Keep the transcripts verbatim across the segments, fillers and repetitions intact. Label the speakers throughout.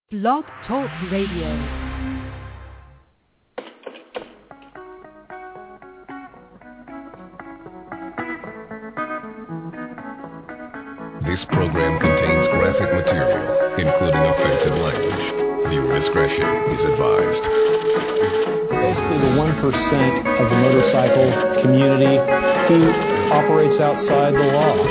Speaker 1: Blog Talk Radio.
Speaker 2: This program contains graphic material, including offensive language. Viewer discretion is advised.
Speaker 3: Basically the one percent of the motorcycle community who operates outside the law.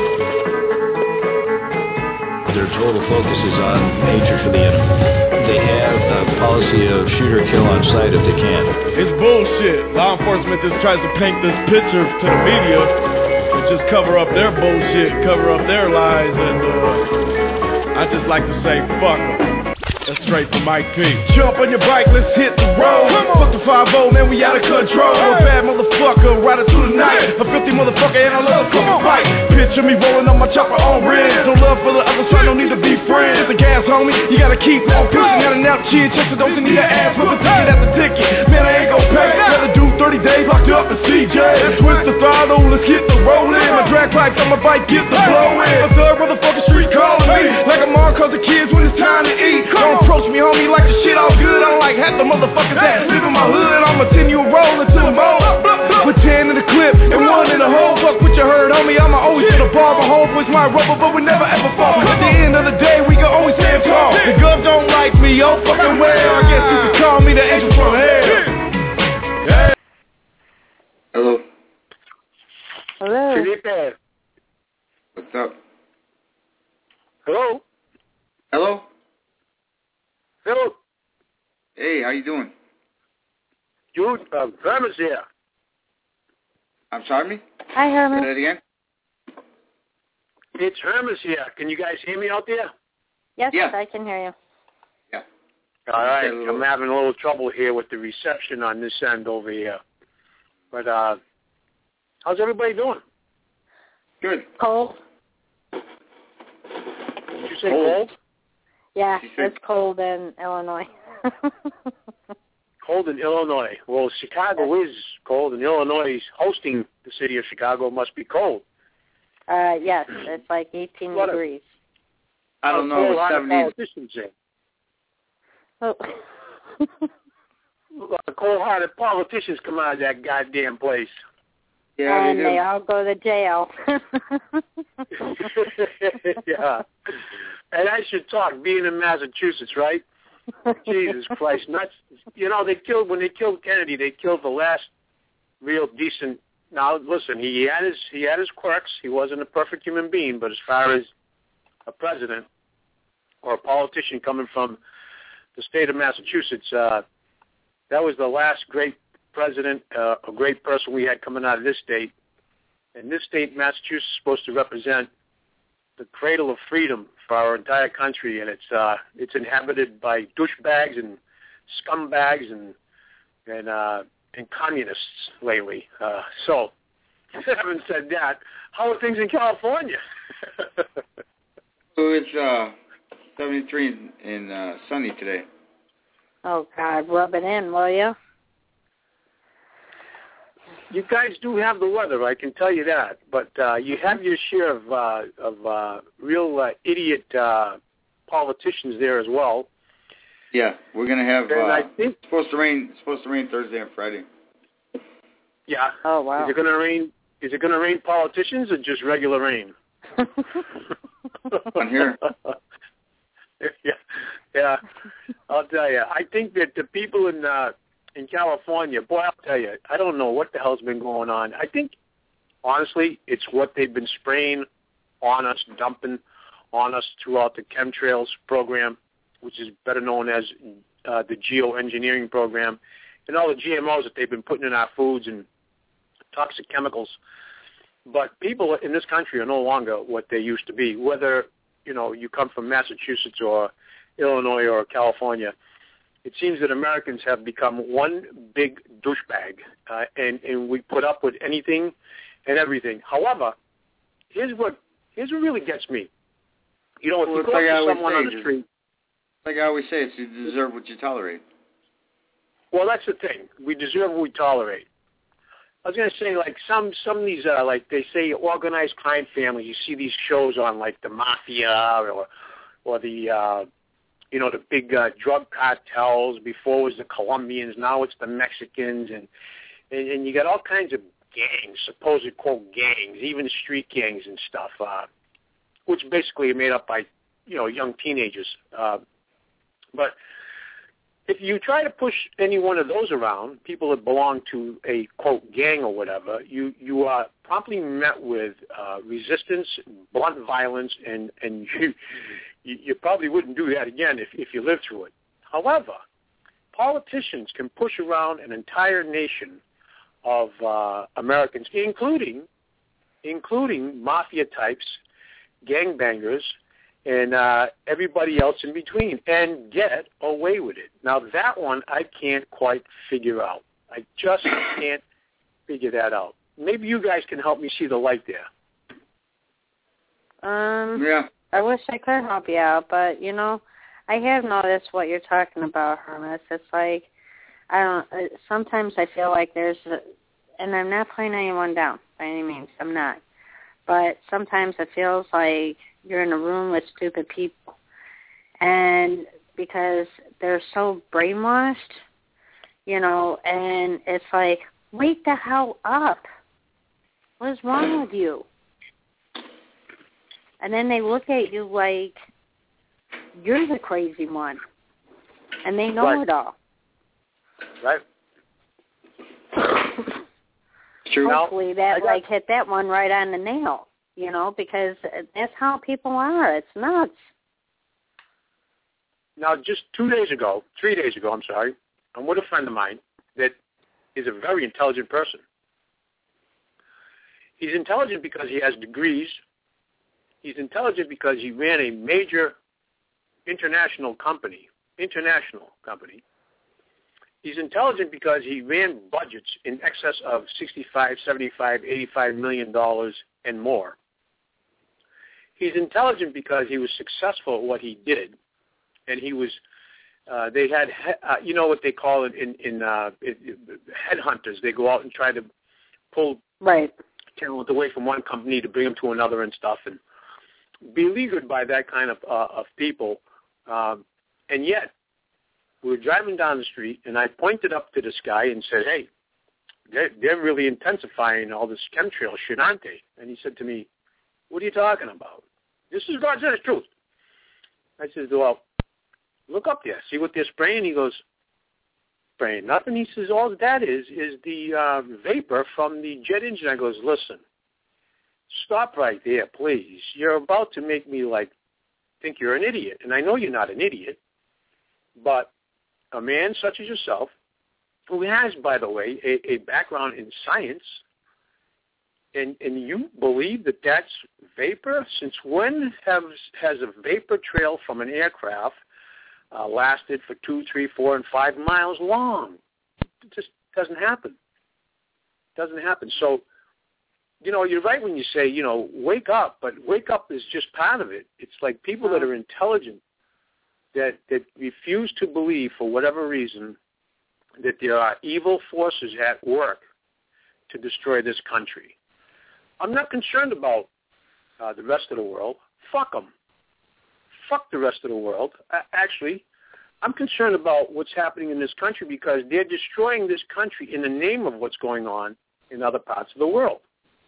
Speaker 4: Their total focus is on hatred for the enemy. They have a policy of shoot or kill on sight if they can.
Speaker 5: It's bullshit. Law enforcement just tries to paint this picture to the media and just cover up their bullshit, cover up their lies, and uh, I just like to say, fuck them. That's straight from Mike P. Jump on your bike, let's hit the road. Fuck the five oh, man, we out of control. A bad motherfucker, rider through the night. A filthy motherfucker, and I love to fucking fight. Picture me rolling on my chopper on rims. No love for the other side, no need to be friends. Hit the gas, homie, you gotta keep on pushing. Got an out chin, chest, don't need an ass with a ticket at the ticket. Man, I ain't gon' pay. Gotta do thirty days locked up in C J. Let's twist the throttle, let's get the rolling. My drag pipes on my bike, get the blow in. A third motherfucker street calling me like I'm on cause the kids when it's time to eat. Don't approach me, homie, like the shit all good. I don't like half the motherfuckers that live in my hood. I'ma ten you a roll until the mold. With ten in the clip and one in the hole. Fuck what you heard, homie, I'ma always hit a bar. My homeboys my rubber, but we never ever fall. At the end of the day, we can always stand tall. The gov don't like me, oh fucking well. I guess you could call me the angel from hell. Yeah.
Speaker 6: Hello.
Speaker 7: Hello.
Speaker 6: Felipe. What's up?
Speaker 7: Hello.
Speaker 6: Hello.
Speaker 7: Hello.
Speaker 6: Hey, how you doing?
Speaker 7: Dude, um, Herman's here.
Speaker 6: I'm sorry, me?
Speaker 1: Hi, Herman.
Speaker 6: Say that again?
Speaker 7: It's Herman's here. Can you guys hear me out there?
Speaker 1: Yes,
Speaker 6: Yeah.
Speaker 1: I can hear you.
Speaker 6: Yeah.
Speaker 7: All right. I'm having a little trouble here with the reception on this end over here. But uh, how's everybody doing?
Speaker 6: Good.
Speaker 1: Cold?
Speaker 7: Did you say
Speaker 6: Cold.
Speaker 7: cold?
Speaker 1: Yeah,
Speaker 6: She said-
Speaker 1: it's cold in Illinois.
Speaker 7: Cold in Illinois. Well, Chicago is cold, and Illinois is hosting the city of Chicago. Must be cold.
Speaker 1: uh, yes, it's like eighteen
Speaker 7: What a-
Speaker 1: degrees.
Speaker 6: I don't know.
Speaker 7: Cold,
Speaker 6: It's
Speaker 7: hot
Speaker 6: seventy.
Speaker 7: politicians in.
Speaker 1: Oh.
Speaker 7: A lot of cold-hearted politicians come out of that goddamn place.
Speaker 6: Yeah,
Speaker 1: and
Speaker 6: they
Speaker 1: they
Speaker 6: do.
Speaker 1: all go to jail.
Speaker 7: Yeah. And I should talk, being in Massachusetts, right? Jesus Christ, nuts. You know, they killed, when they killed Kennedy, they killed the last real decent, now listen, he had his, he had his quirks. He wasn't a perfect human being, but as far as a president or a politician coming from the state of Massachusetts, uh, that was the last great president, uh, a great person we had coming out of this state. And this state, Massachusetts, is supposed to represent the cradle of freedom for our entire country, and it's uh, it's inhabited by douchebags and scumbags and and uh, and communists lately. Uh, so, having said that, how are things in California?
Speaker 6: So it's uh, seventy-three and, and uh, sunny today.
Speaker 1: Oh, God, rub it in, will you?
Speaker 7: You guys do have the weather, I can tell you that. But uh, you have your share of uh, of uh, real uh, idiot uh, politicians there as well.
Speaker 6: Yeah, we're gonna have.
Speaker 7: And
Speaker 6: Uh,
Speaker 7: I think,
Speaker 6: it's supposed to rain. It's supposed to rain Thursday and Friday.
Speaker 7: yeah.
Speaker 1: Oh, wow.
Speaker 7: Is it going to rain? Is it going to rain politicians or just regular rain?
Speaker 6: On here.
Speaker 7: yeah, yeah. I'll tell you. I think that the people in uh, in California, boy, I'll tell you, I don't know what the hell's been going on. I think, honestly, it's what they've been spraying on us, dumping on us throughout the chemtrails program, which is better known as uh, the geoengineering program, and all the G M Os that they've been putting in our foods and toxic chemicals. But people in this country are no longer what they used to be, whether, you know, you come from Massachusetts or Illinois or California. It seems that Americans have become one big douchebag, uh, and, and we put up with anything and everything. However, here's what here's what really gets me. You know, if
Speaker 6: Well,
Speaker 7: you
Speaker 6: it's
Speaker 7: go
Speaker 6: like I
Speaker 7: up to
Speaker 6: always
Speaker 7: someone
Speaker 6: say,
Speaker 7: on the
Speaker 6: just-
Speaker 7: street,
Speaker 6: Like I always say, it's you deserve what you tolerate.
Speaker 7: well, that's the thing. We deserve what we tolerate. I was going to say, like, some some of these, uh, like, they say organized crime families, you see these shows on, like, the Mafia or or the, uh, you know, the big uh, drug cartels. Before it was the Colombians, now it's the Mexicans, and, and and you got all kinds of gangs, supposed quote gangs, even street gangs and stuff, uh, which basically are made up by, you know, young teenagers. Uh, but if you try to push any one of those around, people that belong to a quote gang or whatever, you you are promptly met with uh, resistance, blunt violence, and and you you probably wouldn't do that again if if you lived through it. However, politicians can push around an entire nation of uh, Americans, including including mafia types, gangbangers, and uh, everybody else in between, and get away with it. Now, that one I can't quite figure out. I just can't figure that out. Maybe you guys can help me see the light there.
Speaker 1: Um,
Speaker 6: Yeah.
Speaker 1: I wish I could help you out, but, you know, I have noticed what you're talking about, Hermes. It's like, I don't, uh, sometimes I feel like there's, a, and I'm not putting anyone down by any means, I'm not. But sometimes it feels like you're in a room with stupid people. And because they're so brainwashed, you know, and it's like, wake the hell up. What is wrong with you? And then they look at you like you're the crazy one. And they know
Speaker 7: Right.
Speaker 1: it all.
Speaker 7: Right? True.
Speaker 1: Hopefully that,
Speaker 7: got-
Speaker 1: like, hit that one right on the nail, you know, because that's how people are. It's nuts.
Speaker 7: Now, just two days ago, three days ago, I'm sorry, I'm with a friend of mine that is a very intelligent person. He's intelligent because he has degrees. He's intelligent because he ran a major international company, international company. He's intelligent because he ran budgets in excess of sixty-five, seventy-five, eighty-five million dollars and more. He's intelligent because he was successful at what he did, and he was. Uh, they had, uh, you know what they call it in in uh, it, it, headhunters. They go out and try to pull
Speaker 1: Right.
Speaker 7: talent away from one company to bring them to another and stuff, and beleaguered by that kind of uh, of people. Um, and yet, we were driving down the street, and I pointed up to this guy and said, "Hey, they're, they're really intensifying all this chemtrail shit, aren't they?" And he said to me, "What are you talking about? This is God's honest truth." I said, "Well, look up there, see what they're spraying." He goes, "Spraying nothing." He says, "All that is is the uh, vapor from the jet engine." I goes, "Listen, stop right there, please. You're about to make me, like, think you're an idiot. And I know you're not an idiot, but a man such as yourself, who has, by the way, a, a background in science, and, and you believe that that's vapor? Since when has, has a vapor trail from an aircraft uh, lasted for two, three, four, and five miles long? It just doesn't happen. It doesn't happen. So, you know, you're right when you say, you know, wake up, but wake up is just part of it. It's like people that are intelligent that, that refuse to believe, for whatever reason, that there are evil forces at work to destroy this country. I'm not concerned about uh, the rest of the world. Fuck them. Fuck the rest of the world. Uh, actually, I'm concerned about what's happening in this country because they're destroying this country in the name of what's going on in other parts of the world.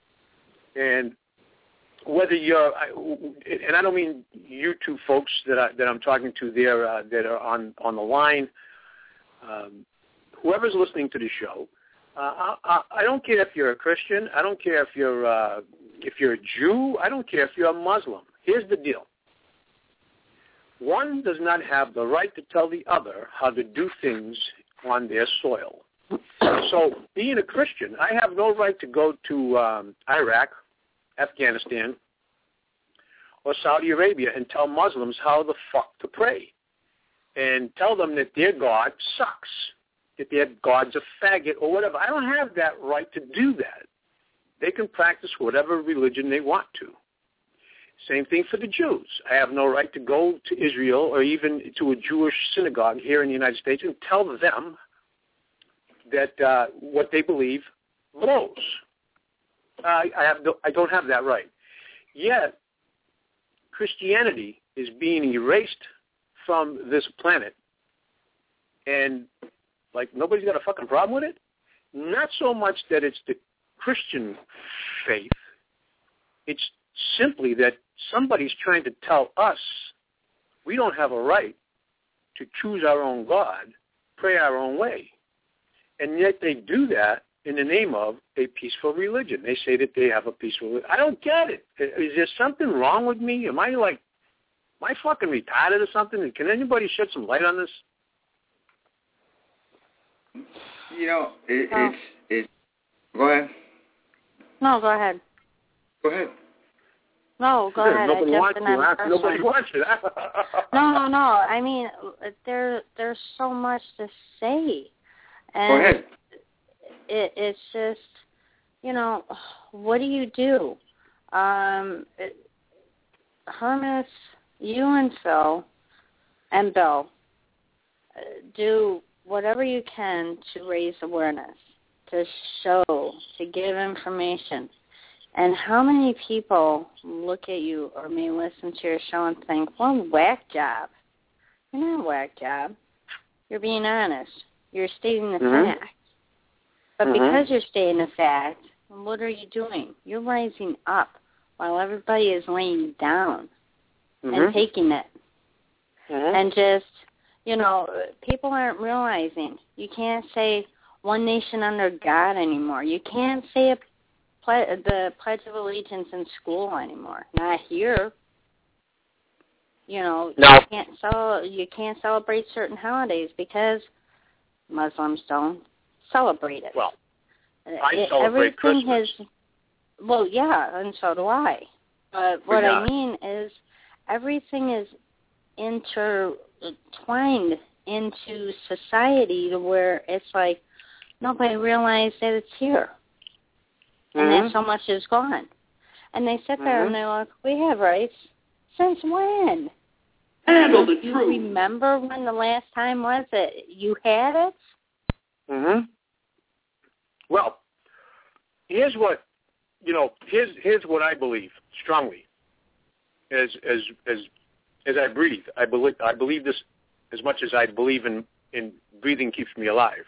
Speaker 7: And whether you're, and I don't mean you two folks that I, that I'm talking to there uh, that are on, on the line, um, whoever's listening to the show, uh, I, I don't care if you're a Christian. I don't care if you're uh, if you're a Jew. I don't care if you're a Muslim. Here's the deal. One does not have the right to tell the other how to do things on their soil. So being a Christian, I have no right to go to um, Iraq, Afghanistan, or Saudi Arabia and tell Muslims how the fuck to pray and tell them that their God sucks, that their God's a faggot or whatever. I don't have that right to do that. They can practice whatever religion they want to. Same thing for the Jews. I have no right to go to Israel or even to a Jewish synagogue here in the United States and tell them that uh, what they believe blows. Uh, I have no, I don't have that right. Yet, Christianity is being erased from this planet, and, like, nobody's got a fucking problem with it? Not so much that it's the Christian faith. It's simply that somebody's trying to tell us we don't have a right to choose our own God, pray our own way. And yet they do that in the name of a peaceful religion. They say that they have a peaceful religion. I don't get it. Is there something wrong with me? Am I like, am I fucking retarded or something? Can anybody shed some light on this?
Speaker 6: You know, it,
Speaker 1: oh.
Speaker 6: it's, it's, go ahead.
Speaker 1: No, go ahead.
Speaker 6: Go ahead.
Speaker 1: No, go ahead.
Speaker 7: Nobody
Speaker 1: I
Speaker 7: wants
Speaker 1: jumped in
Speaker 7: to.
Speaker 1: on
Speaker 7: Nobody
Speaker 1: person.
Speaker 7: wants it.
Speaker 1: no, no, no. I mean, there, there's so much to say. And
Speaker 6: go ahead.
Speaker 1: It, it's just, you know, what do you do? Um, it, Hermes, you and Phil and Bill uh, do whatever you can to raise awareness, to show, to give information. And how many people look at you or may listen to your show and think, well, whack job. You're not a whack job. You're being honest. You're stating the
Speaker 7: mm-hmm.
Speaker 1: fact. But
Speaker 7: mm-hmm.
Speaker 1: because you're stating the fact, what are you doing? You're rising up while everybody is laying down
Speaker 7: mm-hmm.
Speaker 1: and taking it.
Speaker 7: Mm-hmm.
Speaker 1: And just, you know, people aren't realizing. You can't say one nation under God anymore. You can't say a ple- the Pledge of Allegiance in school anymore. Not here. You know,
Speaker 7: no.
Speaker 1: you can't cel- you can't celebrate certain holidays because Muslims don't celebrate it.
Speaker 7: Well, I
Speaker 1: it,
Speaker 7: celebrate
Speaker 1: everything
Speaker 7: Christmas.
Speaker 1: Has, well, yeah, and so do I. But what
Speaker 7: yeah.
Speaker 1: I mean is everything is intertwined into society to where it's like nobody realized that it's here. And
Speaker 7: mm-hmm.
Speaker 1: that so much is gone. And they sit there
Speaker 7: mm-hmm.
Speaker 1: and they're like, we have rights. Since when?
Speaker 8: Handle the
Speaker 1: you
Speaker 8: truth.
Speaker 1: Remember when the last time was that you had it?
Speaker 7: Mm-hmm. Well, here's what, you know, here's here's what I believe strongly. As as as as I breathe, I believe I believe this as much as I believe in, in breathing keeps me alive.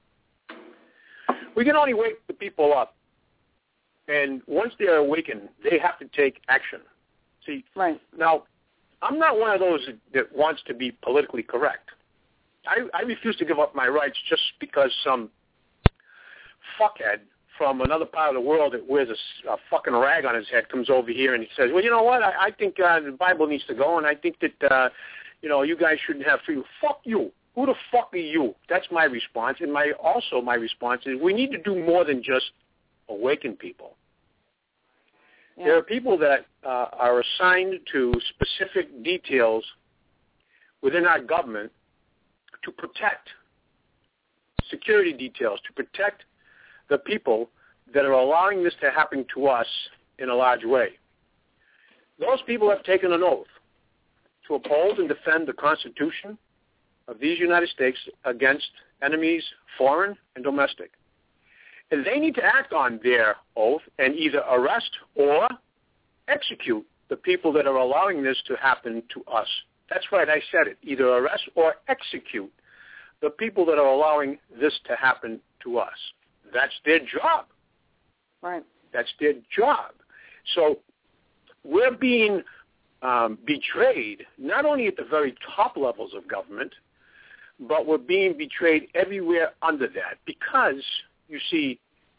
Speaker 7: We can only wake the people up, and once they are awakened, they have to take action. See,
Speaker 1: right.
Speaker 7: Now, I'm not one of those that wants to be politically correct. I, I refuse to give up my rights just because some fuckhead from another part of the world that wears a, a fucking rag on his head comes over here and he says, well, you know what, I, I think uh, the Bible needs to go, and I think that, uh, you know, you guys shouldn't have free will. Fuck you. Who the fuck are you? That's my response. And my also my response is we need to do more than just awaken people. Yeah. There are people that uh, are assigned to specific details within our government to protect security details, to protect the people that are allowing this to happen to us in a large way. Those people have taken an oath to uphold and defend the Constitution of these United States against enemies, foreign and domestic. And they need to act on their oath and either arrest or execute the people that are allowing this to happen to us. That's right, I said it. Either arrest or execute the people that are allowing this to happen to us. That's their job.
Speaker 1: Right.
Speaker 7: That's their job. So we're being um, betrayed, not only at the very top levels of government, but we're being betrayed everywhere under that because, you see,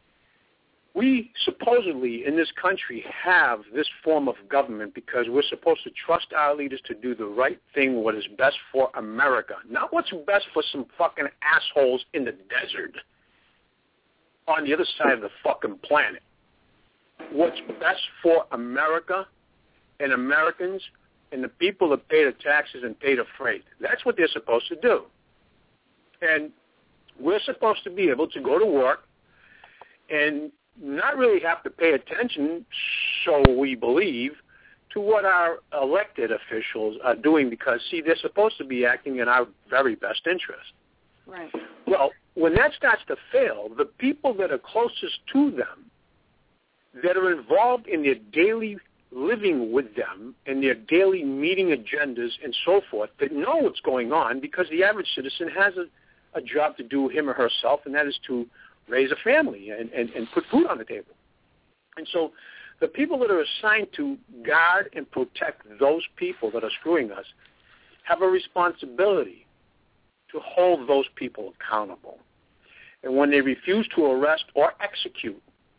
Speaker 7: we supposedly in this country have this form of government because we're supposed to trust our leaders to do the right thing, what is best for America, not what's best for some fucking assholes in the desert on the other side of the fucking planet. What's best for America and Americans and the people that pay the taxes and pay the freight. That's what they're supposed to do. And we're supposed to be able to go to work and not really have to pay attention, so we believe, to what our elected officials are doing because, see, they're supposed to be acting in our very best interest.
Speaker 1: Right.
Speaker 7: Well, when that starts to fail, the people that are closest to them, that are involved in their daily living with them in their daily meeting agendas and so forth that know what's going on, because the average citizen has a, a job to do, him or herself, and that is to raise a family and, and, and put food on the table. And so the people that are assigned to guard and protect those people that are screwing us have a responsibility to hold those people accountable. And when they refuse to arrest or execute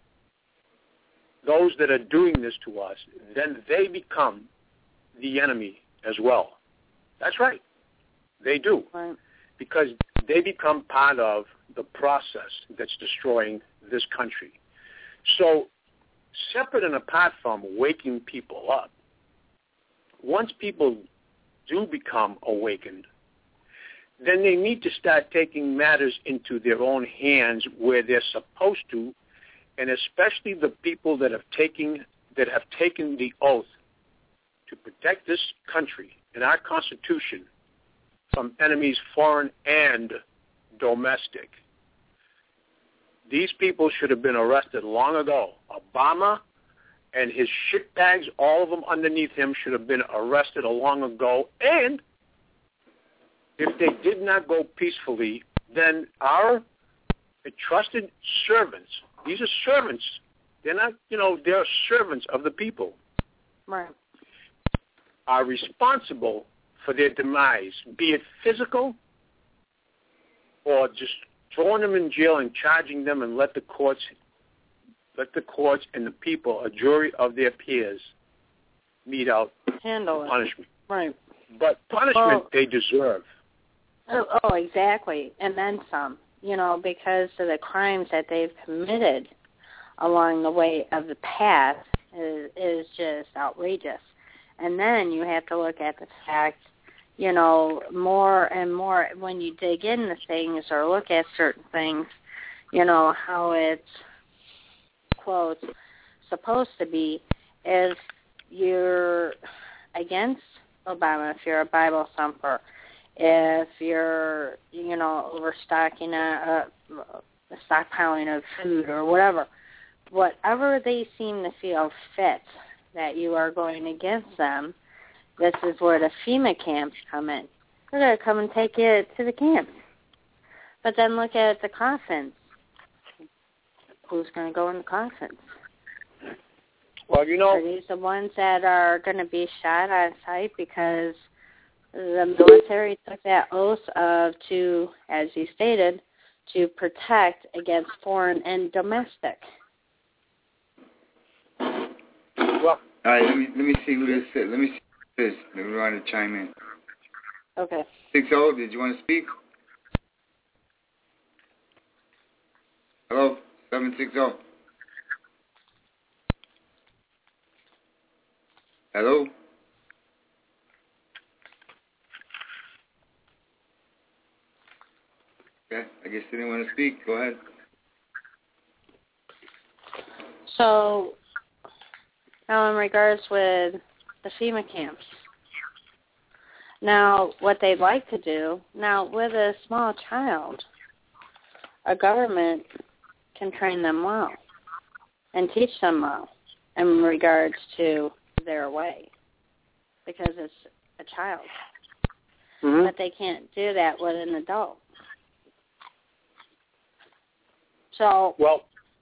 Speaker 7: those that are doing this to us, then they become the enemy as well. That's right. They do. Right. Because they become part of the process that's destroying this country. So, separate and apart from waking people up, once people do become awakened, then they need to start taking matters into their own hands where they're supposed to, and especially the people that have taken that have taken the oath to protect this country and our Constitution from enemies foreign and domestic. These people should have been arrested long ago. Obama and his shitbags, all of them underneath him, should have been arrested a long ago. And if they did not go peacefully, then our trusted servants, these are servants. They're not, you know, they're servants of the people.
Speaker 1: Right.
Speaker 7: Are responsible for their demise, be it physical or just throwing them in jail and charging them and let the courts, let the courts and the people, a jury of their peers, mete out
Speaker 1: Handle it.
Speaker 7: punishment.
Speaker 1: Right.
Speaker 7: But punishment well, they deserve.
Speaker 1: Oh, oh, exactly, and then some. You know, because of the crimes that they've committed along the way of the path is, is just outrageous. And then you have to look at the fact, you know, more and more when you dig into things or look at certain things, you know, how it's, quote, supposed to be, if you're against Obama, if you're a Bible thumper, if you're, you know, overstocking a, a, a stockpiling of food or whatever, whatever they seem to feel fit that you are going against them, this is where the FEMA camps come in. They're going to come and take you to the camps. But then look at the coffins. Who's going to go in the coffins?
Speaker 7: Well, you know,
Speaker 1: are these the ones that are going to be shot on sight because the military took that oath of to, as you stated, to protect against foreign and domestic?
Speaker 6: Well, all right. Let me let me see who this is. Let me see who this is. Let me want to chime in.
Speaker 1: Okay.
Speaker 6: Six zero. Did you want to speak? Hello, seven six zero. Hello. Okay, I guess they didn't want to speak. Go ahead.
Speaker 1: So, now in regards with the FEMA camps, now what they'd like to do, now with a small child, a government can train them well and teach them well in regards to their way because it's a child. Mm-hmm. But they can't do that with an adult. So,
Speaker 7: well,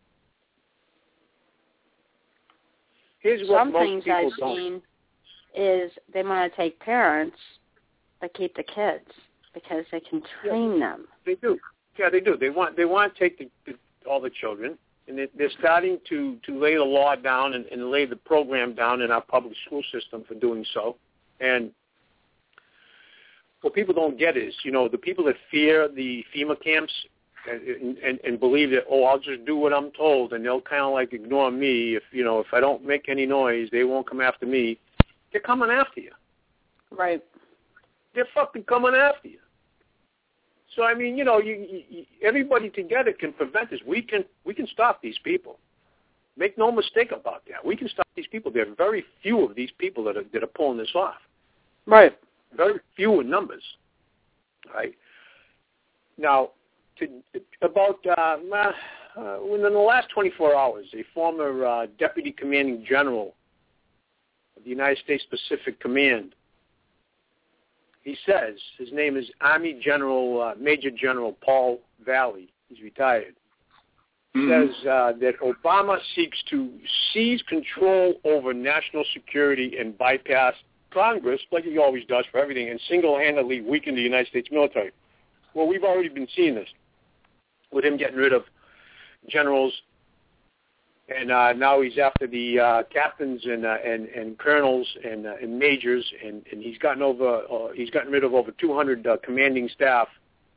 Speaker 7: here's what
Speaker 1: some
Speaker 7: most
Speaker 1: things
Speaker 7: people
Speaker 1: I've
Speaker 7: don't.
Speaker 1: seen is they want to take parents but keep the kids because they can train
Speaker 7: yeah,
Speaker 1: them.
Speaker 7: They do. Yeah, they do. They want they want to take the, the, all the children, and they, they're starting to, to lay the law down and, and lay the program down in our public school system for doing so. And what people don't get is, you know, the people that fear the FEMA camps and, and, and believe that, oh, I'll just do what I'm told, and they'll kind of like ignore me. If, you know, if I don't make any noise, they won't come after me. They're coming after you.
Speaker 1: Right.
Speaker 7: They're fucking coming after you. So, I mean, you know, you, you, everybody together can prevent this. We can we can stop these people. Make no mistake about that. We can stop these people. There are very few of these people that are, that are pulling this off.
Speaker 1: Right.
Speaker 7: Very few in numbers. Right. Now, to, about uh, uh, within the last twenty-four hours, a former uh, deputy commanding general of the United States Pacific Command. He says, his name is Army General, uh, Major General Paul Valley. He's retired. He mm-hmm. says uh, that Obama seeks to seize control over national security and bypass Congress, like he always does for everything, and single-handedly weaken the United States military. Well, we've already been seeing this with him getting rid of generals, and uh, now he's after the uh, captains and, uh, and and colonels and, uh, and majors, and, and he's gotten over uh, he's gotten rid of over two hundred uh, commanding staff,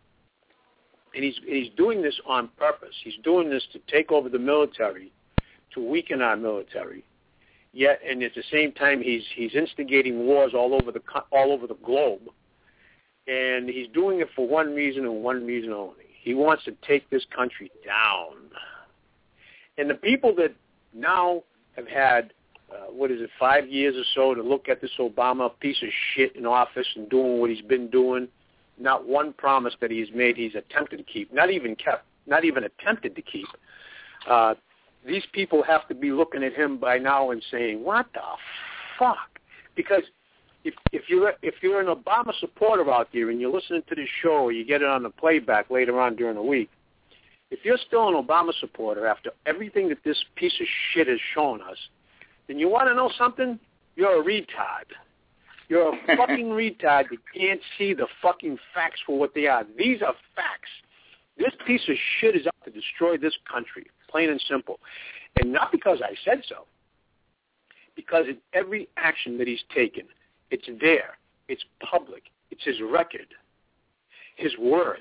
Speaker 7: and he's he's doing this on purpose. He's doing this to take over the military, to weaken our military. Yet, and at the same time, he's he's instigating wars all over the all over the globe, and he's doing it for one reason and one reason only. He wants to take this country down. And the people that now have had, uh, what is it, five years or so to look at this Obama piece of shit in office and doing what he's been doing, not one promise that he's made he's attempted to keep, not even kept, not even attempted to keep. Uh, these people have to be looking at him by now and saying, what the fuck? Because if if you're if you're an Obama supporter out there and you're listening to this show or you get it on the playback later on during the week, if you're still an Obama supporter after everything that this piece of shit has shown us, then you want to know something? You're a retard. You're a fucking retard that can't see the fucking facts for what they are. These are facts. This piece of shit is out to destroy this country, plain and simple. And not because I said so. Because in every action that he's taken, it's there. It's public. It's his record. His words.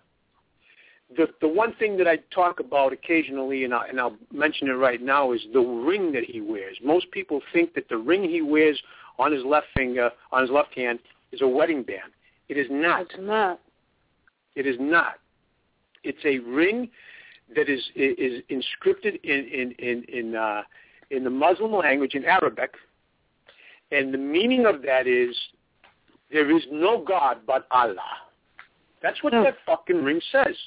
Speaker 7: The the one thing that I talk about occasionally, and, I, and I'll mention it right now, is the ring that he wears. Most people think that the ring he wears on his left finger, on his left hand, is a wedding band. It is not.
Speaker 1: It's not.
Speaker 7: It is not. It's a ring that is is inscripted in in in in, uh, in the Muslim language, in Arabic, and the meaning of that is there is no God but Allah. That's what oh. that fucking ring says.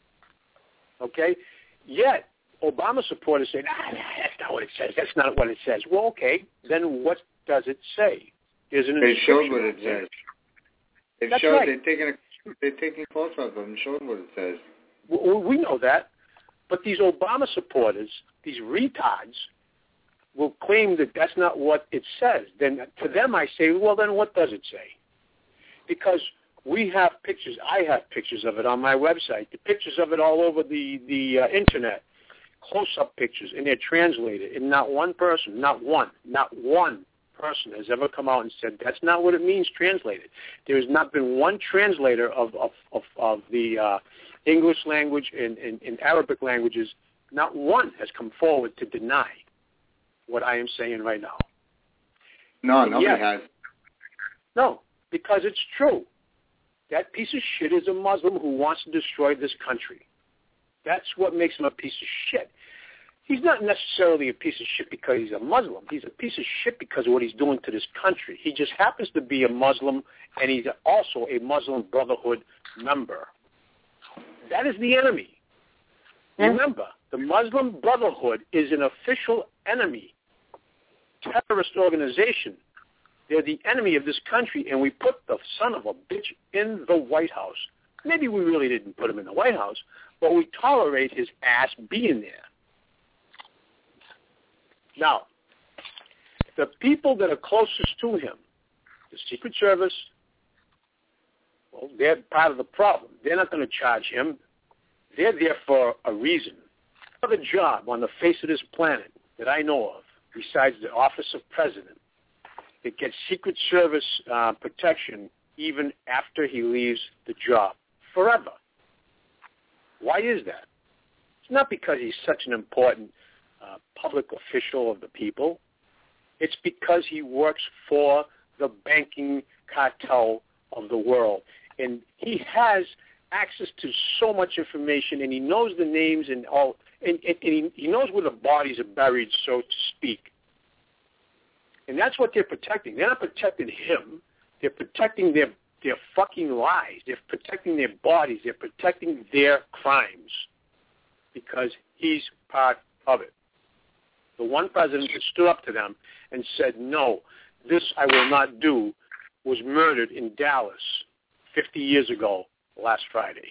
Speaker 7: Okay? Yet, Obama supporters say, ah, that's not what it says. That's not what it says. Well, okay, then what does it say? There's an
Speaker 6: they showed what it says. They
Speaker 7: That's
Speaker 6: showed,
Speaker 7: right.
Speaker 6: They're taking, a, they're taking photos of them and showed what it says.
Speaker 7: Well, we know that. But these Obama supporters, these retards, will claim that that's not what it says. Then to them I say, well, then what does it say? Because we have pictures. I have pictures of it on my website. The pictures of it all over the, the uh, Internet. Close-up pictures, and they're translated. And not one person, not one, not one person has ever come out and said, that's not what it means translated. There has not been one translator of, of, of, of the uh, English language and, and, and Arabic languages. Not one has come forward to deny what I am saying right now.
Speaker 6: No,
Speaker 7: and
Speaker 6: nobody
Speaker 7: yet,
Speaker 6: has.
Speaker 7: No, because it's true. That piece of shit is a Muslim who wants to destroy this country. That's what makes him a piece of shit. He's not necessarily a piece of shit because he's a Muslim. He's a piece of shit because of what he's doing to this country. He just happens to be a Muslim, and he's also a Muslim Brotherhood member. That is the enemy. Yeah. Remember, the Muslim Brotherhood is an official enemy, terrorist organization. They're the enemy of this country, and we put the son of a bitch in the White House. Maybe we really didn't put him in the White House, but we tolerate his ass being there. Now, the people that are closest to him, the Secret Service, well, they're part of the problem. They're not going to charge him. They're there for a reason. Another job on the face of this planet that I know of, besides the office of president, that gets Secret Service uh, protection even after he leaves the job, forever. Why is that? It's not because he's such an important uh, public official of the people. It's because he works for the banking cartel of the world. And he has access to so much information, and he knows the names and all, and, and, and he, he knows where the bodies are buried, so to speak. And that's what they're protecting. They're not protecting him. They're protecting their their fucking lies. They're protecting their bodies. They're protecting their crimes because he's part of it. The one president that stood up to them and said, no, This I Will Not Do was murdered in Dallas fifty years ago last Friday.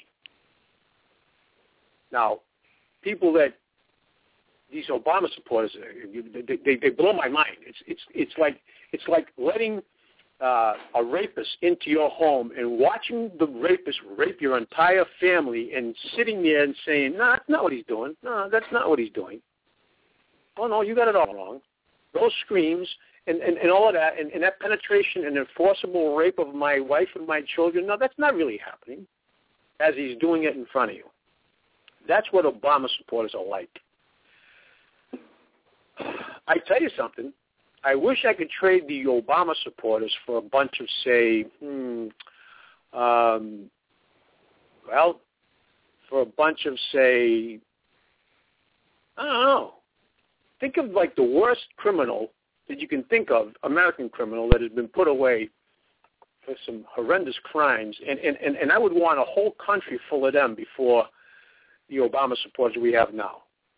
Speaker 7: Now, people that, these Obama supporters, they, they, they blow my mind. It's, it's, it's, like, it's like letting uh, a rapist into your home and watching the rapist rape your entire family and sitting there and saying, no, that's not what he's doing. No, that's not what he's doing. Oh, no, you got it all wrong. Those screams and, and, and all of that, and, and that penetration and enforceable rape of my wife and my children, no, that's not really happening as he's doing it in front of you. That's what Obama supporters are like. I tell you something. I wish I could trade the Obama supporters for a bunch of, say, hmm, um, well, for a bunch of, say, I don't know. Think of like the worst criminal that you can think of, American criminal that has been put away for some horrendous crimes, and, and, and, and I would want a whole country full of them before the Obama supporters we have now.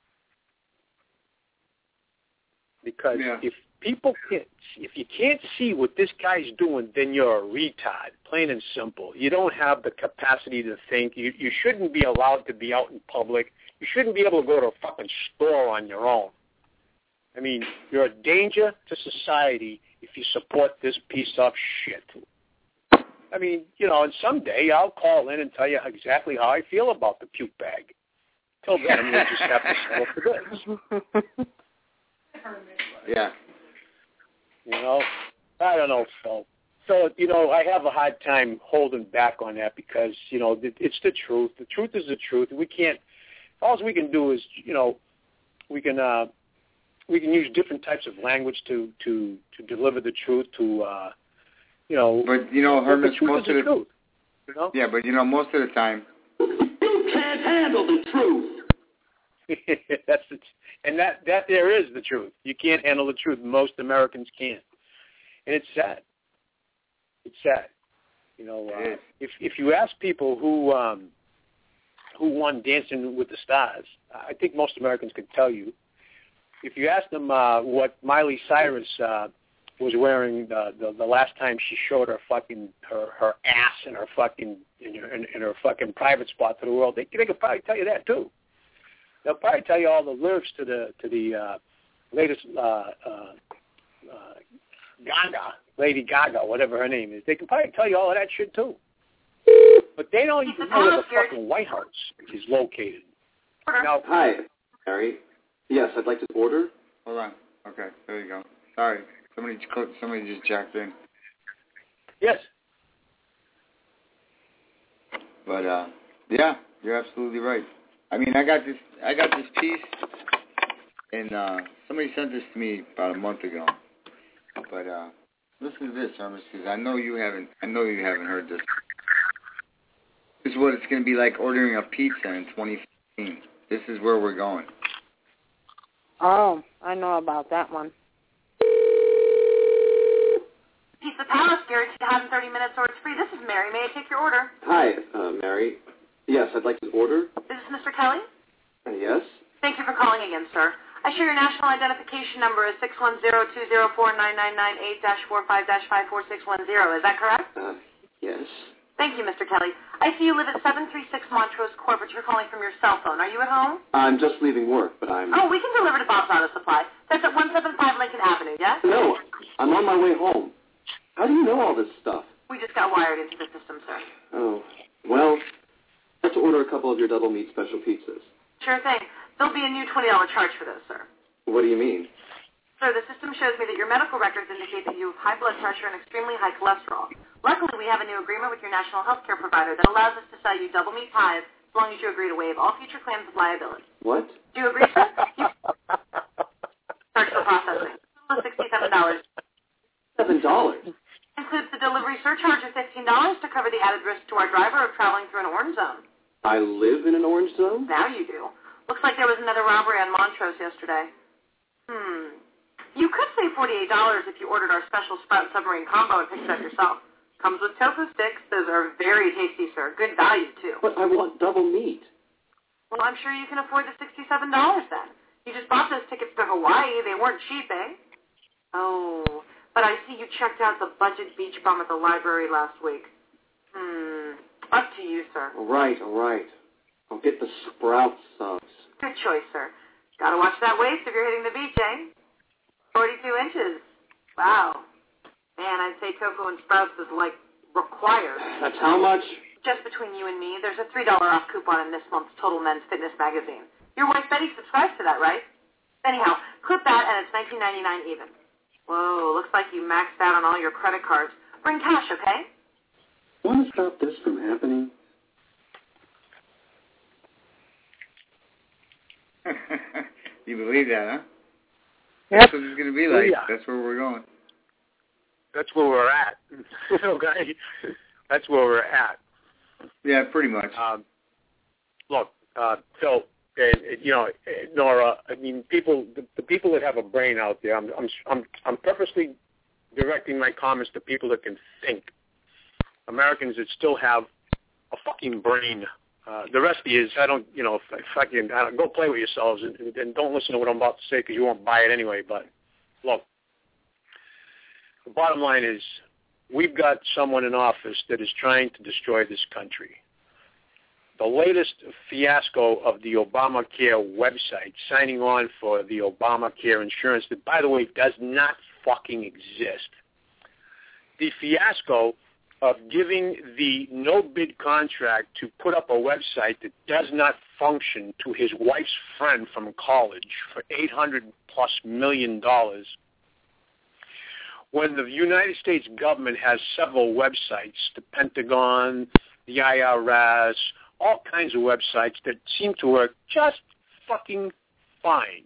Speaker 7: Because yeah. if people can't, if you can't see what this guy's doing, then you're a retard, plain and simple. You don't have the capacity to think. You you shouldn't be allowed to be out in public. You shouldn't be able to go to a fucking store on your own. I mean, you're a danger to society if you support this piece of shit. I mean, you know, and someday I'll call in and tell you exactly how I feel about the puke bag. Till then, you'll just have to settle for this.
Speaker 6: Yeah.
Speaker 7: You know, I don't know, Phil. So, you know, I have a hard time holding back on that because, you know, it's the truth. The truth is the truth. We can't, all we can do is, you know, we can uh, we can use different types of language to, to, to deliver the truth to, uh, you know.
Speaker 6: But, you know, Hermes, most of the,
Speaker 7: truth, you know?
Speaker 6: Yeah, but, you know, most of the time.
Speaker 8: You can't handle the truth.
Speaker 7: That's the, and that, that there is the truth. You can't handle the truth. Most Americans can't. And it's sad. It's sad. You know, uh, if if you ask people who um, who won Dancing with the Stars, I think most Americans could tell you. If you ask them uh, what Miley Cyrus uh, was wearing the, the the last time she showed her fucking her, her ass and her fucking in her, in, in her fucking private spot to the world, they they could probably tell you that too. They'll probably tell you all the lyrics to the to the uh, latest uh, uh, uh, Gaga, Lady Gaga, whatever her name is. They can probably tell you all of that shit too. But they don't even know where the fucking White House is located. Now,
Speaker 9: hi, Harry. Yes, I'd like to order.
Speaker 6: Hold on. Okay, there you go. Sorry, somebody somebody just jacked in.
Speaker 7: Yes.
Speaker 6: But uh, yeah, you're absolutely right. I mean, I got this. I got this piece, and uh, somebody sent this to me about a month ago. But uh, listen to this, Hermes, because I know you haven't. I know you haven't heard this. This is what it's going to be like ordering a pizza in twenty fifteen. This is where we're going.
Speaker 1: Oh, I know about that one.
Speaker 10: Pizza Palace, guaranteed to have in thirty minutes or it's free. This is Mary. May I take your order?
Speaker 9: Hi, uh, Mary. Yes, I'd like to order.
Speaker 10: Is this Mister Kelly?
Speaker 9: Uh, yes.
Speaker 10: Thank you for calling again, sir. I show your national identification number is six one zero two zero four nine nine nine eight dash four five dash five four six one zero. Is that correct?
Speaker 9: Uh, yes.
Speaker 10: Thank you, Mister Kelly. I see you live at seven three six Montrose Court, but you're calling from your cell phone. Are you at home?
Speaker 9: I'm just leaving work, but I'm...
Speaker 10: Oh, we can deliver to Bob's Auto Supply. That's at one seven five Lincoln Avenue, yes?
Speaker 9: No, I'm on my way home. How do you know all this stuff?
Speaker 10: We just got wired into the system, sir.
Speaker 9: Oh, well, I have to order a couple of your double meat special pizzas.
Speaker 10: Sure thing. There'll be a new twenty dollars charge for those, sir.
Speaker 9: What do you mean?
Speaker 10: Sir, the system shows me that your medical records indicate that you have high blood pressure and extremely high cholesterol. Luckily, we have a new agreement with your national health care provider that allows us to sell you double meat pies as long as you agree to waive all future claims of liability.
Speaker 9: What?
Speaker 10: Do you agree, sir? You... Charge for processing. sixty-seven dollars.
Speaker 9: Seven dollars?
Speaker 10: Includes the delivery surcharge of fifteen dollars to cover the added risk to our driver of traveling through an orange zone.
Speaker 9: I live in an orange zone?
Speaker 10: Now you do. Looks like there was another robbery on Montrose yesterday. Hmm. You could save forty-eight dollars if you ordered our special Sprout Submarine Combo and picked it up yourself. Comes with tofu sticks. Those are very tasty, sir. Good value, too.
Speaker 9: But I want double meat.
Speaker 10: Well, I'm sure you can afford the sixty-seven dollars then. You just bought those tickets to Hawaii. They weren't cheap, eh? Oh, But I see you checked out the budget beach bum at the library last week. Hmm. Up to you, sir.
Speaker 9: All right, all right. I'll get the Sprout subs.
Speaker 10: Good choice, sir. Gotta watch that waist if you're hitting the beach, eh? forty-two inches. Wow. Man, I'd say tofu and sprouts is like required.
Speaker 9: That's how much?
Speaker 10: Just between you and me, there's a three dollars off coupon in this month's Total Men's Fitness magazine. Your wife Betty subscribes to that, right? Anyhow, clip that and it's nineteen ninety-nine even. Whoa, looks like you maxed out on all your credit cards. Bring cash, okay?
Speaker 9: Want to stop this from happening?
Speaker 6: You believe that, huh?
Speaker 7: Yep.
Speaker 6: That's what it's going to be like.
Speaker 7: Yeah.
Speaker 6: That's where we're going.
Speaker 7: That's where we're at. Okay? That's where we're at.
Speaker 6: Yeah, pretty much.
Speaker 7: Um, look, uh, Phil, and, you know, Nora, I mean, people, the, the people that have a brain out there, I'm, I'm, I'm, I'm purposely directing my comments to people that can think. Americans that still have a fucking brain. Uh, the rest of you is, I don't, you know, fucking, I don't, go play with yourselves and, and don't listen to what I'm about to say because you won't buy it anyway. But look, the bottom line is we've got someone in office that is trying to destroy this country. The latest fiasco of the Obamacare website, signing on for the Obamacare insurance that, by the way, does not fucking exist. The fiasco of giving the no-bid contract to put up a website that does not function to his wife's friend from college for eight hundred plus million dollars, when the United States government has several websites, the Pentagon, the I R S, all kinds of websites that seem to work just fucking fine.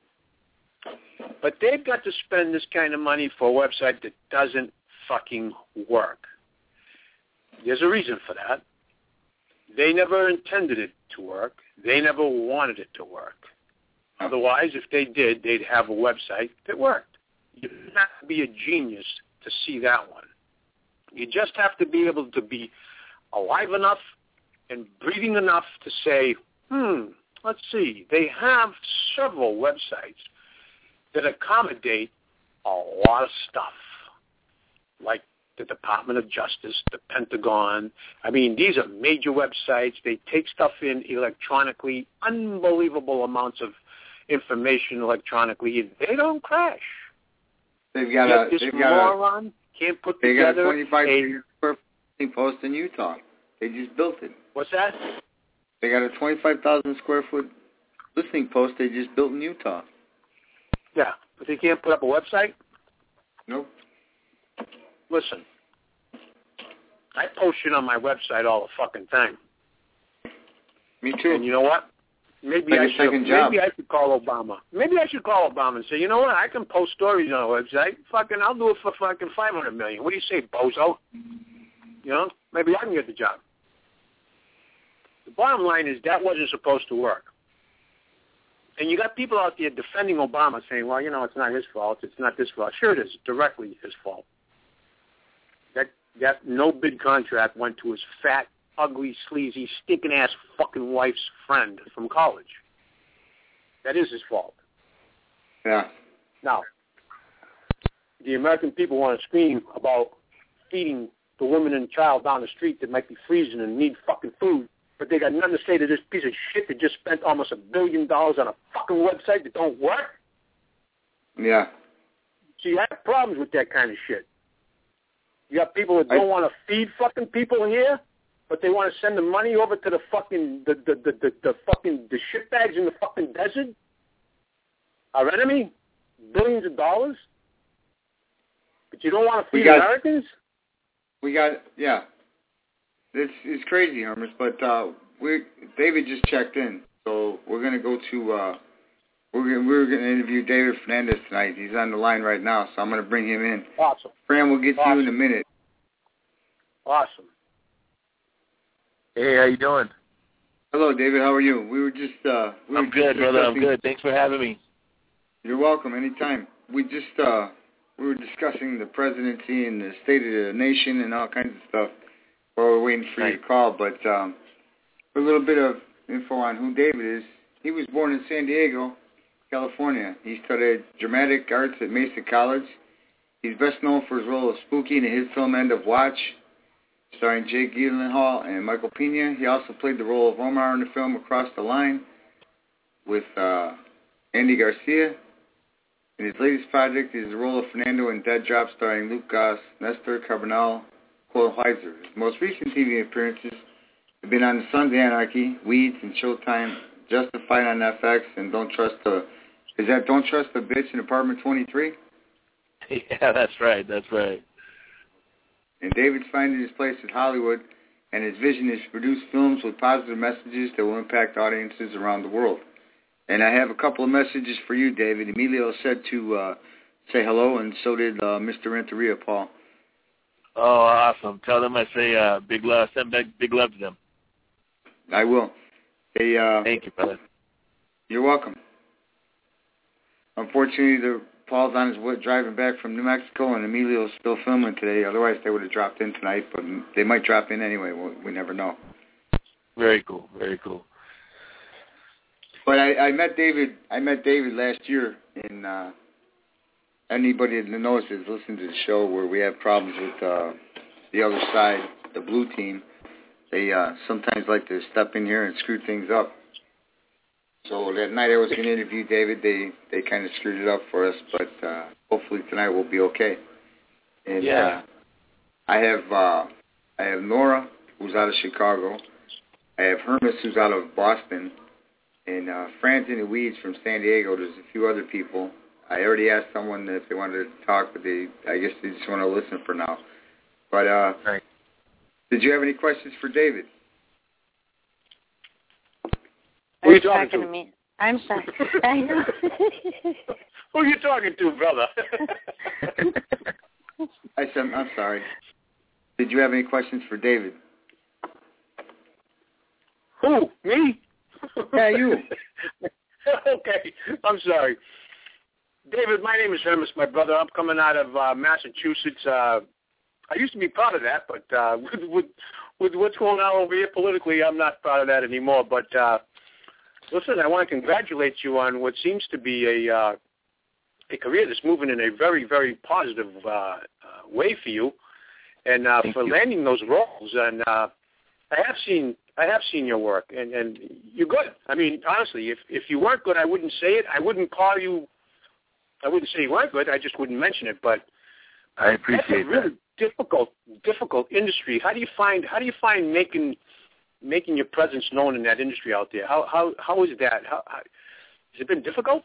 Speaker 7: But they've got to spend this kind of money for a website that doesn't fucking work. There's a reason for that. They never intended it to work. They never wanted it to work. Otherwise, if they did, they'd have a website that worked. You don't have to be a genius to see that one. You just have to be able to be alive enough and breathing enough to say, hmm, let's see. They have several websites that accommodate a lot of stuff, like the Department of Justice, the Pentagon. I mean, these are major websites. They take stuff in electronically, unbelievable amounts of information electronically. They don't crash.
Speaker 6: They've got
Speaker 7: Yet
Speaker 6: a
Speaker 7: this
Speaker 6: they've got
Speaker 7: moron
Speaker 6: a,
Speaker 7: can't put
Speaker 6: they
Speaker 7: together
Speaker 6: got a twenty-five
Speaker 7: a,
Speaker 6: square foot post in Utah. They just built it.
Speaker 7: What's that?
Speaker 6: They got a twenty-five thousand square foot listening post they just built in Utah.
Speaker 7: Yeah, but they can't put up a website?
Speaker 6: Nope.
Speaker 7: Listen, I post shit on my website all the fucking time.
Speaker 6: Me too.
Speaker 7: And you know what? Maybe
Speaker 6: like
Speaker 7: I
Speaker 6: a
Speaker 7: should.
Speaker 6: second job.
Speaker 7: Maybe I should call Obama. Maybe I should call Obama and say, you know what? I can post stories on a website. Fucking, I'll do it for fucking five hundred million. What do you say, bozo? You know, maybe I can get the job. The bottom line is that wasn't supposed to work. And you got people out there defending Obama, saying, well, you know, it's not his fault. It's not this fault. Sure, it is directly his fault. That that no bid contract went to his fat, ugly, sleazy, stinking ass fucking wife's friend from college. That is his fault.
Speaker 6: Yeah.
Speaker 7: Now, the American people want to scream about feeding the woman and child down the street that might be freezing and need fucking food, but they got nothing to say to this piece of shit that just spent almost a billion dollars on a fucking website that don't work.
Speaker 6: Yeah.
Speaker 7: So you have problems with that kind of shit. You got people that don't I, want to feed fucking people here, but they want to send the money over to the fucking the the the, the, the fucking the shitbags in the fucking desert. Our enemy, billions of dollars, but you don't want to feed
Speaker 6: got,
Speaker 7: Americans.
Speaker 6: We got yeah. It's it's crazy, Hermes, but uh, we David just checked in, so we're gonna go to uh, we're gonna, we're gonna interview David Fernandez tonight. He's on the line right now, so I'm gonna bring him in.
Speaker 7: Awesome.
Speaker 6: Fran, we'll get
Speaker 7: awesome.
Speaker 6: to you in a minute.
Speaker 7: Awesome.
Speaker 11: Hey, how you doing?
Speaker 6: Hello, David. How are you? We were just uh, we
Speaker 11: I'm
Speaker 6: were
Speaker 11: good,
Speaker 6: just
Speaker 11: brother. I'm good. Thanks for having me.
Speaker 6: You're welcome. Anytime. We just uh, we were discussing the presidency and the state of the nation and all kinds of stuff. While we're waiting for
Speaker 11: right.
Speaker 6: you to call, but um, a little bit of info on who David is. He was born in San Diego, California. He studied dramatic arts at Mesa College. He's best known for his role of Spooky in the hit film End of Watch, starring Jake Gyllenhaal and Michael Pena. He also played the role of Omar in the film Across the Line with uh, Andy Garcia. And his latest project is the role of Fernando in Dead Drop, starring Luke Goss, Nestor Carbonell, Cole Heiser. His most recent T V appearances have been on The Sons of Anarchy, Weeds, and Showtime, Justified on F X, and Don't Trust the... Is that Don't Trust the Bitch in Apartment twenty-three?
Speaker 11: Yeah, that's right, that's right.
Speaker 6: And David's finding his place at Hollywood, and his vision is to produce films with positive messages that will impact audiences around the world. And I have a couple of messages for you, David. Emilio said to uh, say hello, and so did uh, Mister Renteria, Paul.
Speaker 11: Oh, awesome. Tell them I say uh, big love, send back big love to them.
Speaker 6: I will. Hey, uh,
Speaker 11: Thank you, brother.
Speaker 6: You're welcome. Unfortunately, the Paul's on his way driving back from New Mexico, and Emilio's still filming today. Otherwise, they would have dropped in tonight, but they might drop in anyway. We, we never know.
Speaker 11: Very cool. Very cool.
Speaker 6: But I, I met David. I met David last year. In uh, anybody that knows has listened to the show where we have problems with uh, the other side, the blue team. They uh, sometimes like to step in here and screw things up. So that night I was going to interview David. They they kind of screwed it up for us, but uh, hopefully tonight we'll be okay. And
Speaker 11: yeah.
Speaker 6: uh, I have uh, I have Nora, who's out of Chicago. I have Hermes, who's out of Boston. And uh, Franz in the Weeds from San Diego. There's a few other people. I already asked someone if they wanted to talk, but they I guess they just want to listen for now. But uh,
Speaker 11: right.
Speaker 6: Did you have any questions for David?
Speaker 7: Who are you
Speaker 1: talking,
Speaker 7: talking
Speaker 1: to? to me? I'm sorry. I know.
Speaker 7: Who are you talking to, brother?
Speaker 6: I said, I'm sorry. Did you have any questions for David?
Speaker 7: Who? Me?
Speaker 6: Yeah, you.
Speaker 7: Okay, I'm sorry. David, my name is Hermes, my brother. I'm coming out of uh, Massachusetts. Uh, I used to be proud of that, but uh, with, with with what's going on over here politically, I'm not proud of that anymore. But uh, listen, I want to congratulate you on what seems to be a uh, a career that's moving in a very, very positive uh, uh, way for you, and uh, for you. landing those roles. And uh, I have seen I have seen your work, and, and you're good. I mean, honestly, if if you weren't good, I wouldn't say it. I wouldn't call you. I wouldn't say you weren't good. I just wouldn't mention it. But
Speaker 11: I appreciate
Speaker 7: that's a really that. difficult, difficult industry. How do you find how do you find making making your presence known in that industry out there? How how how is that? How, how has it been difficult?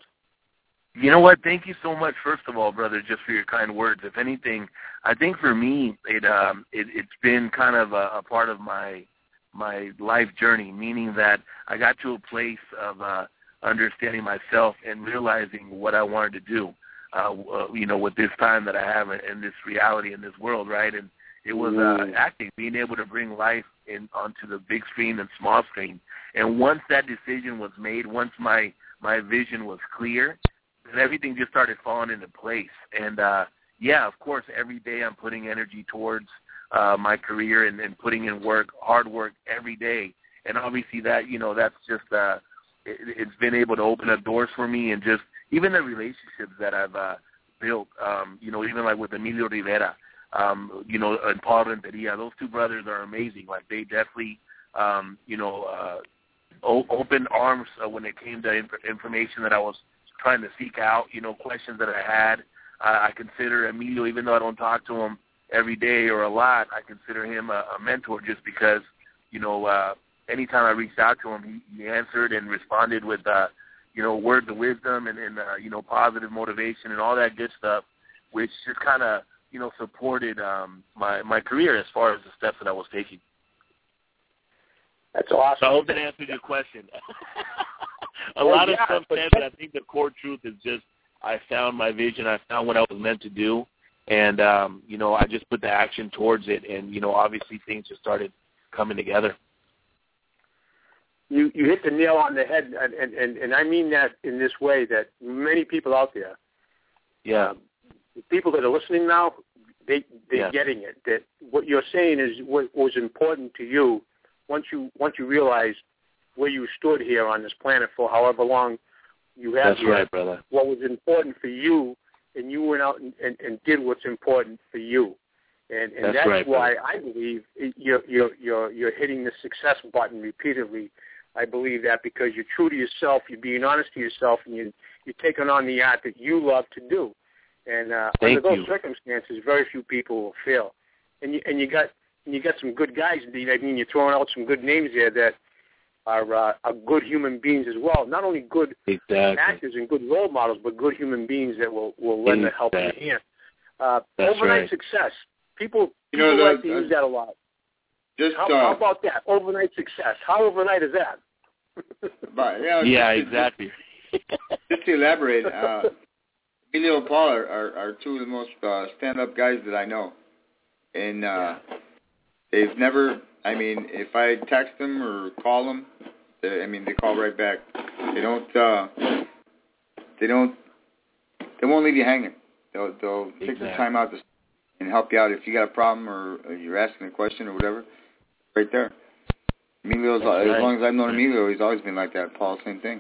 Speaker 11: You know what? Thank you so much, first of all, brother, just for your kind words. If anything, I think for me, it um it, it's been kind of a, a part of my my life journey, meaning that I got to a place of uh, understanding myself and realizing what I wanted to do, uh, uh, you know, with this time that I have in, in this reality, in this world, right? And it was uh, acting, being able to bring life in onto the big screen and small screen. And once that decision was made, once my, my vision was clear, then everything just started falling into place. And, uh, yeah, of course, every day I'm putting energy towards uh, my career and, and putting in work, hard work every day. And obviously that, you know, that's just, uh, it, it's been able to open up doors for me, and just even the relationships that I've uh, built, um, you know, even like with Emilio Rivera, um, you know, and Paul Renteria, those two brothers are amazing. Like they definitely, um, you know, uh, o- opened arms uh, when it came to inf- information that I was trying to seek out, you know, questions that I had. Uh, I consider Emilio, even though I don't talk to him every day or a lot, I consider him a, a mentor just because, you know, uh, anytime I reached out to him, he, he answered and responded with, uh, you know, words of wisdom and, and uh, you know, positive motivation and all that good stuff, which just kind of, you know, supported um, my, my career as far as the steps that I was taking.
Speaker 7: That's awesome.
Speaker 11: So I hope that answered your question. a
Speaker 7: oh,
Speaker 11: lot
Speaker 7: yeah,
Speaker 11: of stuff said, but I think the core truth is just I found my vision. I found what I was meant to do. And, um, you know, I just put the action towards it. And, you know, obviously things just started coming together.
Speaker 7: You you hit the nail on the head, and, and, and I mean that in this way, that many people out there,
Speaker 11: yeah,
Speaker 7: um, people that are listening now, they, they're
Speaker 11: yeah.
Speaker 7: getting it. That what you're saying is what was important to you once you once you realized where you stood here on this planet for however long you have
Speaker 11: That's
Speaker 7: here.
Speaker 11: right, brother.
Speaker 7: What was important for you and you went out and, and, and did what's important for you. And, and
Speaker 11: that's,
Speaker 7: that's
Speaker 11: right,
Speaker 7: why
Speaker 11: brother.
Speaker 7: I believe you're, you're, you're, you're hitting the success button repeatedly. I believe that because you're true to yourself, you're being honest to yourself, and you, you're taking on the art that you love to do. And uh, under those
Speaker 11: you.
Speaker 7: circumstances, very few people will fail. And you, and you got and you got some good guys. I mean, you're throwing out some good names there that are, uh, are good human beings as well. Not only good
Speaker 11: exactly.
Speaker 7: actors and good role models, but good human beings that will, will lend
Speaker 11: exactly.
Speaker 7: a helping hand. Uh,
Speaker 11: That's
Speaker 7: overnight
Speaker 11: right.
Speaker 7: success. People,
Speaker 6: You
Speaker 7: people
Speaker 6: know,
Speaker 7: like
Speaker 6: the-
Speaker 7: to use that a lot.
Speaker 6: Just
Speaker 7: How,
Speaker 6: uh,
Speaker 7: how about that? Overnight success. How overnight is that?
Speaker 6: but, yeah,
Speaker 11: Yeah,
Speaker 6: just,
Speaker 11: exactly.
Speaker 6: Just to elaborate, uh, Emilio and Paul are, are, are two of the most uh, stand-up guys that I know. And uh, they've never, I mean, if I text them or call them, they, I mean, they call right back. They don't, uh, they don't, they won't leave you hanging. They'll, they'll
Speaker 11: Exactly.
Speaker 6: take the time out to and help you out if you got a problem or, or you're asking a question or whatever. Right there. Emilio's,
Speaker 11: That's
Speaker 6: as
Speaker 11: right.
Speaker 6: long as I've known Emilio, he's always been like that. Paul, same thing.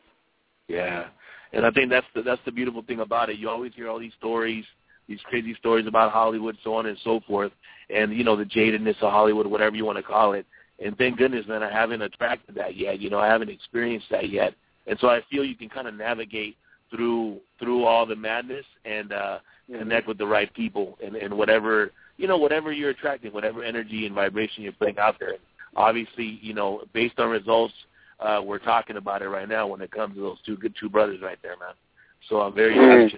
Speaker 11: Yeah, and I think that's the that's the beautiful thing about it. You always hear all these stories, these crazy stories about Hollywood, so on and so forth, and you know the jadedness of Hollywood, whatever you want to call it. And thank goodness, man, I haven't attracted that yet. You know, I haven't experienced that yet, and so I feel you can kind of navigate through through all the madness and uh, mm-hmm. connect with the right people and, and whatever you know, whatever you're attracting, whatever energy and vibration you're putting out there. Obviously, you know, based on results. Uh, we're talking about it right now when it comes to those two good two brothers right there, man. So I'm very passionate,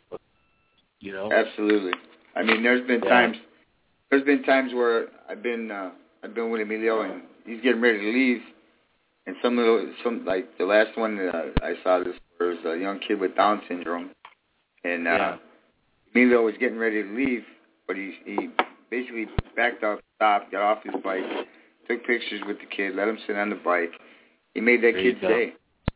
Speaker 11: you know.
Speaker 6: Absolutely. I mean, there's been
Speaker 11: yeah.
Speaker 6: times, there's been times where I've been, uh, I've been with Emilio and he's getting ready to leave, and some little, some like the last one that I, I saw this was a young kid with Down syndrome, and uh,
Speaker 11: yeah.
Speaker 6: Emilio was getting ready to leave, but he he basically backed up, stopped, got off his bike, took pictures with the kid, let him sit on the bike. He made that
Speaker 11: There
Speaker 6: kid stay.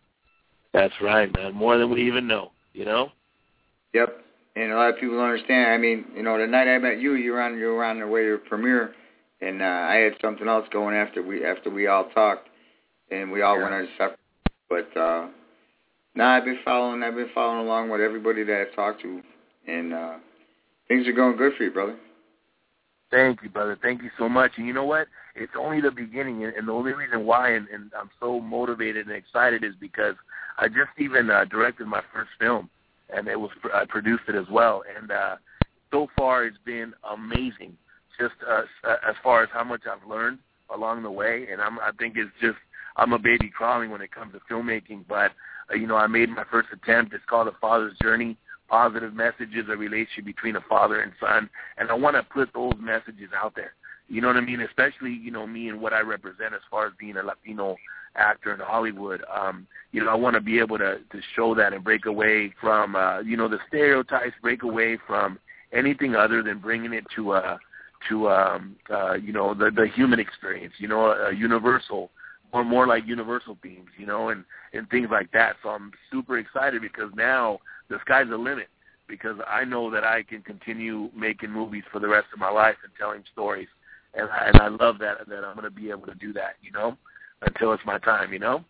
Speaker 11: That's right, man. More than we even know, you know?
Speaker 6: Yep. And a lot of people don't understand. I mean, you know, the night I met you, you were on, you were on the way to the premiere, and uh, I had something else going after we after we all talked, and we all
Speaker 11: yeah.
Speaker 6: went our separate. But uh, nah, I've been following. I've been following along with everybody that I've talked to, and uh, things are going good for you, brother.
Speaker 11: Thank you, brother. Thank you so much. And you know what? It's only the beginning, and the only reason why and, and I'm so motivated and excited is because I just even uh, directed my first film, and it was I produced it as well. And uh, so far, it's been amazing. Just uh, as far as how much I've learned along the way, and I'm, I think it's just I'm a baby crawling when it comes to filmmaking. But uh, you know, I made my first attempt. It's called A Father's Journey. Positive messages, a relationship between a father and son, and I want to put those messages out there. You know what I mean? Especially, you know, me and what I represent as far as being a Latino actor in Hollywood. Um, you know, I want to be able to, to show that and break away from, uh, you know, the stereotypes, break away from anything other than bringing it to, uh, to um, uh, you know, the, the human experience, you know, a, a universal, or more like universal themes, you know, and, and things like that. So I'm super excited because now the sky's the limit because I know that I can continue making movies for the rest of my life and telling stories. And I, and I love that, that I'm going to be able to do that, you know, until it's my time, you know?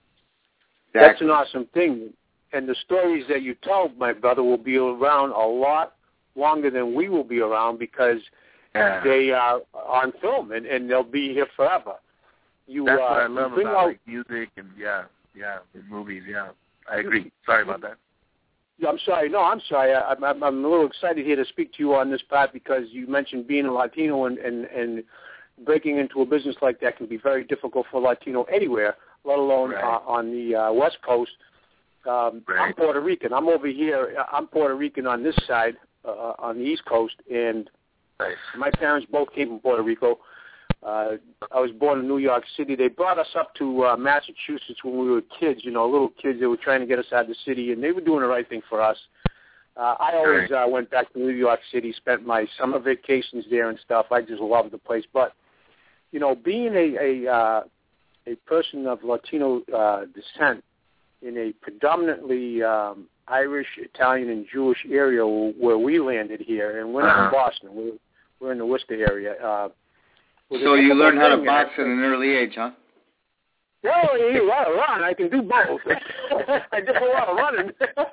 Speaker 7: That's an awesome thing. And the stories that you tell, my brother, will be around a lot longer than we will be around because
Speaker 11: yeah.
Speaker 7: they are on film and, and they'll be here forever. You,
Speaker 11: That's
Speaker 7: uh,
Speaker 11: what I love
Speaker 7: bring
Speaker 11: about
Speaker 7: out,
Speaker 11: like, music and, yeah, yeah, and movies, yeah. I agree. Sorry about that.
Speaker 7: I'm sorry. No, I'm sorry. I, I'm, I'm a little excited here to speak to you on this part because you mentioned being a Latino and, and, and breaking into a business like that can be very difficult for a Latino anywhere, let alone
Speaker 11: right.
Speaker 7: uh, on the uh, West Coast. Um,
Speaker 11: right.
Speaker 7: I'm Puerto Rican. I'm over here. I'm Puerto Rican on this side, uh, on the East Coast, and
Speaker 11: nice.
Speaker 7: My parents both came from Puerto Rico. Uh, I was born in New York City. They brought us up to uh, Massachusetts when we were kids, you know, little kids. They were trying to get us out of the city, and they were doing the right thing for us. Uh, I always uh, went back to New York City, spent my summer vacations there and stuff. I just loved the place. But, you know, being a a, uh, a person of Latino uh, descent in a predominantly um, Irish, Italian, and Jewish area where we landed here, and we're not
Speaker 11: uh-huh.
Speaker 7: in Boston. We're, we're in the Worcester area. Uh,
Speaker 6: So you learned how to box at an early age, huh?
Speaker 7: Well, yeah, Ron, I can do both. I did a lot of running.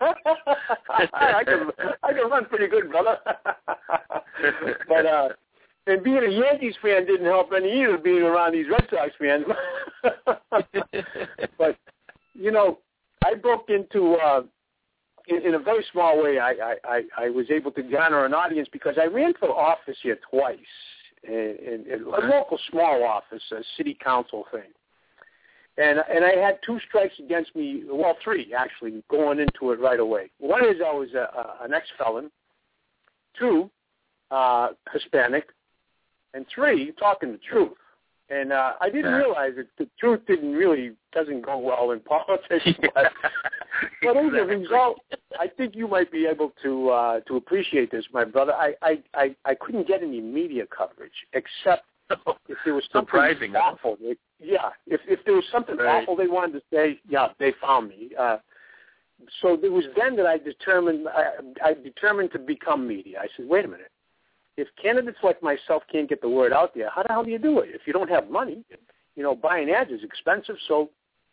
Speaker 7: I can I can run pretty good, brother. But uh, and being a Yankees fan didn't help any either. Being around these Red Sox fans, but you know, I broke into. Uh, In, in a very small way, I, I, I was able to garner an audience because I ran for office here twice, in, in, in a local small office, a city council thing. And and I had two strikes against me, well, three, actually, going into it right away. One is I was a, a, an ex-felon. Two, uh, Hispanic. And three, talking the truth. And uh, I didn't realize that the truth didn't really, doesn't go well in politics. But, but as a result, I think you might be able to uh, to appreciate this, my brother. I, I, I, I couldn't get any media coverage except if there was something
Speaker 11: Surprising,
Speaker 7: awful. Huh? Yeah, if if there was something right. awful they wanted to say, yeah, they found me. Uh, so it was then that I determined I, I determined to become media. I said, wait a minute. If candidates like myself can't get the word out there, how the hell do you do it? If you don't have money, you know, buying ads is expensive. So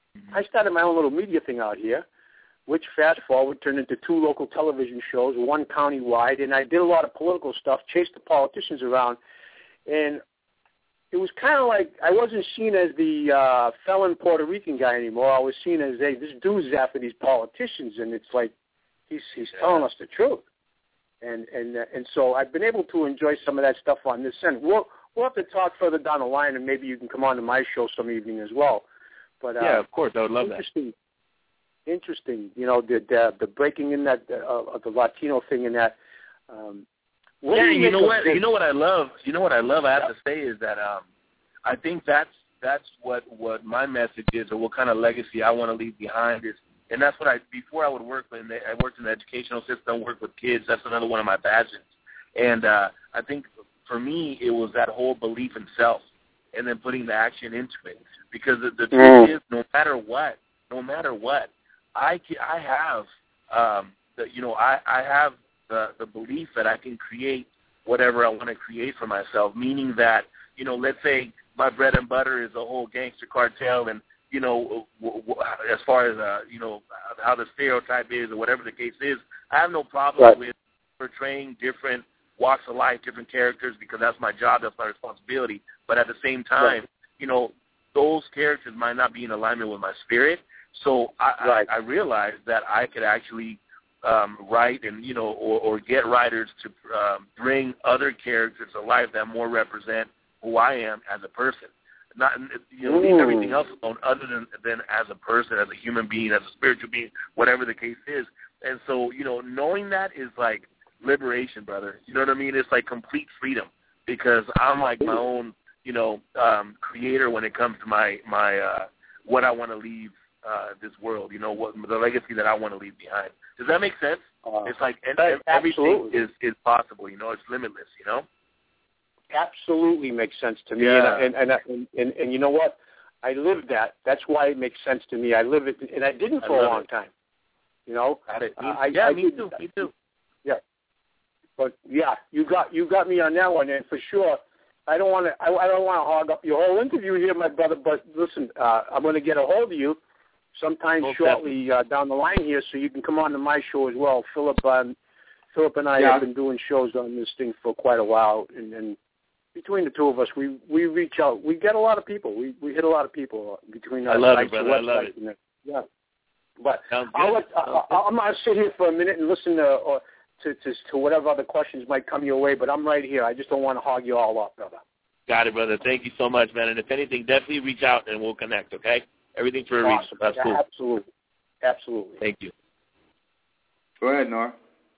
Speaker 7: I started my own little media thing out here, which fast forward turned into two local television shows, one county-wide, and I did a lot of political stuff, chased the politicians around, and it was kind of like I wasn't seen as the uh, felon Puerto Rican guy anymore. I was seen as, hey, this dude's after these politicians, and it's like he's he's telling us the truth. And and uh, and so I've been able to enjoy some of that stuff on this end. We'll we'll have to talk further down the line, and maybe you can come on to my show some evening as well. But uh,
Speaker 11: yeah, of course, I would love
Speaker 7: interesting, that. Interesting, you know, the the, the breaking in that uh, of the Latino thing in that. Um,
Speaker 11: yeah, you, you know what? This? You know what I love. You know what I love. I have yeah. to say is that um, I think that's that's what what my message is, or what kind of legacy I want to leave behind is. And that's what I, before I would work in, the, I worked in the educational system, worked with kids. That's another one of my passions. And uh, I think for me, it was that whole belief in self and then putting the action into it. Because the, the
Speaker 7: mm.
Speaker 11: truth is, no matter what, no matter what, I, I have, um, the, you know, I, I have the, the belief that I can create whatever I want to create for myself, meaning that, you know, let's say my bread and butter is a whole gangster cartel and, you know, w- w- as far as, uh, you know, how the stereotype is or whatever the case is, I have no problem
Speaker 7: right.
Speaker 11: with portraying different walks of life, different characters, because that's my job, that's my responsibility. But at the same time, right. you know, those characters might not be in alignment with my spirit. So I,
Speaker 7: right.
Speaker 11: I, I realized that I could actually um, write and, you know, or, or get writers to um, bring other characters to life that more represent who I am as a person. Not, you know, leave everything else alone other than, than as a person, as a human being, as a spiritual being, whatever the case is. And so, you know, knowing that is like liberation, brother. You know what I mean? It's like complete freedom because I'm like my own, you know, um, creator when it comes to my, my uh, what I want to leave uh, this world, you know, what the legacy that I want to leave behind. Does that make sense? Uh, it's like and, everything is, is possible, you know, it's limitless, you know?
Speaker 7: Absolutely makes sense to me,
Speaker 11: yeah.
Speaker 7: and, and, and and and you know what? I live that. That's why it makes sense to me. I live it, and I didn't for
Speaker 11: I
Speaker 7: a long
Speaker 11: it.
Speaker 7: time. You know,
Speaker 11: Got it. Me,
Speaker 7: I,
Speaker 11: yeah,
Speaker 7: I
Speaker 11: me
Speaker 7: did,
Speaker 11: too. Me too.
Speaker 7: Yeah, but yeah, you got you got me on that one, and for sure. I don't want to. I, I don't want to hog up your whole interview here, my brother. But listen, uh, I'm going to get a hold of you sometime
Speaker 11: Most
Speaker 7: shortly uh, down the line here, so you can come on to my show as well. Philip, um, Philip and I
Speaker 6: yeah.
Speaker 7: have been doing shows on this thing for quite a while, and. and between the two of us, we, we reach out. We get a lot of people. We we hit a lot of people between our
Speaker 11: I love
Speaker 7: sites,
Speaker 11: it, brother. I love it.
Speaker 7: And, yeah. But
Speaker 11: Sounds
Speaker 7: I'll
Speaker 11: good.
Speaker 7: let, uh, I'm going to sit here for a minute and listen to, or to, to to whatever other questions might come your way, but I'm right here. I just don't want to hog you all up, brother.
Speaker 11: Got it, brother. Thank you so much, man. And if anything, definitely reach out and we'll connect, okay? Everything for a
Speaker 7: awesome.
Speaker 11: reason. That's
Speaker 7: yeah,
Speaker 11: cool.
Speaker 7: Absolutely. Absolutely.
Speaker 11: Thank you.
Speaker 6: Go ahead, Nora.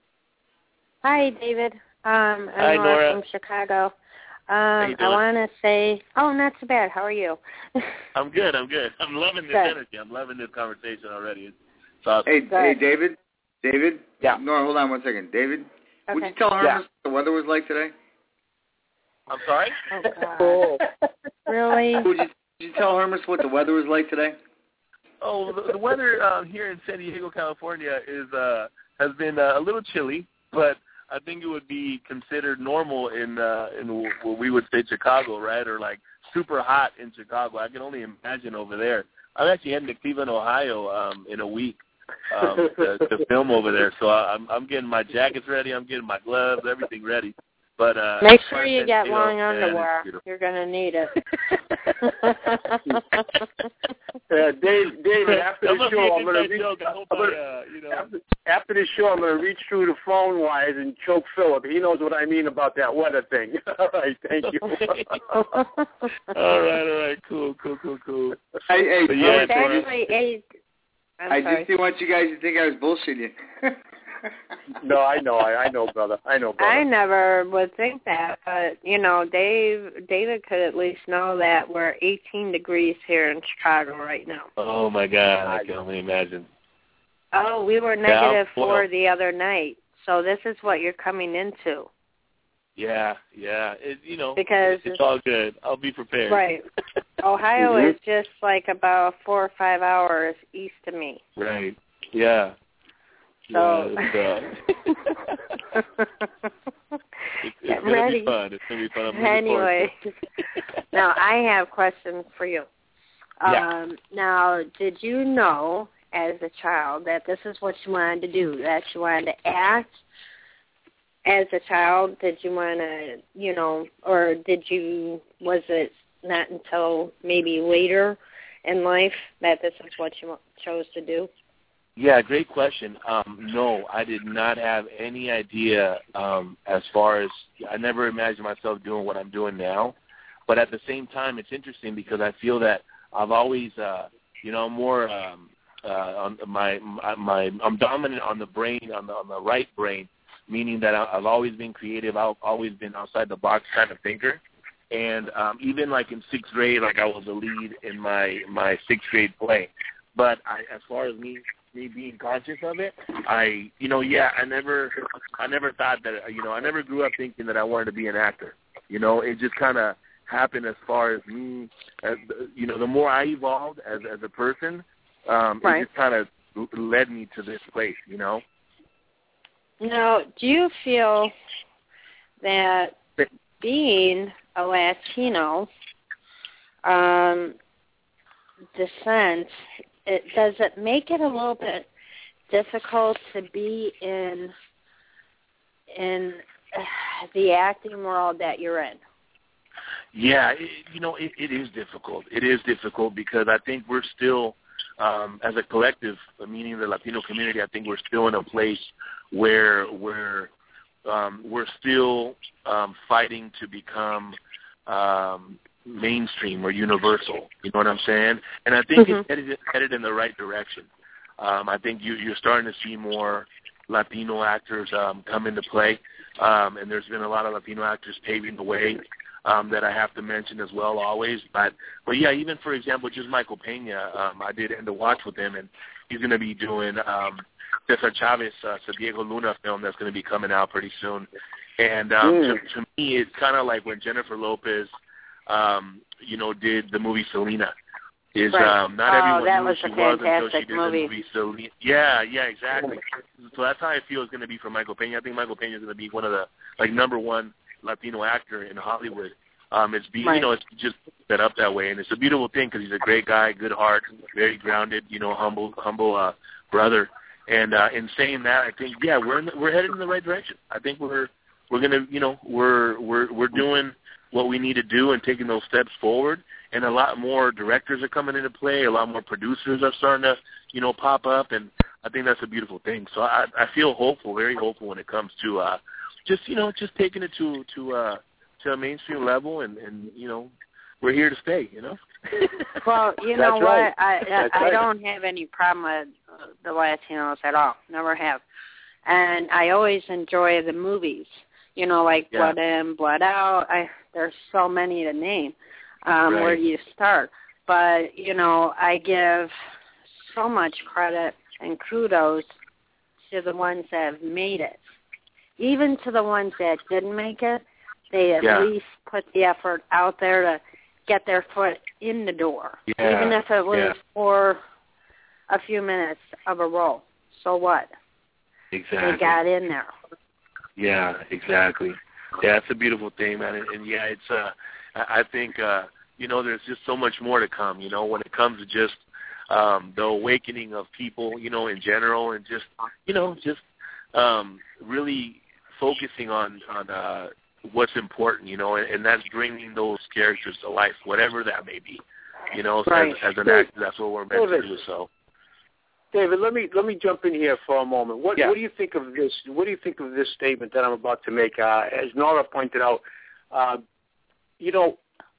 Speaker 1: Hi, David. Um, I'm
Speaker 11: Hi,
Speaker 1: Nora,
Speaker 11: Nora
Speaker 1: from Chicago. Um,
Speaker 11: How you
Speaker 1: I
Speaker 11: doing?
Speaker 1: want to say, oh, not too bad. How are you?
Speaker 11: I'm good. I'm good. I'm loving this
Speaker 1: good.
Speaker 11: energy. I'm loving this conversation already. It's awesome.
Speaker 6: Hey,
Speaker 1: Good.
Speaker 6: hey, David. David.
Speaker 7: Yeah.
Speaker 6: Nora, hold on one second. David,
Speaker 1: Okay.
Speaker 6: would you tell her
Speaker 7: Yeah.
Speaker 6: what the weather was like today?
Speaker 11: I'm sorry?
Speaker 1: Oh, God. Really?
Speaker 6: Would you, would you tell Hermes what the weather was like today?
Speaker 11: Oh, the, the weather um, here in San Diego, California, is uh, has been uh, a little chilly, but I think it would be considered normal in uh, in what we would say Chicago, right? Or like super hot in Chicago. I can only imagine over there. I'm actually heading to Cleveland, Ohio, um, in a week um, to, to film over there. So I, I'm I'm getting my jackets ready. I'm getting my gloves, everything ready. But uh,
Speaker 1: make sure you get long underwear. You're gonna need it.
Speaker 7: uh, Dave, David, after the show, I'm gonna reach. I'm gonna, uh, you know. after, after the show, I'm gonna reach through the phone wires and choke Philip. He knows what I mean about that weather thing. All right, thank you.
Speaker 11: all right, all right, cool, cool, cool, cool.
Speaker 6: Hey, hey,
Speaker 11: yeah,
Speaker 1: it's actually eight. I'm
Speaker 6: I
Speaker 1: sorry.
Speaker 6: just didn't want you guys to think I was bullshitting.
Speaker 7: No, I know, I, I know, brother. I know, brother.
Speaker 1: I never would think that, but you know, Dave, David could at least know that we're eighteen degrees here in Chicago right now.
Speaker 11: Oh my God, I can only imagine.
Speaker 1: Oh, we were negative yeah, four the other night, so this is what you're coming into.
Speaker 11: Yeah, yeah, it, you know,
Speaker 1: because
Speaker 11: it's, it's all good. I'll be prepared.
Speaker 1: Right. Ohio
Speaker 11: mm-hmm.
Speaker 1: is just like about four or five hours east of me.
Speaker 11: Right. Yeah.
Speaker 1: So,
Speaker 11: yeah, it's, uh, it's, it's gonna
Speaker 1: ready.
Speaker 11: be fun. It's gonna be fun. I'm
Speaker 1: anyway, now I have questions for you.
Speaker 11: Yeah.
Speaker 1: Um, now, did you know as a child that this is what you wanted to do? That you wanted to act as a child? Did you want to, you know, or did you? Was it not until maybe later in life that this is what you chose to do?
Speaker 11: Yeah, great question. Um, no, I did not have any idea um, as far as I never imagined myself doing what I'm doing now. But at the same time, it's interesting because I feel that I've always, uh, you know, more um, uh, on my, my my I'm dominant on the brain, on the on the right brain, meaning that I've always been creative. I've always been outside the box kind of thinker. And um, even like in sixth grade, like I was a lead in my my sixth grade play. But I, as far as me. me being conscious of it, I, you know, yeah, I never, I never thought that, you know, I never grew up thinking that I wanted to be an actor. You know, it just kind of happened as far as me, as, you know, the more I evolved as as a person, um,
Speaker 1: right.
Speaker 11: it just kind of led me to this place, you know.
Speaker 1: Now, do you feel that being a Latino um, descent, It, does it make it a little bit difficult to be in in uh, the acting world that you're in?
Speaker 11: Yeah, it, you know, it, it is difficult. It is difficult because I think we're still, um, as a collective, meaning the Latino community, I think we're still in a place where we're um, we're still um, fighting to become um, mainstream or universal, you know what I'm saying? And I think
Speaker 1: mm-hmm.
Speaker 11: it's headed, headed in the right direction. Um, I think you, you're starting to see more Latino actors um, come into play, um, and there's been a lot of Latino actors paving the way um, that I have to mention as well always. But, but yeah, even, for example, just Michael Pena, um, I did End of Watch with him, and he's going to be doing um, Cesar Chavez, uh, Diego Luna film that's going to be coming out pretty soon. And um, mm. to, to me, it's kind of like when Jennifer Lopez Um, you know, did the movie Selena. Is
Speaker 1: right.
Speaker 11: um, not
Speaker 1: oh,
Speaker 11: everyone
Speaker 1: that
Speaker 11: knew
Speaker 1: was
Speaker 11: who she
Speaker 1: a
Speaker 11: was until
Speaker 1: fantastic
Speaker 11: she did
Speaker 1: movie.
Speaker 11: the movie Selena. Yeah, yeah, exactly. So that's how I feel it's going to be for Michael Pena. I think Michael Pena is going to be one of the like number one Latino actor in Hollywood. Um, it's be,
Speaker 1: right.
Speaker 11: you know, it's just set up that way, and it's a beautiful thing because he's a great guy, good heart, very grounded, you know, humble, humble uh, brother. And uh, in saying that, I think yeah, we're in the, we're headed in the right direction. I think we're we're going to, you know, we're we're we're doing what we need to do and taking those steps forward. And a lot more directors are coming into play. A lot more producers are starting to, you know, pop up. And I think that's a beautiful thing. So I, I feel hopeful, very hopeful when it comes to uh, just, you know, just taking it to to uh, to a mainstream level. And, and, you know, we're here to stay, you know.
Speaker 1: Well, you know what?
Speaker 7: Right.
Speaker 1: I
Speaker 7: That's
Speaker 1: I
Speaker 7: right.
Speaker 1: don't have any problem with the Latinos at all. Never have. And I always enjoy the movies. You know, like
Speaker 11: yeah.
Speaker 1: Blood In, Blood Out. I there's so many to name. Um,
Speaker 11: right.
Speaker 1: Where do you start? But, you know, I give so much credit and kudos to the ones that have made it. Even to the ones that didn't make it, they at
Speaker 11: yeah.
Speaker 1: least put the effort out there to get their foot in the door.
Speaker 11: Yeah.
Speaker 1: Even if it was
Speaker 11: yeah.
Speaker 1: for a few minutes of a role. So what?
Speaker 11: Exactly.
Speaker 1: They got in there.
Speaker 11: Yeah, exactly. Yeah, it's a beautiful thing, man. And, and yeah, it's uh, I, I think uh, you know, there's just so much more to come. You know, when it comes to just um, the awakening of people, you know, in general, and just, you know, just um, really focusing on, on uh, what's important, you know, and, and that's bringing those characters to life, whatever that may be, you know,
Speaker 7: right.
Speaker 11: as, as an actor, that's what we're meant
Speaker 7: David,
Speaker 11: to do, so.
Speaker 7: David, let me let me jump in here for a moment. What,
Speaker 11: yeah.
Speaker 7: what do you think of this? What do you think of this statement that I'm about to make? Uh, as Nora pointed out, uh, you know,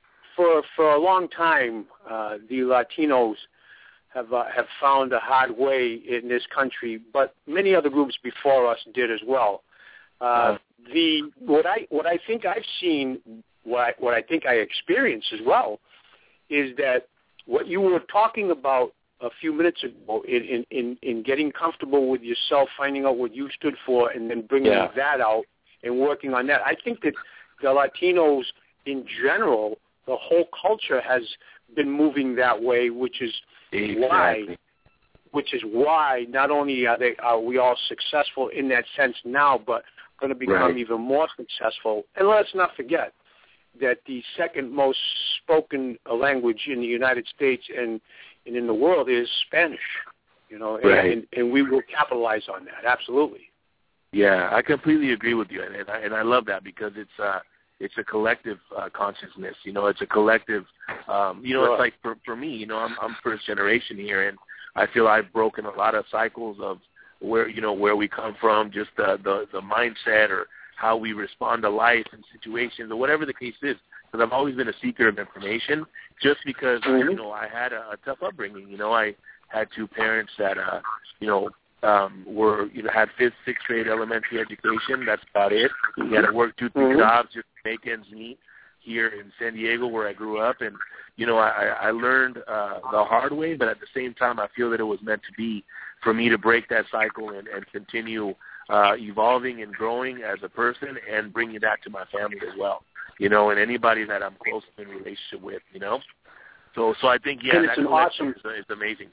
Speaker 7: for for a long time, uh, the Latinos have uh, have found a hard way in this country, but many other groups before us did as well. Uh, uh, the what I what I think I've seen, what I, what I think I experienced as well, is that what you were talking about a few minutes ago in, in, in, in getting comfortable with yourself, finding out what you stood for, and then bringing
Speaker 11: yeah.
Speaker 7: that out and working on that. I think that the Latinos in general, the whole culture has been moving that way, which is
Speaker 11: exactly.
Speaker 7: why which is why not only are, they, are we all successful in that sense now, but going to become
Speaker 11: right.
Speaker 7: even more successful. And let's not forget that the second most spoken language in the United States and and in the world is Spanish, you know, and,
Speaker 11: right.
Speaker 7: and, and we will capitalize on that, absolutely.
Speaker 11: Yeah, I completely agree with you, and, and, I, and I love that because it's uh, it's a collective uh, consciousness, you know, it's a collective, um, you know,
Speaker 7: sure.
Speaker 11: it's like for, for me, you know, I'm, I'm first generation here, and I feel I've broken a lot of cycles of where, you know, where we come from, just the, the, the mindset or how we respond to life and situations or whatever the case is. Because I've always been a seeker of information, just because mm-hmm. you know I had a, a tough upbringing. You know, I had two parents that uh, you know um, were you know had fifth, sixth grade elementary education. That's about it. We had to work two, three mm-hmm. jobs just to make ends meet here in San Diego, where I grew up. And you know, I, I learned uh, the hard way, but at the same time, I feel that it was meant to be for me to break that cycle and, and continue uh, evolving and growing as a person and bringing that to my family as well. You know, and anybody that I'm close in relationship with, you know. So, so I think yeah,
Speaker 7: and
Speaker 11: that
Speaker 7: it's
Speaker 11: collection
Speaker 7: awesome,
Speaker 11: is, is amazing.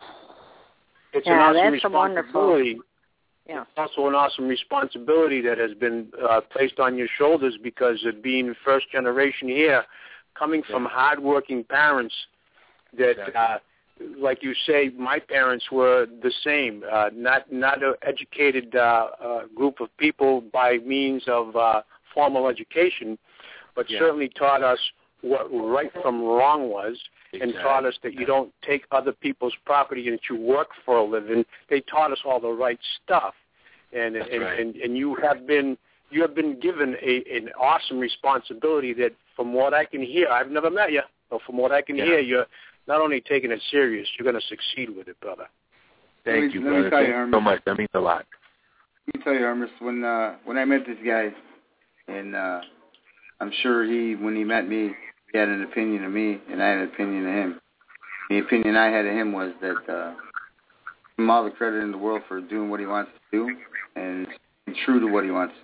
Speaker 7: It's
Speaker 1: yeah,
Speaker 7: an awesome
Speaker 1: that's
Speaker 7: responsibility.
Speaker 1: Wonderful. Yeah.
Speaker 7: It's also an awesome responsibility that has been uh, placed on your shoulders because of being first generation here, coming from
Speaker 11: yeah.
Speaker 7: hardworking parents. That,
Speaker 11: exactly.
Speaker 7: uh, like you say, my parents were the same. Uh, not not an educated uh, uh, group of people by means of uh, formal education, but
Speaker 11: yeah.
Speaker 7: certainly taught us what right from wrong was,
Speaker 11: exactly.
Speaker 7: and taught us that you don't take other people's property and that you work for a living. They taught us all the right stuff, and
Speaker 11: That's
Speaker 7: and,
Speaker 11: right.
Speaker 7: and and you have been you have been given a an awesome responsibility that, from what I can hear, I've never met you, but from what I can
Speaker 11: yeah.
Speaker 7: hear, you're not only taking it serious, you're going to succeed with it, brother.
Speaker 11: Thank
Speaker 6: let
Speaker 11: you,
Speaker 6: me,
Speaker 11: brother.
Speaker 6: Let me tell
Speaker 11: Thank
Speaker 6: you,
Speaker 11: you
Speaker 6: Hermes,
Speaker 11: so much. That means a lot.
Speaker 6: Let me tell you, Hermes, when uh, when I met this guy, and uh, I'm sure he, when he met me, he had an opinion of me, and I had an opinion of him. The opinion I had of him was that uh, give him all the credit in the world for doing what he wants to do and being true to what he wants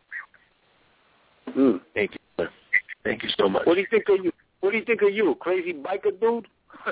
Speaker 6: to do.
Speaker 11: Mm. Thank you, sir. Thank you so much.
Speaker 7: What do you think of you? What do you think of you, crazy biker dude?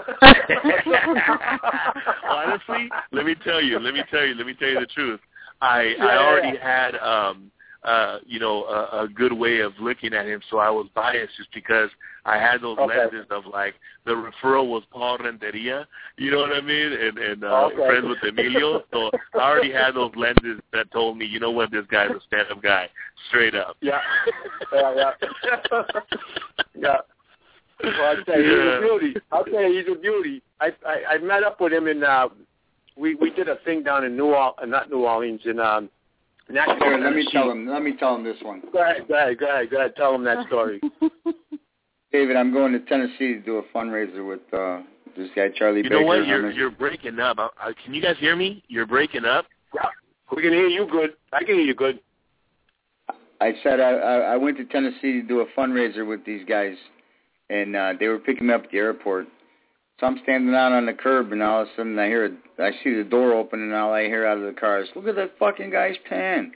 Speaker 11: Honestly, let me tell you, let me tell you, let me tell you the truth. I
Speaker 7: yeah,
Speaker 11: I already
Speaker 7: yeah.
Speaker 11: had um uh you know a, a good way of looking at him, so I was biased just because I had those
Speaker 7: okay.
Speaker 11: lenses of like the referral was Paul Renteria, you know what I mean, and and uh,
Speaker 7: okay.
Speaker 11: friends with Emilio. So I already had those lenses that told me, you know what, this guy's a stand-up guy, straight up.
Speaker 7: Yeah, yeah, yeah. yeah. Well, I'll tell you, he's a beauty. I'll tell you, he's a beauty. I, I I met up with him in uh, we we did a thing down in New Orleans, uh, not New Orleans, in um, Nashville.
Speaker 6: Here, let me tell him. Let me tell him this one.
Speaker 7: Go ahead, go ahead, go ahead, go ahead. Tell him that story.
Speaker 6: David, I'm going to Tennessee to do a fundraiser with uh, this guy Charlie
Speaker 11: you
Speaker 6: Baker.
Speaker 11: You know what? You're you're breaking up. I, I, can you guys hear me? You're breaking up.
Speaker 7: Yeah, we can hear you good. I can hear you good.
Speaker 6: I said I I, I went to Tennessee to do a fundraiser with these guys. And uh, they were picking me up at the airport. So I'm standing out on the curb, and all of a sudden I hear, a, I see the door open, and all I hear out of the car is, "Look at that fucking guy's pan."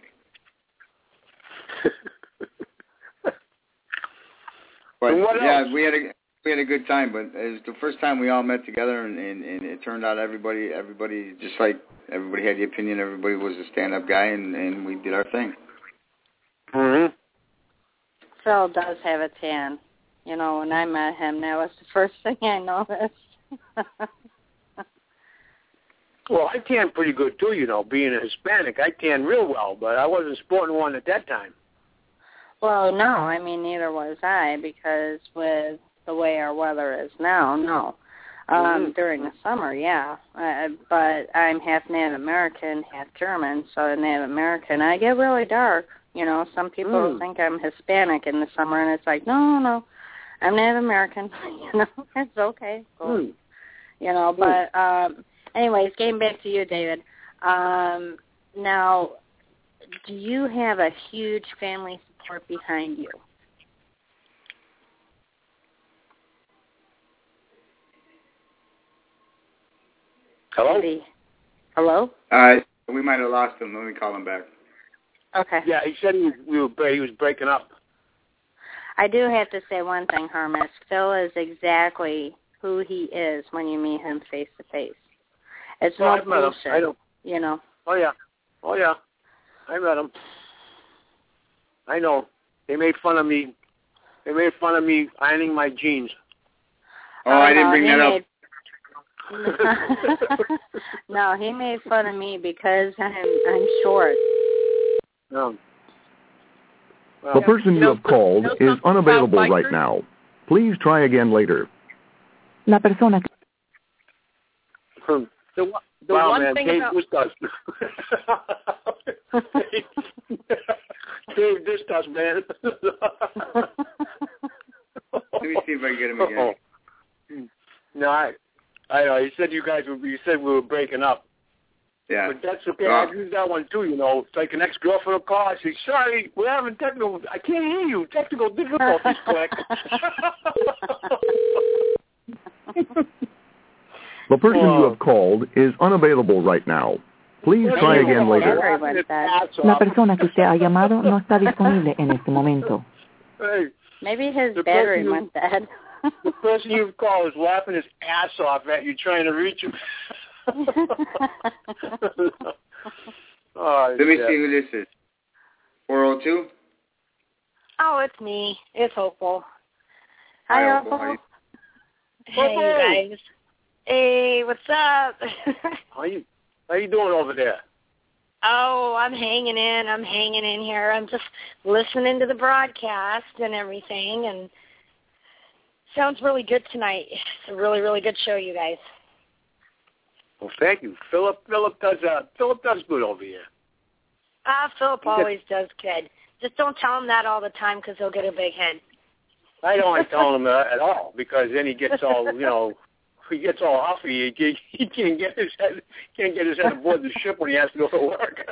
Speaker 6: But
Speaker 7: what
Speaker 6: yeah,
Speaker 7: else?
Speaker 6: we had a we had a good time. But it was the first time we all met together, and, and, and it turned out everybody everybody just like everybody had the opinion. Everybody was a stand-up guy, and, and we did our thing.
Speaker 7: Mm-hmm.
Speaker 1: Phil does have a tan. You know, when I met him, that was the first thing I noticed.
Speaker 7: Well, I tan pretty good, too, you know, being a Hispanic. I tan real well, but I wasn't sporting one at that time.
Speaker 1: Well, no, I mean, neither was I, because with the way our weather is now, no. Um, mm-hmm. During the summer, yeah. Uh, but I'm half Native American, half German, so Native American. I get really dark. You know, some people mm. think I'm Hispanic in the summer, and it's like, no, no, I'm Native American. You know, it's okay. Cool. Mm. You know, but... Um, Anyways, getting back to you, David. Um, now, do you have a huge family support behind you?
Speaker 7: Hello?
Speaker 1: Maybe. Hello?
Speaker 6: Uh, we might have lost him. Let me call him back.
Speaker 1: Okay.
Speaker 7: Yeah, he said he was, we were, he was breaking up.
Speaker 1: I do have to say one thing, Hermes. Phil is exactly who he is when you meet him face to face. It's
Speaker 7: well,
Speaker 1: no bullshit,
Speaker 7: I know.
Speaker 1: You know.
Speaker 7: Oh, yeah. Oh, yeah. I met him. I know. They made fun of me. They made fun of me ironing my jeans.
Speaker 6: Oh, uh, I didn't bring that
Speaker 1: made...
Speaker 6: up.
Speaker 1: No, he made fun of me because I'm I'm short.
Speaker 7: No. Well,
Speaker 12: the person you have called is unavailable right now. Please try again later.
Speaker 13: La persona.
Speaker 7: Hmm.
Speaker 14: The, the
Speaker 7: wow,
Speaker 14: one
Speaker 7: man,
Speaker 14: thing
Speaker 7: Dave
Speaker 14: about
Speaker 7: this does. Dave this does, man.
Speaker 6: Let me see if I can get him again.
Speaker 7: No, I, I know. He said you guys were. You said we were breaking up.
Speaker 6: Yeah.
Speaker 7: But that's okay. I use that one too. You know, it's like an ex-girlfriend will call. I say, sorry, we're having technical. I can't hear you. Technical difficulties, quick.
Speaker 12: The person you have called is unavailable right now. Please try again later.
Speaker 13: La persona que usted ha llamado no está disponible en este momento.
Speaker 7: Hey,
Speaker 1: maybe his battery went dead.
Speaker 7: The person you've called is laughing his ass off at you trying to reach him. Oh,
Speaker 6: let me
Speaker 7: shit.
Speaker 6: see who this is. four oh two?
Speaker 14: Oh, it's me. It's Opal.
Speaker 6: Hi,
Speaker 14: Hi,
Speaker 6: Opal.
Speaker 14: Opal. Hey, you guys. Hey, what's up?
Speaker 7: How you How you doing over there?
Speaker 14: Oh, I'm hanging in. I'm hanging in here. I'm just listening to the broadcast and everything, and sounds really good tonight. It's a really, really good show, you guys.
Speaker 7: Well, thank you. Philip Philip does uh, Philip does good over here.
Speaker 14: Ah, Philip always does good. Just don't tell him that all the time because he'll get a big head.
Speaker 7: I don't like telling him that at all because then he gets all, you know, he gets all huffy. He can't, he can't get his head can't get his head aboard the ship when he has to go to work.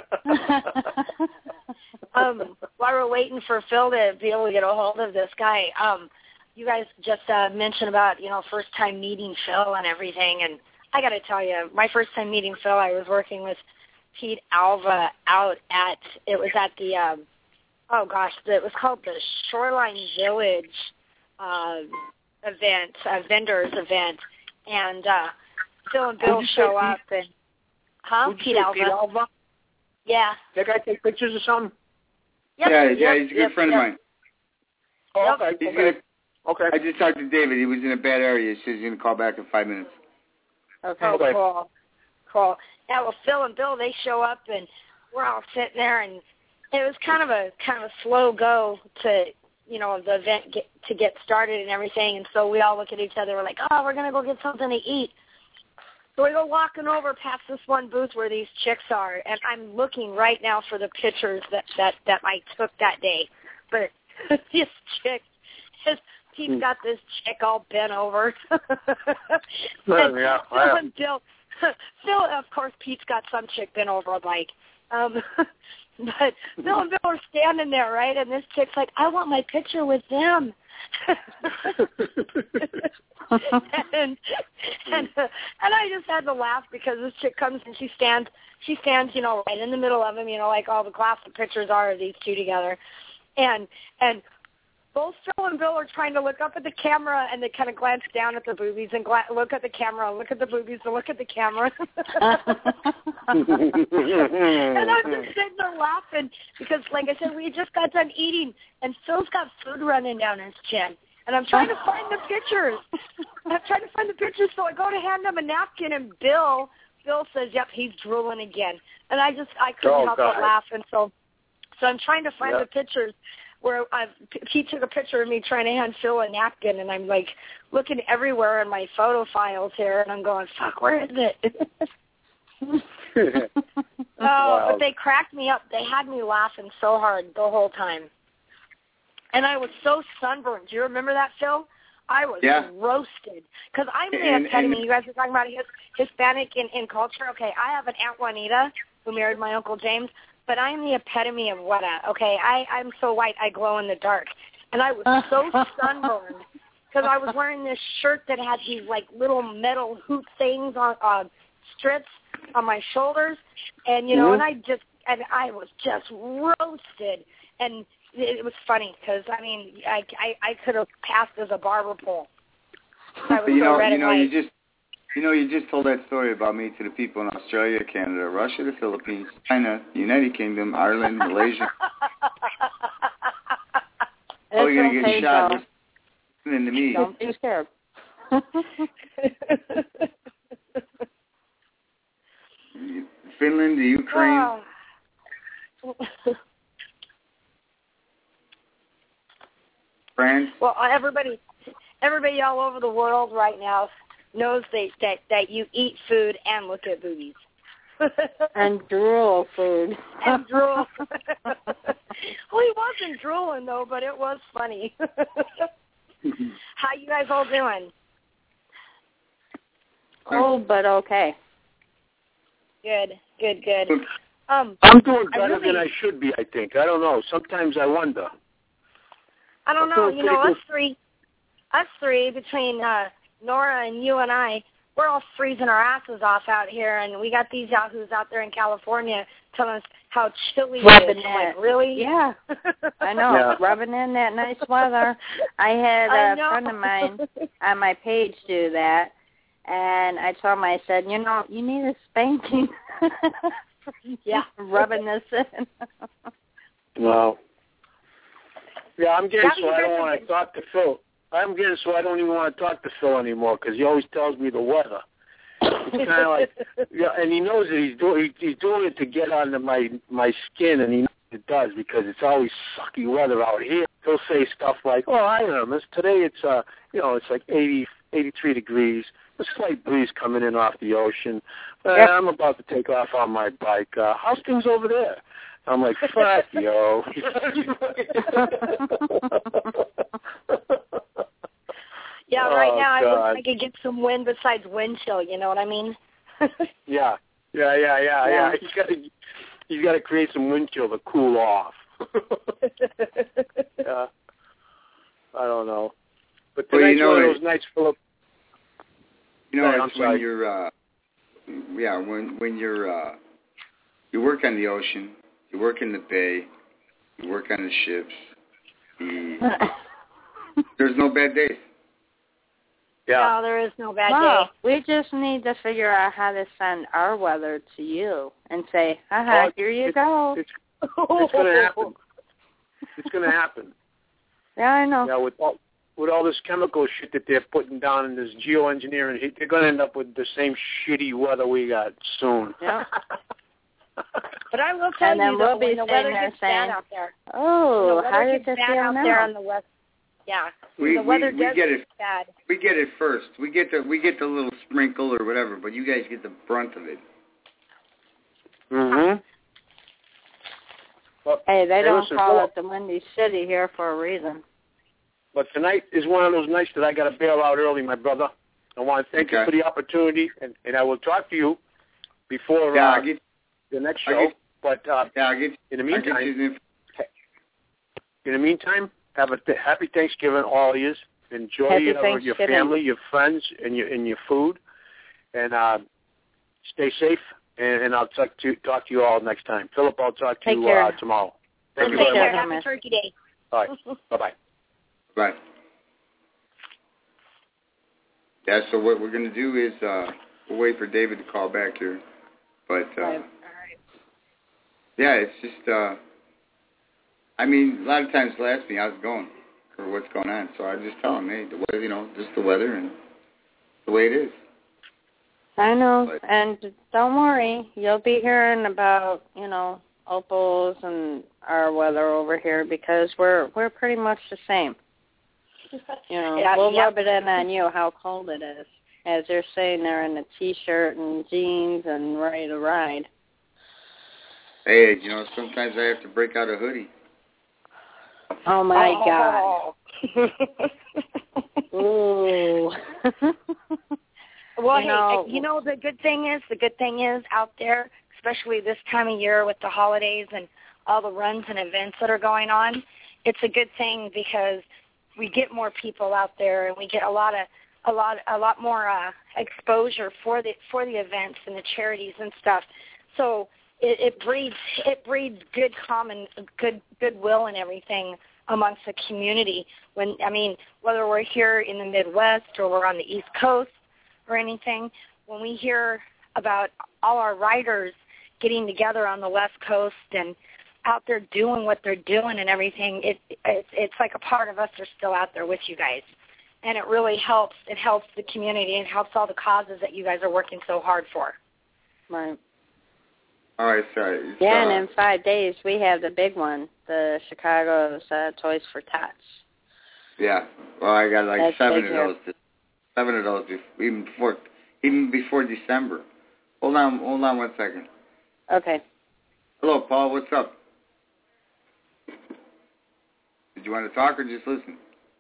Speaker 14: um, while we're waiting for Phil to be able to get a hold of this guy, um, you guys just uh, mentioned about, you know, first time meeting Phil and everything, and I got to tell you, my first time meeting Phil, I was working with Pete Alva out at, it was at the, um, oh gosh, it was called the Shoreline Village uh, event, uh, vendors event, and uh, Phil and Bill show up, and, huh, Pete Alva.
Speaker 7: Pete Alva?
Speaker 14: Yeah.
Speaker 7: That guy take pictures or something?
Speaker 14: Yep,
Speaker 6: yeah,
Speaker 14: yep,
Speaker 6: yeah, he's a good
Speaker 14: yep,
Speaker 6: friend
Speaker 14: yep.
Speaker 6: of mine.
Speaker 7: Oh, okay,
Speaker 6: he's
Speaker 7: okay.
Speaker 6: Gonna,
Speaker 7: okay.
Speaker 6: I just talked to David. He was in a bad area. He says he's going to call back in five minutes.
Speaker 14: Okay,
Speaker 7: okay.
Speaker 14: cool. Cool. Yeah, well, Phil and Bill, they show up, and we're all sitting there, and it was kind of a kind of a slow go to, you know, the event get, to get started and everything, and so we all look at each other, we're like, oh, we're going to go get something to eat. So we go walking over past this one booth where these chicks are, and I'm looking right now for the pictures that, that, that I took that day. But this chick, his, Pete's got this chick all bent over. and
Speaker 7: yeah,
Speaker 14: Phil and Bill, Phil, of course, Pete's got some chick bent over, like, um, but Bill and Bill are standing there, right? And this chick's like, I want my picture with them. and and, uh, and I just had to laugh because this chick comes and she stands, she stands, you know, right in the middle of them, you know, like all the classic pictures are of these two together, and and both Phil and Bill are trying to look up at the camera, and they kind of glance down at the boobies and gla- look at the camera, look at the boobies, and look at the camera. And I'm just sitting there laughing because, like I said, we just got done eating, and Phil's got food running down his chin. And I'm trying to find the pictures. I'm trying to find the pictures, so I go to hand him a napkin, and Bill Phil says, "Yep, he's drooling again," and I just I couldn't
Speaker 7: Oh,
Speaker 14: help
Speaker 7: God.
Speaker 14: but laugh, and so so I'm trying to find
Speaker 7: Yep.
Speaker 14: the pictures where I've, he took a picture of me trying to hand Phil a napkin, and I'm like looking everywhere in my photo files here, and I'm going, "Fuck, where is it?" Oh,
Speaker 7: Wow.
Speaker 14: but they cracked me up. They had me laughing so hard the whole time. And I was so sunburned. Do you remember that, Phil? I was
Speaker 6: Yeah.
Speaker 14: roasted. Because I'm the
Speaker 6: And-
Speaker 14: epitome.
Speaker 6: and-
Speaker 14: You guys are talking about his, Hispanic in, in culture. Okay, I have an Aunt Juanita who married my Uncle James, but I am the epitome of what a, okay, I, I'm so white I glow in the dark. And I was so sunburned because I was wearing this shirt that had these, like, little metal hoop things on uh, strips on my shoulders, and you know,
Speaker 7: Mhm.
Speaker 14: and I just, and I was just roasted, and it, it was funny because I mean, I, I, I could have passed as a barber pole. I was
Speaker 6: But you
Speaker 14: so
Speaker 6: know,
Speaker 14: red
Speaker 6: you
Speaker 14: and
Speaker 6: know,
Speaker 14: white.
Speaker 6: you just, you know, you just told that story about me to the people in Australia, Canada, Russia, the Philippines, China, United Kingdom, Ireland, Malaysia. Oh, you're gonna
Speaker 1: okay,
Speaker 6: get shot
Speaker 1: Joe.
Speaker 6: listening to me.
Speaker 1: Don't be scared.
Speaker 6: Finland, the Ukraine.
Speaker 14: Oh.
Speaker 6: France.
Speaker 14: Well, everybody, everybody all over the world right now knows that that, that you eat food and look at boobies.
Speaker 1: And drool food.
Speaker 14: And drool. Well, he wasn't drooling though, but it was funny. How you guys all doing?
Speaker 1: Cold, but okay.
Speaker 14: Good, good, good. Um,
Speaker 7: I'm doing
Speaker 14: I
Speaker 7: better
Speaker 14: really-
Speaker 7: than I should be, I think. I don't know. Sometimes I wonder.
Speaker 14: I don't
Speaker 7: I'm
Speaker 14: know.
Speaker 7: doing
Speaker 14: You know,
Speaker 7: pretty
Speaker 14: us three, us three between uh, Nora and you and I, we're all freezing our asses off out here, and we got these yahoos out there in California telling us how chilly it
Speaker 1: Rubbing
Speaker 14: is. I'm like,
Speaker 1: it.
Speaker 14: really?
Speaker 1: Yeah. I know.
Speaker 7: Yeah.
Speaker 1: Rubbing in that nice weather. I had
Speaker 14: I
Speaker 1: a
Speaker 14: know.
Speaker 1: friend of mine on my page do that, and I told him, I said, you know, you need a spanking.
Speaker 14: Yeah.
Speaker 1: Rubbing this in.
Speaker 7: Wow. Yeah, I'm getting
Speaker 14: Yeah,
Speaker 7: so
Speaker 14: you
Speaker 7: I
Speaker 14: guys
Speaker 7: don't
Speaker 14: are
Speaker 7: want to
Speaker 14: getting-
Speaker 7: talk to Phil. I'm getting so I don't even want to talk to Phil anymore because he always tells me the weather. It's kind of like, yeah, and he knows that he's doing he's doing it to get under my my skin, and he knows it does because it's always sucky weather out here. He'll say stuff like, "Oh, hi, Hermes. Today it's uh, you know, it's like eighty, eighty-three degrees. A slight breeze coming in off the ocean. Uh,
Speaker 1: Yep.
Speaker 7: I'm about to take off on my bike. Uh, how's things over there?" I'm like, "Fuck, yo."
Speaker 14: Yeah, right
Speaker 7: Oh,
Speaker 14: now I
Speaker 7: God.
Speaker 14: wish I could get some wind besides wind chill. You know what I mean?
Speaker 7: Yeah, yeah, yeah, yeah, yeah.
Speaker 1: Yeah.
Speaker 7: He's got to, he's got to create some wind chill to cool off. Yeah, I don't know, but
Speaker 6: Well,
Speaker 7: tonight's
Speaker 6: you know
Speaker 7: one of
Speaker 6: it-
Speaker 7: those nights, Philip.
Speaker 6: You know,
Speaker 7: Sorry, I'm
Speaker 6: it's when
Speaker 7: sorry.
Speaker 6: you're, uh, yeah, when when you're, uh, you work on the ocean, you work in the bay, you work on the ships. The, there's no bad days.
Speaker 7: Yeah,
Speaker 14: No, there is no bad
Speaker 1: Well,
Speaker 14: day.
Speaker 1: we just need to figure out how to send our weather to you and say, haha,
Speaker 7: Oh,
Speaker 1: here you
Speaker 7: it's-
Speaker 1: go.
Speaker 7: it's it's going to happen. It's going to happen.
Speaker 1: Yeah, I know.
Speaker 7: Yeah, with all with all this chemical shit that they're putting down in this geoengineering, they're going to end up with the same shitty weather we got soon.
Speaker 1: Yeah.
Speaker 14: But I will tell
Speaker 1: And then
Speaker 14: you, though,
Speaker 1: we'll be
Speaker 14: when the
Speaker 1: sitting
Speaker 14: weather
Speaker 1: there
Speaker 14: gets bad
Speaker 1: saying,
Speaker 14: out there,
Speaker 1: oh,
Speaker 14: when the
Speaker 1: how
Speaker 14: weather
Speaker 1: does
Speaker 14: gets
Speaker 1: it
Speaker 14: bad
Speaker 1: feel
Speaker 14: out
Speaker 1: now?
Speaker 14: there on the west, yeah,
Speaker 6: We
Speaker 14: the weather
Speaker 6: we, we
Speaker 14: does
Speaker 6: get it.
Speaker 14: bad.
Speaker 6: We get it first. We get the we get the little sprinkle or whatever, but you guys get the brunt of it.
Speaker 7: Mm-hmm. But,
Speaker 1: Hey, they
Speaker 7: hey,
Speaker 1: don't
Speaker 7: listen,
Speaker 1: call
Speaker 7: Philip,
Speaker 1: it the Windy City here for a reason.
Speaker 7: But tonight is one of those nights that I got to bail out early, my brother. I want to thank
Speaker 6: Okay.
Speaker 7: you for the opportunity, and, and I will talk to you before
Speaker 6: Yeah,
Speaker 7: uh,
Speaker 6: I'll get,
Speaker 7: the next
Speaker 6: I'll
Speaker 7: show.
Speaker 6: get-
Speaker 7: But uh,
Speaker 6: yeah, I'll get,
Speaker 7: in the
Speaker 6: I'll get
Speaker 7: meantime,
Speaker 6: you the inf-
Speaker 7: in the meantime, have a th- happy Thanksgiving, all of you. Enjoy
Speaker 1: Happy
Speaker 7: your, your
Speaker 1: Thanksgiving.
Speaker 7: family, your friends, and your and your food, and uh, stay safe. And, and I'll talk to talk to you all next time. Philip, I'll talk to
Speaker 1: Take
Speaker 7: you
Speaker 1: care.
Speaker 7: uh, tomorrow. Thank you
Speaker 14: Take
Speaker 7: very
Speaker 14: care.
Speaker 7: much.
Speaker 14: Happy Turkey Day.
Speaker 7: All right. Bye bye.
Speaker 6: Right. Yeah, so what we're going to do is uh, we'll wait for David to call back here. But, uh,
Speaker 1: Right.
Speaker 6: yeah, it's just, uh, I mean, a lot of times they'll ask me how's it going or what's going on. So I just tell them, hey, the weather, you know, just the weather and the way it is.
Speaker 1: I know,
Speaker 6: but,
Speaker 1: and don't worry, you'll be hearing about, you know, opals and our weather over here because we're we're pretty much the same. You know,
Speaker 14: yeah,
Speaker 1: we'll
Speaker 14: yeah.
Speaker 1: rub it in on you how cold it is, as they're saying they're in a t-shirt and jeans and ready to ride.
Speaker 6: Hey, you know, sometimes I have to break out a hoodie.
Speaker 1: Oh my
Speaker 14: oh.
Speaker 1: God! Ooh.
Speaker 14: Well,
Speaker 1: you
Speaker 14: hey,
Speaker 1: know,
Speaker 14: you know the good thing is the good thing is out there, especially this time of year with the holidays and all the runs and events that are going on. It's a good thing because we get more people out there and we get a lot of a lot a lot more uh, exposure for the for the events and the charities and stuff. So it, it breeds it breeds good common good goodwill and everything amongst the community. When I mean, whether we're here in the Midwest or we're on the East Coast or anything, when we hear about all our writers getting together on the West Coast and out there doing what they're doing and everything, it, it it's like a part of us are still out there with you guys. And it really helps. It helps the community. It helps all the causes that you guys are working so hard for.
Speaker 1: Right.
Speaker 6: All right, sorry.
Speaker 1: Yeah,
Speaker 6: uh,
Speaker 1: and in five days we have the big one, the Chicago's uh, Toys for Tots.
Speaker 6: Yeah. Well, I got like
Speaker 1: That's
Speaker 6: seven
Speaker 1: big
Speaker 6: of those. Seven of those, even before, even before December. Hold on, hold on one second.
Speaker 1: Okay.
Speaker 6: Hello, Paul. What's up? Did you want to talk or just listen?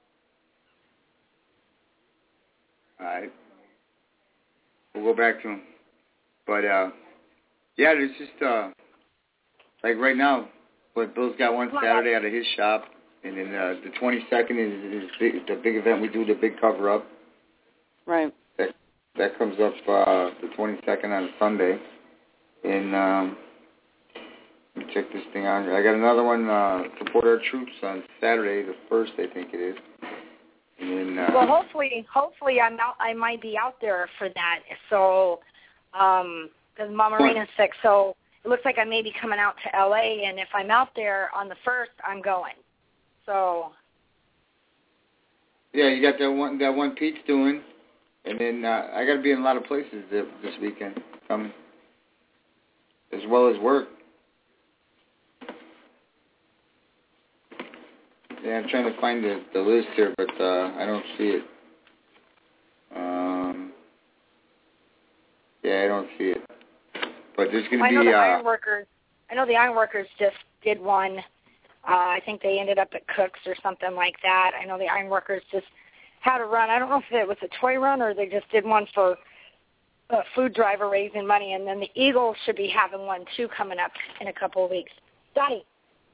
Speaker 6: All right. We'll go back to him. But, uh, yeah, there's just, uh, like right now, but Bill's got one Saturday out of his shop, and then uh, the twenty-second is, is the, the big event we do, the big cover-up.
Speaker 1: Right.
Speaker 6: That that comes up uh, the twenty-second on a Sunday. And um, let me check this thing out. I got another one, uh, support our troops on Saturday, the first, I think it is. And then, uh,
Speaker 14: well, hopefully, hopefully I'm out. I might be out there for that. So, um, because Mama Marina's sick, so it looks like I may be coming out to L A. And if I'm out there on the first, I'm going. So.
Speaker 6: Yeah, you got that one. That one Pete's doing. And then uh, I got to be in a lot of places this weekend coming, as well as work. Yeah, I'm trying to find the, the list here, but uh, I don't see it. Um, yeah, I don't see it. But there's going to be.
Speaker 14: I know the
Speaker 6: uh,
Speaker 14: ironworkers. I know the ironworkers just did one. Uh, I think they ended up at Cook's or something like that. I know the ironworkers just had a run. I don't know if it was a toy run or they just did one for a food driver raising money. And then the Eagles should be having one, too, coming up in a couple of weeks. Dottie.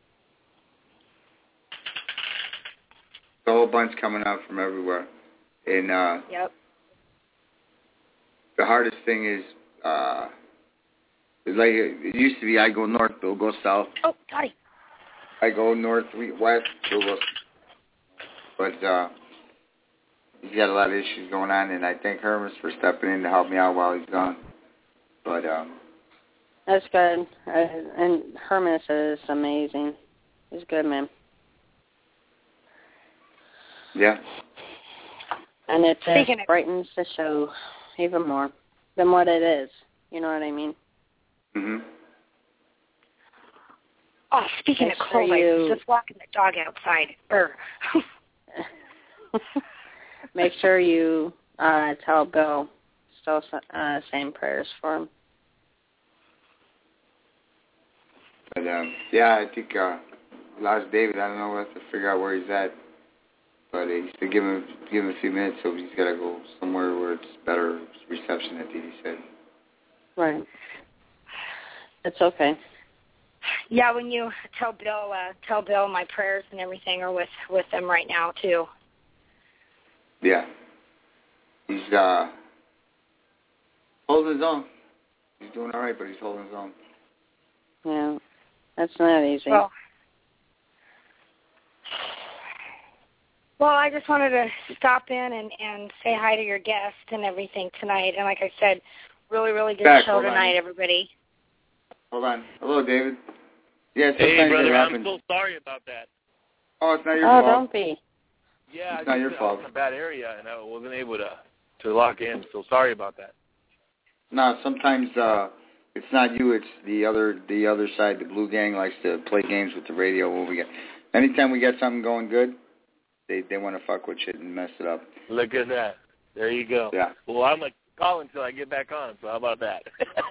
Speaker 6: The whole bunch coming out from everywhere. And uh,
Speaker 14: yep.
Speaker 6: The hardest thing is, uh, it's like it used to be I go north, Bill go south.
Speaker 14: Oh, Dottie.
Speaker 6: I go north, west, Bill go south. But, uh, he's got a lot of issues going on, and I thank Hermes for stepping in to help me out while he's gone. But um,
Speaker 1: that's good. Uh, and Hermes is amazing. He's a good man.
Speaker 6: Yeah.
Speaker 1: And it just brightens the show even more than what it is. You know what I mean?
Speaker 6: Mhm.
Speaker 14: Oh, speaking
Speaker 1: Make
Speaker 14: of
Speaker 1: sure
Speaker 14: cold, I
Speaker 1: you...
Speaker 14: was just walking the dog outside. Er.
Speaker 1: Make sure you uh, tell Bill still uh, same prayers for him.
Speaker 6: But um, yeah, I think uh, lost David. I don't know. We'll have to figure out where he's at. But uh, he said give him give him a few minutes, so he's got to go somewhere where it's better reception. I think he said.
Speaker 1: Right. It's okay.
Speaker 14: Yeah, when you tell Bill, uh, tell Bill my prayers and everything are with with them right now too.
Speaker 6: Yeah. He's uh, holding his own. He's doing all right, but he's holding his own.
Speaker 1: Yeah, that's not easy.
Speaker 14: Well, well, I just wanted to stop in and, and say hi to your guest and everything tonight. And like I said, really, really good
Speaker 6: Back,
Speaker 14: show tonight, on. everybody.
Speaker 6: Hold on. Hello, David. Yeah, sometimes
Speaker 15: hey, brother,
Speaker 6: it
Speaker 15: I'm
Speaker 6: happens.
Speaker 15: so sorry about that.
Speaker 6: Oh, it's not your
Speaker 1: oh,
Speaker 6: fault.
Speaker 1: Oh, don't be.
Speaker 15: Yeah,
Speaker 6: it's
Speaker 15: I
Speaker 6: not your
Speaker 15: just,
Speaker 6: fault.
Speaker 15: I was in a bad area, and I wasn't able to, to lock in, so sorry about that.
Speaker 6: No, sometimes uh, it's not you. It's the other the other side. The Blue Gang likes to play games with the radio. When we get anytime we get something going good, they they want to fuck with shit and mess it up.
Speaker 11: Look at that. There you go.
Speaker 6: Yeah.
Speaker 11: Well, I'm going to call until I get back on, so how about that?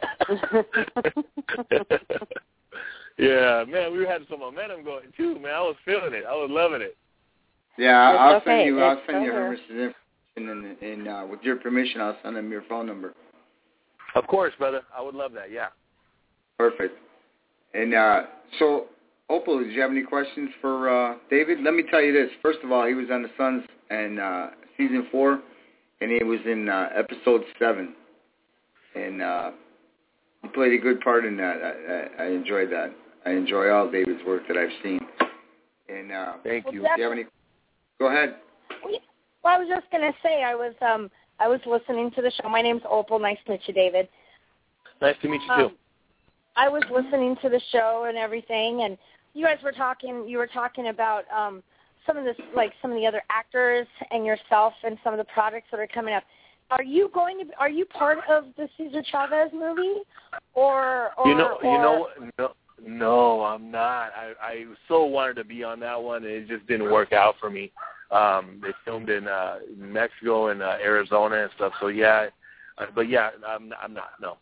Speaker 11: Yeah, man, we had some momentum going, too, man. I was feeling it. I was loving it.
Speaker 6: Yeah,
Speaker 1: It's
Speaker 6: I'll
Speaker 1: okay.
Speaker 6: send you. I'll
Speaker 1: It's
Speaker 6: send you
Speaker 1: over.
Speaker 6: Hermes' information, and, and uh, with your permission, I'll send him your phone number.
Speaker 11: Of course, brother. I would love that, yeah.
Speaker 6: Perfect. And uh, so, Opal, did you have any questions for uh, David? Let me tell you this. First of all, he was on The Sons in uh, season four, and he was in uh, episode seven. And uh, he played a good part in that. I, I, I enjoyed that. I enjoy all David's work that I've seen. And uh,
Speaker 11: thank
Speaker 6: you. Do you have any? Go ahead.
Speaker 14: Well, I was just gonna say I was um I was listening to the show. My name's Opal. Nice to meet you, David.
Speaker 11: Nice to meet you
Speaker 14: um,
Speaker 11: too.
Speaker 14: I was listening to the show and everything, and you guys were talking. You were talking about um some of this, like some of the other actors and yourself, and some of the projects that are coming up. Are you going to? Are you part of the Cesar Chavez movie, or or
Speaker 11: you know?
Speaker 14: or,
Speaker 11: You know? No. No, I'm not. I, I so wanted to be on that one, and it just didn't work out for me. Um, they filmed in uh, Mexico and uh, Arizona and stuff. So yeah, uh, but yeah, I'm, I'm not. No.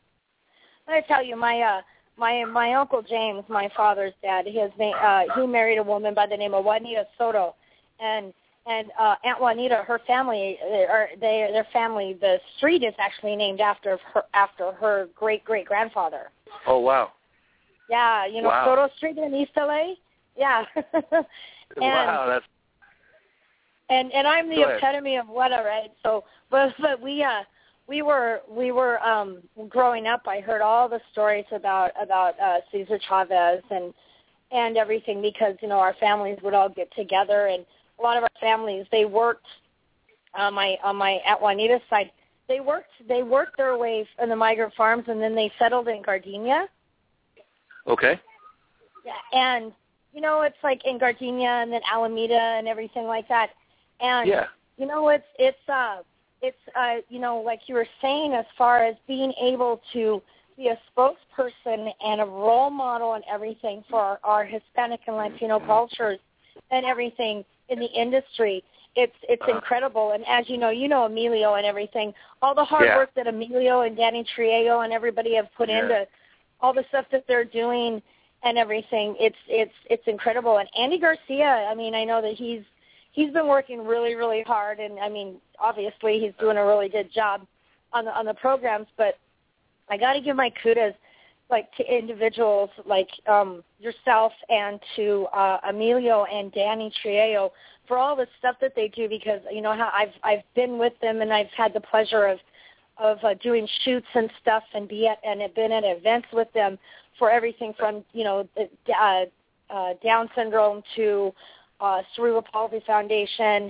Speaker 14: I tell you, my uh, my my uncle James, my father's dad, his name, uh, he married a woman by the name of Juanita Soto, and and uh, Aunt Juanita, her family, or they their family, the street is actually named after her after her great great grandfather.
Speaker 11: Oh wow.
Speaker 14: Yeah, you know,
Speaker 11: wow.
Speaker 14: Soto Street in East L A. Yeah. and,
Speaker 11: wow, that's.
Speaker 14: And and I'm the epitome of what, right? So, but but we uh we were we were um growing up. I heard all the stories about about uh, Cesar Chavez and and everything, because you know our families would all get together, and a lot of our families, they worked on my on my Aunt Juanita's side. They worked they worked their way in the migrant farms, and then they settled in Gardenia.
Speaker 11: Okay.
Speaker 14: Yeah, and you know it's like in Gardenia and then Alameda and everything like that. And
Speaker 11: yeah.
Speaker 14: you know it's it's uh it's uh you know like you were saying, as far as being able to be a spokesperson and a role model and everything for our, our Hispanic and Latino cultures and everything in the industry. It's it's
Speaker 11: uh,
Speaker 14: incredible. And as you know, you know Emilio and everything, all the hard
Speaker 11: yeah.
Speaker 14: work that Emilio and Danny Triego and everybody have put
Speaker 11: yeah.
Speaker 14: into all the stuff that they're doing and everything. It's it's it's incredible. And Andy Garcia, I mean, I know that he's he's been working really, really hard, and I mean, obviously he's doing a really good job on the on the programs, but I got to give my kudos like to individuals like um, yourself and to uh, Emilio and Danny Triego for all the stuff that they do, because you know how I've I've been with them, and I've had the pleasure of of uh, doing shoots and stuff, and be at and have been at events with them for everything from you know uh, uh, Down syndrome to uh, Cerebral Palsy Foundation,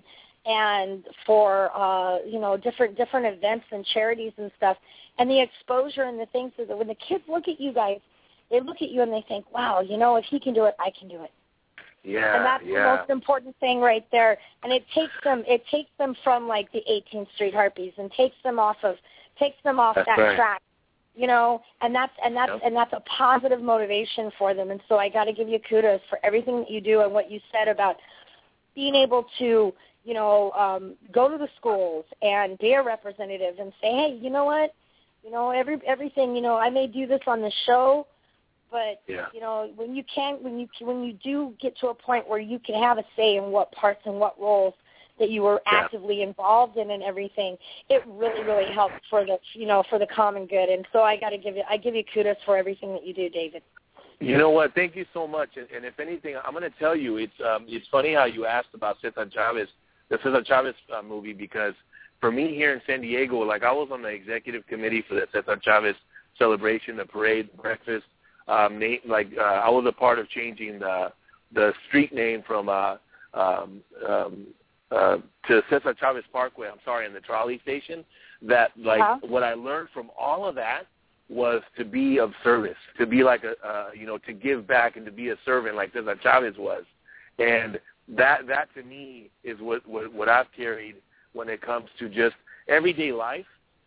Speaker 14: and for uh, you know different different events and charities and stuff, and the exposure and the things that when the kids look at you guys, they look at you and they think, wow, you know, if he can do it, I can do it.
Speaker 11: Yeah,
Speaker 14: and that's
Speaker 11: yeah.
Speaker 14: the most important thing right there. And it takes them, it takes them from like the eighteenth Street Harpies and takes them off of, takes them off
Speaker 11: that's
Speaker 14: that
Speaker 11: right.
Speaker 14: track, you know. And that's and that's
Speaker 11: yep.
Speaker 14: and that's a positive motivation for them. And so I got to give you kudos for everything that you do and what you said about being able to, you know, um, go to the schools and be a representative and say, hey, you know what, you know, every everything, you know, I may do this on the show. But
Speaker 11: yeah.
Speaker 14: you know, when you can, when you when you do get to a point where you can have a say in what parts and what roles that you were
Speaker 11: yeah.
Speaker 14: actively involved in and everything, it really really helps for the you know for the common good. And so I got to give you I give you kudos for everything that you do, David.
Speaker 11: You know what? Thank you so much. And, and if anything, I'm going to tell you, it's um, it's funny how you asked about Cesar Chavez, the Cesar Chavez uh, movie, because for me here in San Diego, like I was on the executive committee for the Cesar Chavez celebration, the parade, the breakfast. Um, name, like uh, I was a part of changing the the street name from uh, um, um, uh, to Cesar Chavez Parkway. I'm sorry, in the trolley station. That like
Speaker 14: uh-huh.
Speaker 11: what I learned from all of that was to be of service, to be like a uh, you know to give back and to be a servant like Cesar Chavez was, and that that to me is what what, what I've carried when it comes to just everyday life.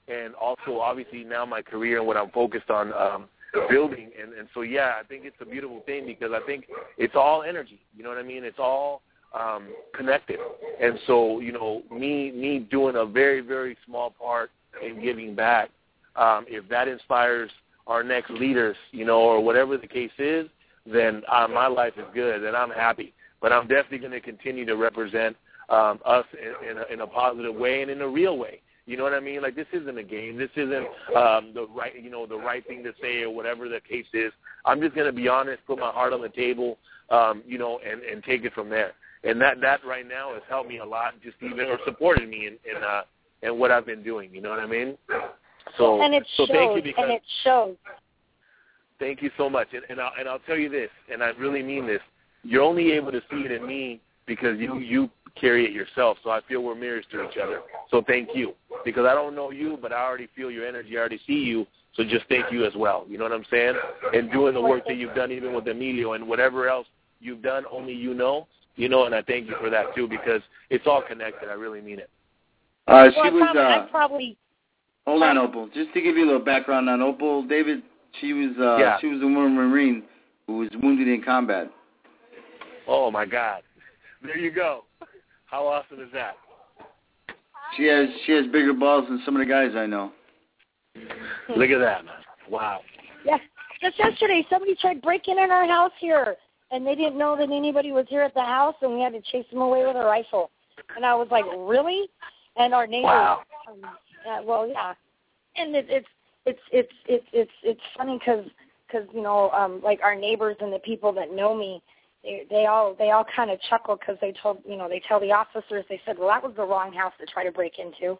Speaker 11: and also obviously now my career and what I'm focused on um, building. And, and so, yeah, I think it's a beautiful thing because I think it's all energy. You know what I mean? It's all um, connected. And so, you know, me me doing a very, very small part in giving back, um, if that inspires our next leaders, you know, or whatever the case is, then uh, my life is good and I'm happy. But I'm definitely going to continue to represent um, us in, in, a, in a positive way and in a real way. You know what I mean? Like, this isn't a game. This isn't um, the right, you know, the right thing to say or whatever the case is. I'm just going to be honest, put my heart on the table, um, you know, and, and take it from there. And that, that right now has helped me a lot, just even or supported me in in, uh, in what I've been doing. You know what I mean? So,
Speaker 14: and it
Speaker 11: so
Speaker 14: shows.
Speaker 11: thank you because,
Speaker 14: and it shows.
Speaker 11: Thank you so much. And, and, I'll, and I'll tell you this, and I really mean this. You're only able to see it in me because you you carry it yourself. So I feel we're mirrors to each other. So thank you. Because I don't know you, but I already feel your energy. I already see you. So just thank you as well. You know what I'm saying? And doing the work that you've done even with Emilio and whatever else you've done, only you know. You know, and I thank you for that, too, because it's all connected. I really mean it.
Speaker 6: Uh, she
Speaker 14: well,
Speaker 6: was,
Speaker 14: probably,
Speaker 6: uh,
Speaker 14: I probably...
Speaker 6: Hold on, Opal. Just to give you a little background on Opal, David, she was uh,
Speaker 11: yeah.
Speaker 6: she was a woman Marine who was wounded in combat.
Speaker 11: Oh, my God. There you go. How awesome is that?
Speaker 6: She has she has bigger balls than some of the guys I know.
Speaker 11: Look at that, man. Wow.
Speaker 14: Yeah. Just yesterday, somebody tried breaking in our house here, and they didn't know that anybody was here at the house, and we had to chase them away with a rifle. And I was like, really? And our neighbors...
Speaker 11: Wow.
Speaker 14: Um, uh, well, yeah. And it, it's it's it's it's it's it's funny because because you know um, like our neighbors and the people that know me, they they all they all kind of chuckle because they told you know they tell the officers, they said, well, that was the wrong house to try to break into.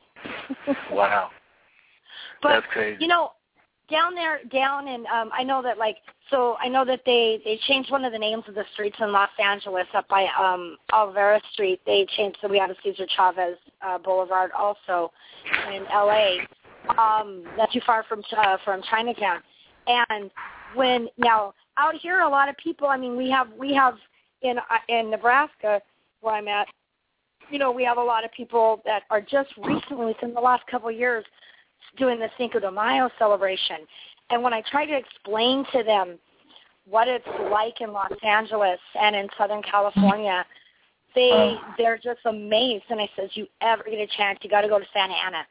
Speaker 11: Wow.
Speaker 14: But
Speaker 11: that's crazy.
Speaker 14: You know, down there, down in um, I know that like so I know that they they changed one of the names of the streets in Los Angeles up by um, Alvera Street. They changed so we have a Cesar Chavez uh, Boulevard also in L A. Um, not too far from uh, from Chinatown. And when now out here, a lot of people. I mean, we have we have in uh, in Nebraska where I'm at. You know, we have a lot of people that are just recently, within the last couple of years, doing the Cinco de Mayo celebration. And when I try to explain to them what it's like in Los Angeles and in Southern California, they they're just amazed. And I says, you ever get a chance, you got to go to Santa Ana.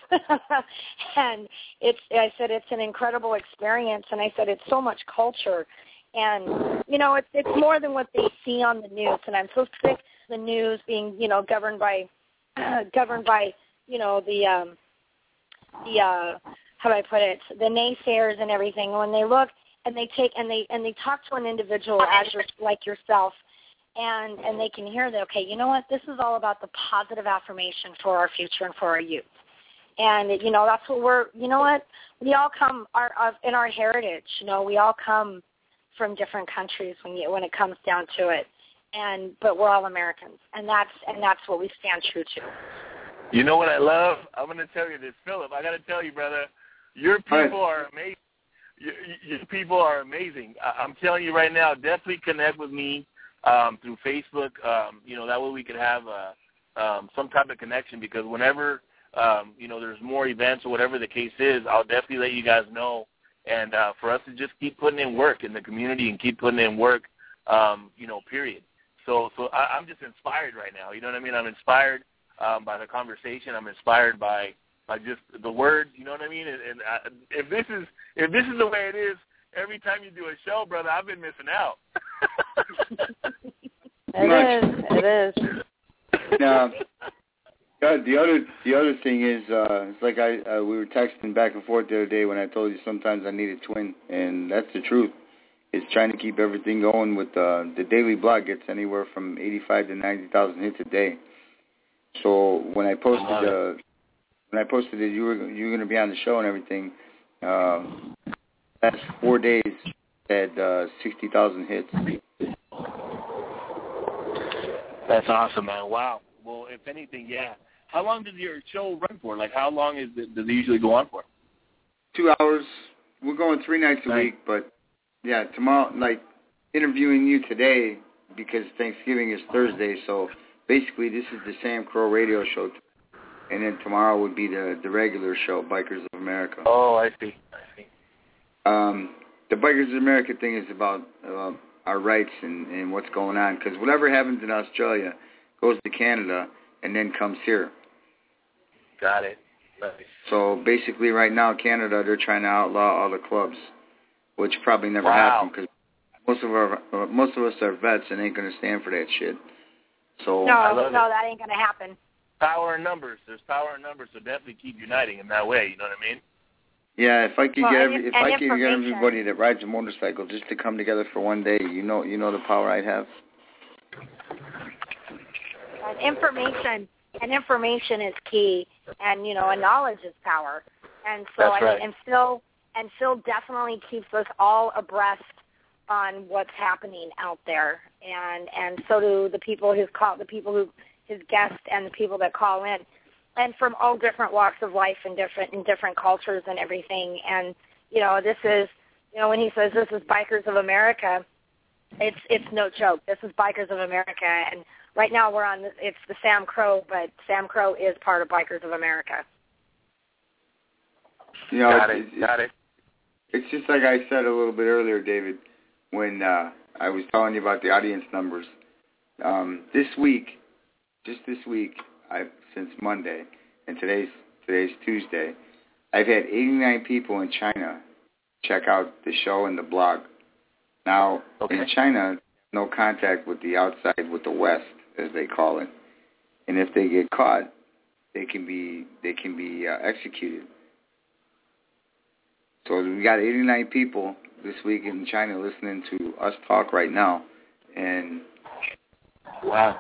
Speaker 14: And it's I said it's an incredible experience. And I said it's so much culture, and you know it's it's more than what they see on the news. And I'm so sick of the news being you know governed by uh, governed by you know the um, the uh, how do I put it the naysayers and everything. When they look and they take and they and they talk to an individual as your, like yourself, and and they can hear that okay, you know what, this is all about the positive affirmation for our future and for our youth. And, you know, that's what we're, you know what, we all come our, our, in our heritage, you know, we all come from different countries when you, when it comes down to it. And, but we're all Americans. And that's, and that's what we stand true to.
Speaker 11: You know what I love? I'm going to tell you this, Philip, I got to tell you, brother, your people are amazing. Your, your people are amazing. I, I'm telling you right now, definitely connect with me um, through Facebook. Um, you know, that way we could have uh, um, some type of connection because whenever, Um, you know, there's more events or whatever the case is, I'll definitely let you guys know. And uh, for us to just keep putting in work in the community and keep putting in work, um, you know, period. So so I, I'm just inspired right now. You know what I mean? I'm inspired um, by the conversation. I'm inspired by, by just the words. You know what I mean? And, and I, if this is if this is the way it is, every time you do a show, brother, I've been missing out.
Speaker 1: It is. It is.
Speaker 6: No. Uh, the other the other thing is, uh, it's like I uh, we were texting back and forth the other day when I told you sometimes I need a twin, and that's the truth. It's trying to keep everything going with uh, the daily blog gets anywhere from eighty-five to ninety thousand hits a day. So when I posted uh, when I posted that you were you were going to be on the show and everything, uh, last four days had uh, sixty thousand hits.
Speaker 11: That's awesome, man. Wow. Well, if anything, yeah. How long does your show run for? Like, how long is it, does it usually go on for?
Speaker 6: Two hours. We're going three nights a nice. week, but, yeah, tomorrow, like, interviewing you today because Thanksgiving is Thursday, so basically this is the Sam Crow radio show. and then tomorrow would be the the regular show, Bikers of America.
Speaker 11: Oh, I see. I see.
Speaker 6: Um, the Bikers of America thing is about uh, our rights and, and what's going on, because whatever happens in Australia goes to Canada and then comes here.
Speaker 11: Got it. Nice.
Speaker 6: So basically, right now, Canada, they're trying to outlaw all the clubs, which probably never
Speaker 11: Wow.
Speaker 6: happened because most of our uh, most of us are vets and ain't gonna stand for that shit. So
Speaker 14: No, no, that ain't gonna happen.
Speaker 11: Power in numbers. There's power in numbers, so definitely keep uniting in that way. You know what I mean?
Speaker 6: yeah, if I could
Speaker 14: Well,
Speaker 6: get
Speaker 14: and-
Speaker 6: every, if
Speaker 14: and
Speaker 6: I could get
Speaker 14: information.
Speaker 6: everybody that rides a motorcycle just to come together for one day, you know, you know the power I'd have.
Speaker 14: And information and information is key, and you know, and knowledge is power. And so,
Speaker 11: That's
Speaker 14: I
Speaker 11: right.
Speaker 14: mean, and Phil and Phil definitely keeps us all abreast on what's happening out there, and and so do the people who call the people who his guests and the people that call in, and from all different walks of life and different in different cultures and everything. And you know, this is you know when he says this is Bikers of America, it's it's no joke. This is Bikers of America, and right now we're on the, it's the Sam Crow, but Sam Crow is part of Bikers of America.
Speaker 6: You know,
Speaker 11: got
Speaker 6: it's,
Speaker 11: it.
Speaker 6: it's,
Speaker 11: Got it.
Speaker 6: It's just like I said a little bit earlier, David, when uh, I was telling you about the audience numbers. Um, this week, just this week, I since Monday, and today's today's Tuesday, I've had eighty-nine people in China check out the show and the blog. Now,
Speaker 11: Okay.
Speaker 6: in China, no contact with the outside, with the West, as they call it, and if they get caught, they can be they can be uh, executed. So we got eighty-nine people this week in China listening to us talk right now, and
Speaker 11: Wow.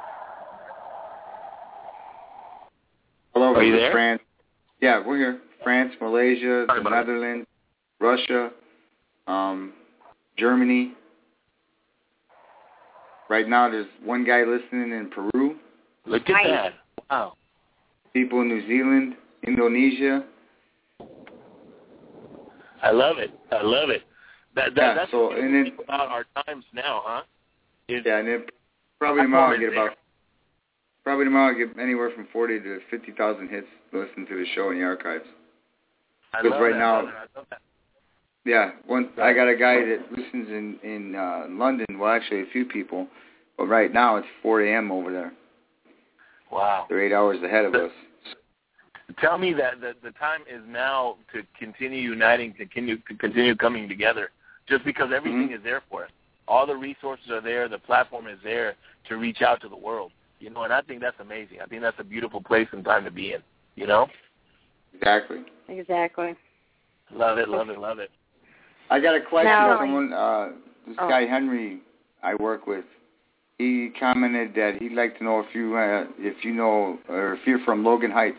Speaker 6: all over
Speaker 11: Are you there?
Speaker 6: France. Yeah, we're here. France, Malaysia,
Speaker 11: Sorry
Speaker 6: the
Speaker 11: about it.
Speaker 6: Netherlands, Russia, um, Germany. Right now, there's one guy listening in Peru.
Speaker 11: Look at
Speaker 14: Nice.
Speaker 11: that. Wow.
Speaker 6: People in New Zealand, Indonesia.
Speaker 11: I love it. I love it. That, that
Speaker 6: Yeah,
Speaker 11: that's
Speaker 6: so-
Speaker 11: what
Speaker 6: and then-
Speaker 11: people about our times now, huh? Is
Speaker 6: Yeah, and then probably tomorrow I get about probably tomorrow I get anywhere from forty to fifty thousand hits listening to the show in the archives.
Speaker 11: I
Speaker 6: Because
Speaker 11: love
Speaker 6: right
Speaker 11: that,
Speaker 6: now-
Speaker 11: brother. I love that.
Speaker 6: Yeah, one I got a guy that listens in in uh, London. Well, actually, a few people, but right now it's four a.m. over there.
Speaker 11: Wow.
Speaker 6: They're eight hours ahead of us.
Speaker 11: Tell me that the, the time is now to continue uniting, to continue, to continue coming together, just because everything
Speaker 6: Mm-hmm.
Speaker 11: is there for us. All the resources are there. The platform is there to reach out to the world. You know, and I think that's amazing. I think that's a beautiful place and time to be in. You know?
Speaker 6: Exactly.
Speaker 1: Exactly.
Speaker 11: Love it, love it, love it.
Speaker 6: I got a question.
Speaker 1: Now-
Speaker 6: Someone, uh, this
Speaker 1: Oh.
Speaker 6: guy Henry, I work with. He commented that he'd like to know if you uh, if you know or if you're from Logan Heights.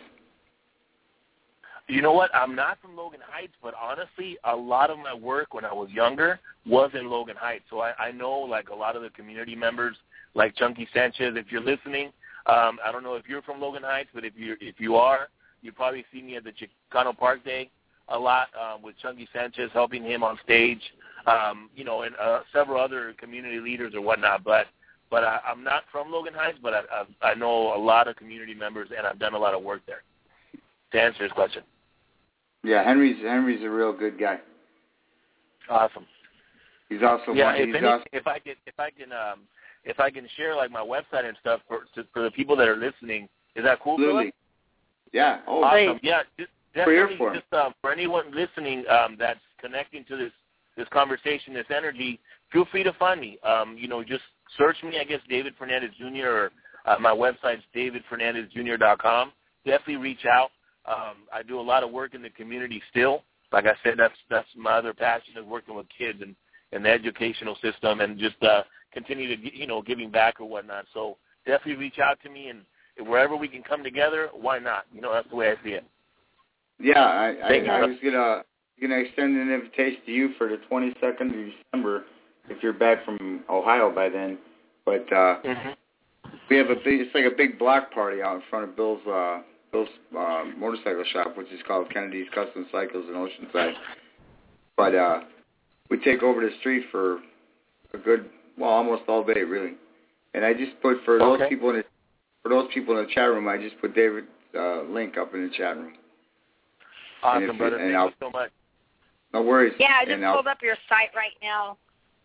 Speaker 11: You know what? I'm not from Logan Heights, but honestly, a lot of my work when I was younger was in Logan Heights. So I, I know, like, a lot of the community members, like Chunky Sanchez. If you're listening, um, I don't know if you're from Logan Heights, but if you if you are, you probably see me at the Chicano Park Day a lot um, with Chunky Sanchez, helping him on stage, um, you know, and uh, several other community leaders or whatnot. But but I, I'm not from Logan Heights, but I, I, I know a lot of community members, and I've done a lot of work there. To answer his question.
Speaker 6: Yeah, Henry's Henry's a real good guy.
Speaker 11: Awesome.
Speaker 6: He's also
Speaker 11: Yeah,
Speaker 6: one.
Speaker 11: if,
Speaker 6: He's
Speaker 11: any,
Speaker 6: also,
Speaker 11: if I can, if I can, um, if I can share like my website and stuff for to, for the people that are listening, is that cool?
Speaker 6: absolutely.
Speaker 11: Philip?
Speaker 6: Yeah. Oh,
Speaker 11: Awesome. Yeah, just,
Speaker 6: We're here
Speaker 11: definitely.
Speaker 6: for 'em.
Speaker 11: Just um, for anyone listening um, that's connecting to this this conversation, this energy, feel free to find me. Um, you know, just search me. I guess David Fernandez Junior or uh, my website's david fernandez junior dot com. Definitely reach out. Um, I do a lot of work in the community still. Like I said, that's that's my other passion is working with kids and, and the educational system and just uh, continue to, you know, giving back or whatnot. So definitely reach out to me, and wherever we can come together, why not? You know, that's the way I see it.
Speaker 6: yeah. I I,
Speaker 11: Thank you.
Speaker 6: I was gonna gonna extend an invitation to you for the twenty-second of December if you're back from Ohio by then. But uh,
Speaker 11: Mm-hmm.
Speaker 6: we have a big. It's like a big block party out in front of Bill's. Uh, Bill's uh, motorcycle shop, which is called Kennedy's Custom Cycles in Oceanside. But uh, we take over the street for a good, well, almost all day, really. And I just put for those
Speaker 11: Okay.
Speaker 6: people in the, for those people in the chat room, I just put David uh, link up in the chat room.
Speaker 11: Awesome, brother.
Speaker 6: You,
Speaker 11: Thank
Speaker 6: I'll,
Speaker 11: you so much.
Speaker 6: No worries.
Speaker 14: Yeah, I just
Speaker 6: and
Speaker 14: pulled
Speaker 6: I'll,
Speaker 14: up your site right now.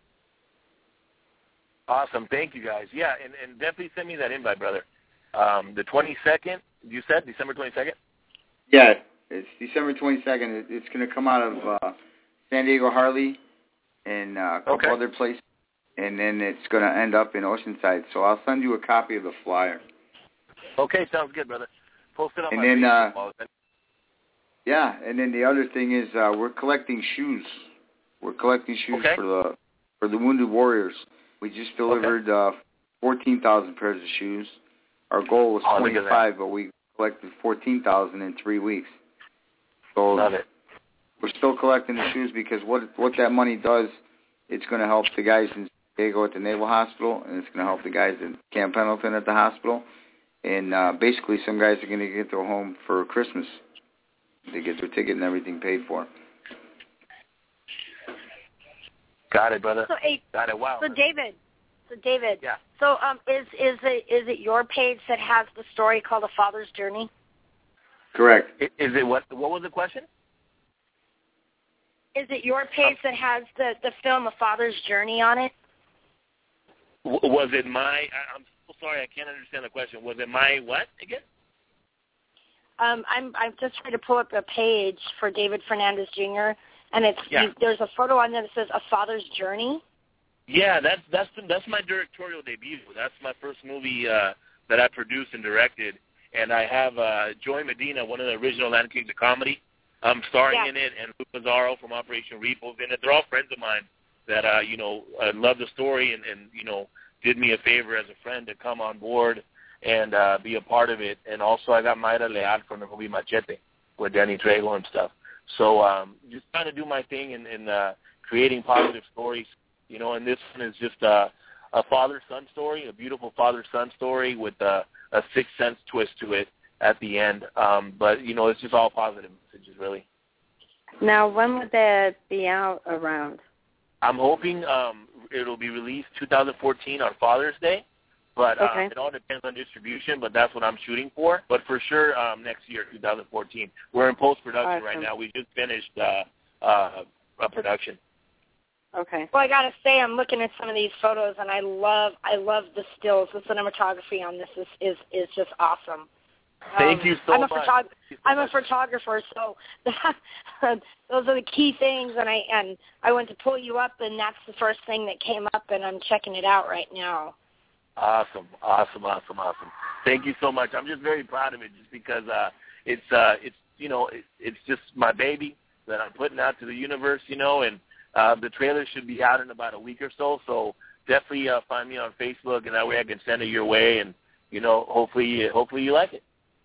Speaker 11: Awesome. Thank you, guys. Yeah, and, and definitely send me that invite, brother. Um, the twenty-second, you said? December twenty-second?
Speaker 6: Yeah, it's December twenty-second. It, it's going to come out of uh, San Diego Harley and uh, a couple
Speaker 11: okay.
Speaker 6: other places, and then it's going to end up in Oceanside. So I'll send you a copy of the flyer.
Speaker 11: Okay, sounds good, brother. Post it on
Speaker 6: and
Speaker 11: my
Speaker 6: then,
Speaker 11: Facebook.
Speaker 6: Uh, yeah, and then the other thing is uh, we're collecting shoes. We're collecting shoes
Speaker 11: okay.
Speaker 6: for the for the Wounded Warriors. We just delivered okay. uh, fourteen thousand pairs of shoes. Our goal was
Speaker 11: oh,
Speaker 6: twenty-five, but we collected fourteen thousand in three weeks. So
Speaker 11: Love it.
Speaker 6: We're still collecting the shoes because what what that money does, it's going to help the guys in San Diego at the Naval Hospital, and it's going to help the guys in Camp Pendleton at the hospital. And uh, basically, some guys are going to get their home for Christmas. They get their ticket and everything paid for.
Speaker 11: Got it, brother.
Speaker 14: So, hey,
Speaker 11: Got it. Wow.
Speaker 14: So, David, so David.
Speaker 11: Yeah.
Speaker 14: So, um, is is it is it your page that has the story called A Father's Journey?
Speaker 6: Correct.
Speaker 11: Is it what? What was the question?
Speaker 14: Is it your page that has the the film A Father's Journey on it?
Speaker 11: Was it my? I, I'm so sorry, I can't understand the question. Was it my what again?
Speaker 14: Um, I'm I'm just trying to pull up a page for David Fernandez Junior And it's
Speaker 11: yeah.
Speaker 14: you, there's a photo on there that says A Father's Journey.
Speaker 11: Yeah, that's that's that's my directorial debut. That's my first movie uh, that I produced and directed, and I have uh, Joy Medina, one of the original Land Kings of Comedy, um, starring
Speaker 14: yeah.
Speaker 11: in it, and Luke Mazzaro from Operation Repos in it. They're all friends of mine that uh, you know uh, love the story and, and you know did me a favor as a friend to come on board and uh, be a part of it. And also I got Mayra Leal from the movie Machete with Danny Trejo and stuff. So um, just trying to do my thing in, in uh, creating positive stories, you know, and this one is just uh, a father-son story, a beautiful father-son story with uh, a Sixth Sense twist to it at the end. Um, but, you know, it's just all positive messages, really.
Speaker 1: Now, when would that be out around?
Speaker 11: I'm hoping um, it'll be released two thousand fourteen on Father's Day. But
Speaker 1: okay.
Speaker 11: um, it all depends on distribution, but that's what I'm shooting for. But for sure, um, next year, two thousand fourteen. We're in post-production
Speaker 1: awesome.
Speaker 11: right now. We just finished uh, uh, a production.
Speaker 1: Okay.
Speaker 14: Well, I gotta say, I'm looking at some of these photos, and I love, I love the stills. The cinematography on this is is, is just awesome.
Speaker 11: Thank
Speaker 14: um,
Speaker 11: you so
Speaker 14: I'm a
Speaker 11: much.
Speaker 14: Photog-
Speaker 11: so
Speaker 14: I'm
Speaker 11: much.
Speaker 14: a photographer, so that, those are the key things. And I and I went to pull you up, and that's the first thing that came up, and I'm checking it out right now.
Speaker 11: Awesome, awesome, awesome, awesome. Thank you so much. I'm just very proud of it, just because uh, it's uh, it's you know it, it's just my baby that I'm putting out to the universe, you know, and uh, the trailer should be out in about a week or so. So definitely uh, find me on Facebook, and that way I can send it your way, and you know, hopefully, hopefully you like it.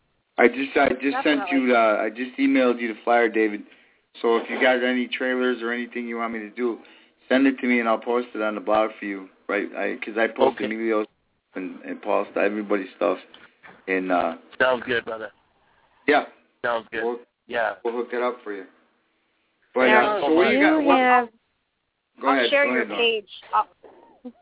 Speaker 6: I just I just
Speaker 14: Definitely.
Speaker 6: sent you uh, I just emailed you the flyer, David. So if you got any trailers or anything you want me to do, send it to me and I'll post it on the blog for you, right? Because I, I post
Speaker 11: okay.
Speaker 6: Emilio's and, and Paul's, everybody's stuff. And uh,
Speaker 11: sounds good, brother.
Speaker 6: Yeah,
Speaker 11: sounds good.
Speaker 6: We'll,
Speaker 11: yeah,
Speaker 6: we'll hook it up for you. But
Speaker 1: now,
Speaker 6: uh, so what do you got?
Speaker 1: You have,
Speaker 6: Go
Speaker 14: I'll
Speaker 6: ahead.
Speaker 14: share
Speaker 6: Go
Speaker 14: your
Speaker 6: ahead,
Speaker 14: page. I'll,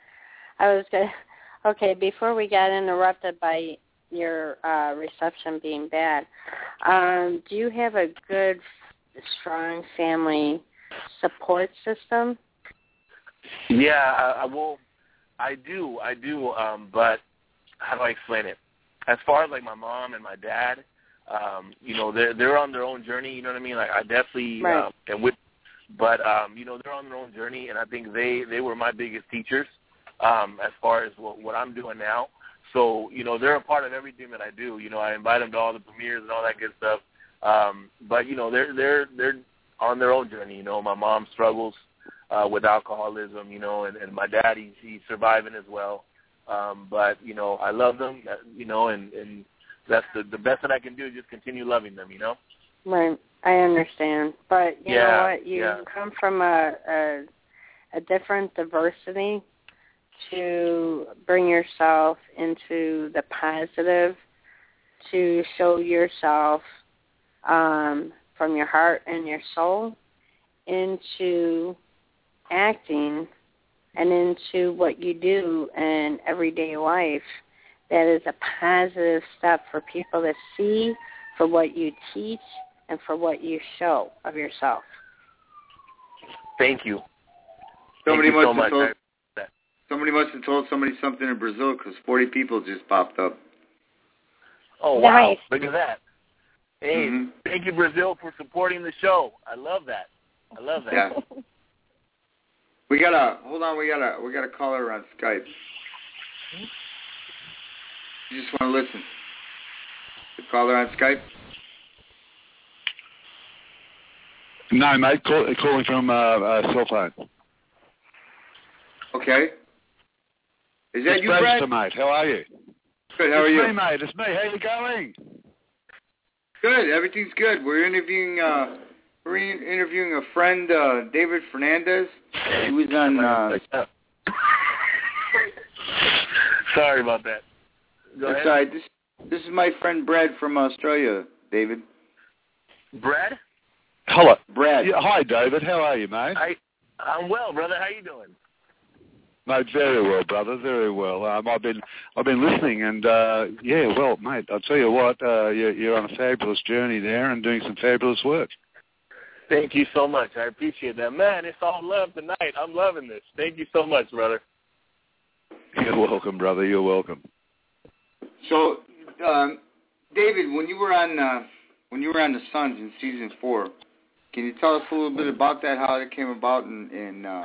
Speaker 1: I was going to, okay, before we got interrupted by your uh, reception being bad, um, do you have a good, strong family support system?
Speaker 11: Yeah, I, I will. I do, I do. Um, but how do I explain it? As far as like my mom and my dad, um, you know, they're they're on their own journey. You know what I mean? Like I definitely
Speaker 1: right.
Speaker 11: um, and with, but um, you know, they're on their own journey, and I think they they were my biggest teachers um, as far as what, what I'm doing now. So you know, they're a part of everything that I do. You know, I invite them to all the premieres and all that good stuff. Um, but you know, they're they're they're on their own journey. You know, my mom struggles uh, with alcoholism. You know, and, and my dad he's, he's surviving as well. Um, but you know, I love them. You know, and, and that's the the best that I can do is just continue loving them. You know.
Speaker 1: Right. I understand, but you
Speaker 11: yeah,
Speaker 1: know what? You
Speaker 11: yeah.
Speaker 1: come from a, a a different diversity to bring yourself into the positive, to show yourself um, from your heart and your soul into acting and into what you do in everyday life that is a positive step for people to see, for what you teach, and for what you show of yourself.
Speaker 11: Thank you.
Speaker 6: Somebody
Speaker 11: Thank you so
Speaker 6: must
Speaker 11: much.
Speaker 6: have told, somebody must have told somebody something in Brazil because forty people just popped up.
Speaker 11: Oh, wow.
Speaker 14: Nice.
Speaker 11: Look at that. Hey,
Speaker 6: mm-hmm.
Speaker 11: Thank you, Brazil, for supporting the show. I love that. I love that.
Speaker 6: Yeah. We got a, hold on, we got a, we got a caller on Skype. You just want to listen. The caller on Skype?
Speaker 15: No, mate, call, calling from uh, uh, cell phone.
Speaker 6: Okay. Is that
Speaker 15: it's
Speaker 6: you,
Speaker 15: Bradster,
Speaker 6: Brad?
Speaker 15: mate. How are you?
Speaker 6: Good, how
Speaker 15: it's
Speaker 6: are you?
Speaker 15: It's me, mate. It's me. How you going?
Speaker 6: Good, everything's good. We're interviewing, uh, we're in- interviewing a friend, uh, David Fernandez. He was on, uh...
Speaker 11: Sorry about that. Go
Speaker 6: That's
Speaker 11: ahead.
Speaker 6: all right. This, this is my friend Brad from Australia, David.
Speaker 11: Brad?
Speaker 15: Hello.
Speaker 6: Brad.
Speaker 15: Yeah, hi, David. How are you, mate?
Speaker 11: I, I'm well, brother. How you doing?
Speaker 15: Mate, very well, brother. Very well. Um, I've been, I've been listening, and uh, yeah, well, mate, I'll tell you what, uh, you're, you're on a fabulous journey there, and doing some fabulous work.
Speaker 11: Thank you so much. I appreciate that, man. It's all love tonight. I'm loving this. Thank you so much, brother.
Speaker 15: You're welcome, brother. You're welcome.
Speaker 6: So, um, David, when you were on, uh, when you were on the Suns in season four, can you tell us a little bit about that, how it came about, and, and uh,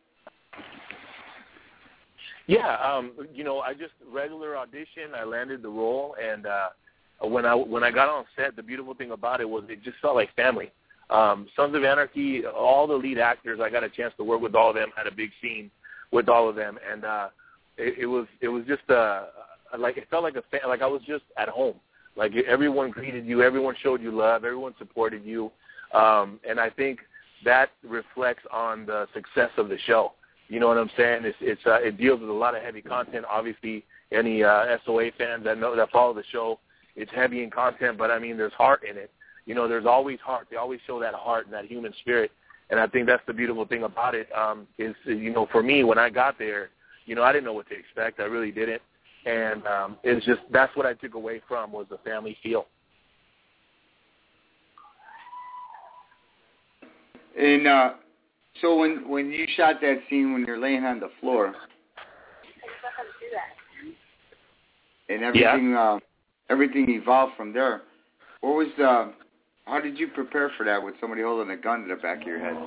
Speaker 11: Yeah, um, you know, I just regular audition. I landed the role, and uh, when I when I got on set, the beautiful thing about it was it just felt like family. Um, Sons of Anarchy, all the lead actors, I got a chance to work with all of them. Had a big scene with all of them, and uh, it, it was it was just uh, like it felt like a fa- like I was just at home. Like everyone greeted you, everyone showed you love, everyone supported you, um, and I think that reflects on the success of the show. You know what I'm saying? It's, it's uh, it deals with a lot of heavy content. Obviously, any uh, S O A fans that know that follow the show, it's heavy in content, but I mean, there's heart in it. You know, there's always heart. They always show that heart and that human spirit, and I think that's the beautiful thing about it. Um, is you know, for me, when I got there, you know, I didn't know what to expect. I really didn't, and um, it's just that's what I took away from was the family feel.
Speaker 6: And uh, so when when you shot that scene when you're laying on the floor, and everything
Speaker 11: yeah.
Speaker 6: uh, everything evolved from there, what was the how did you prepare for that with somebody holding a gun to the back of your head?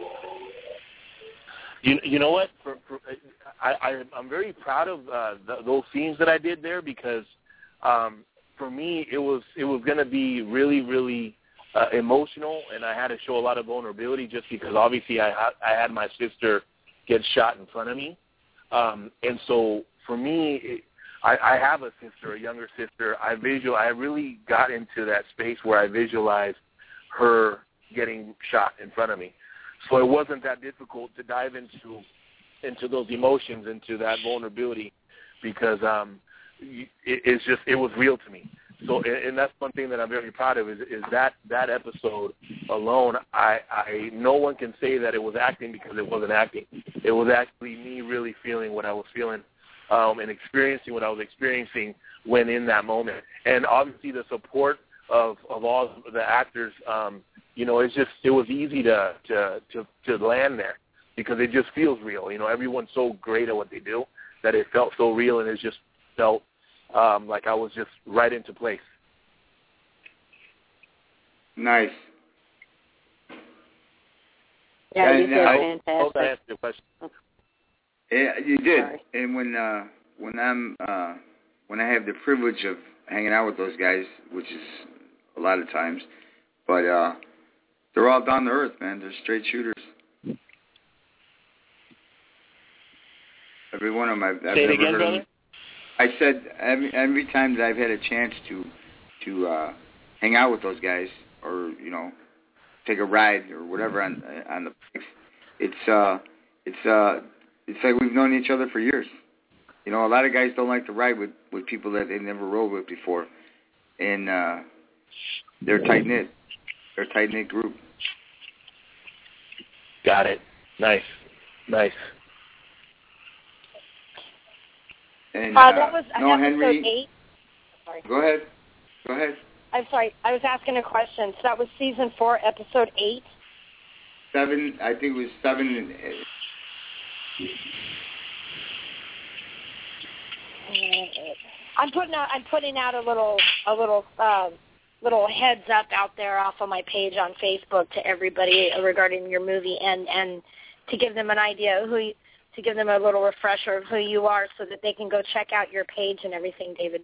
Speaker 11: You you know what? For, for, I, I I'm very proud of uh, the, those scenes that I did there because um, for me it was it was going to be really really uh, emotional, and I had to show a lot of vulnerability just because obviously I I had my sister get shot in front of me, um, and so for me it, I, I have a sister, a younger sister. I visual I really got into that space where I visualized her getting shot in front of me. So it wasn't that difficult to dive into into those emotions, into that vulnerability, because um, it, it's just it was real to me. So, and that's one thing that I'm very proud of is, is that that episode alone. I, I no one can say that it was acting because it wasn't acting. It was actually me really feeling what I was feeling um, and experiencing what I was experiencing when in that moment. And obviously the support of of all the actors. Um, You know, it's just it was easy to, to to to land there because it just feels real. You know, everyone's so great at what they do that it felt so real, and it just felt um, like I was just right into place.
Speaker 6: Nice.
Speaker 1: Yeah, you
Speaker 6: and,
Speaker 1: did
Speaker 6: uh,
Speaker 1: fantastic.
Speaker 11: I hope that answered your question.
Speaker 6: Yeah, you did.
Speaker 1: Sorry.
Speaker 6: And when uh, when I'm uh, when I have the privilege of hanging out with those guys, which is a lot of times, but uh, they're all down to earth, man. They're straight shooters. Every one of them I've, I've
Speaker 11: Say it
Speaker 6: never
Speaker 11: again,
Speaker 6: heard
Speaker 11: brother?
Speaker 6: of them. I said every, every time that I've had a chance to to uh, hang out with those guys, or you know, take a ride or whatever on on the bikes, it's uh, it's uh, it's like we've known each other for years. You know, a lot of guys don't like to ride with with people that they've never rode with before, and uh, they're tight knit. They're a tight knit group.
Speaker 11: Got it. Nice, nice.
Speaker 6: And
Speaker 14: uh,
Speaker 6: uh,
Speaker 14: that was
Speaker 6: Noah
Speaker 14: episode
Speaker 6: Henry.
Speaker 14: eight. Sorry.
Speaker 6: Go ahead. Go ahead.
Speaker 14: I'm sorry. I was asking a question. So that was season four, episode eight.
Speaker 6: Seven. I think it was seven. And,
Speaker 14: I'm putting out. I'm putting out a little, a little, uh, little heads up out there off of my page on Facebook to everybody regarding your movie, and and to give them an idea of who, you, to give them a little refresher of who you are, so that they can go check out your page and everything, David.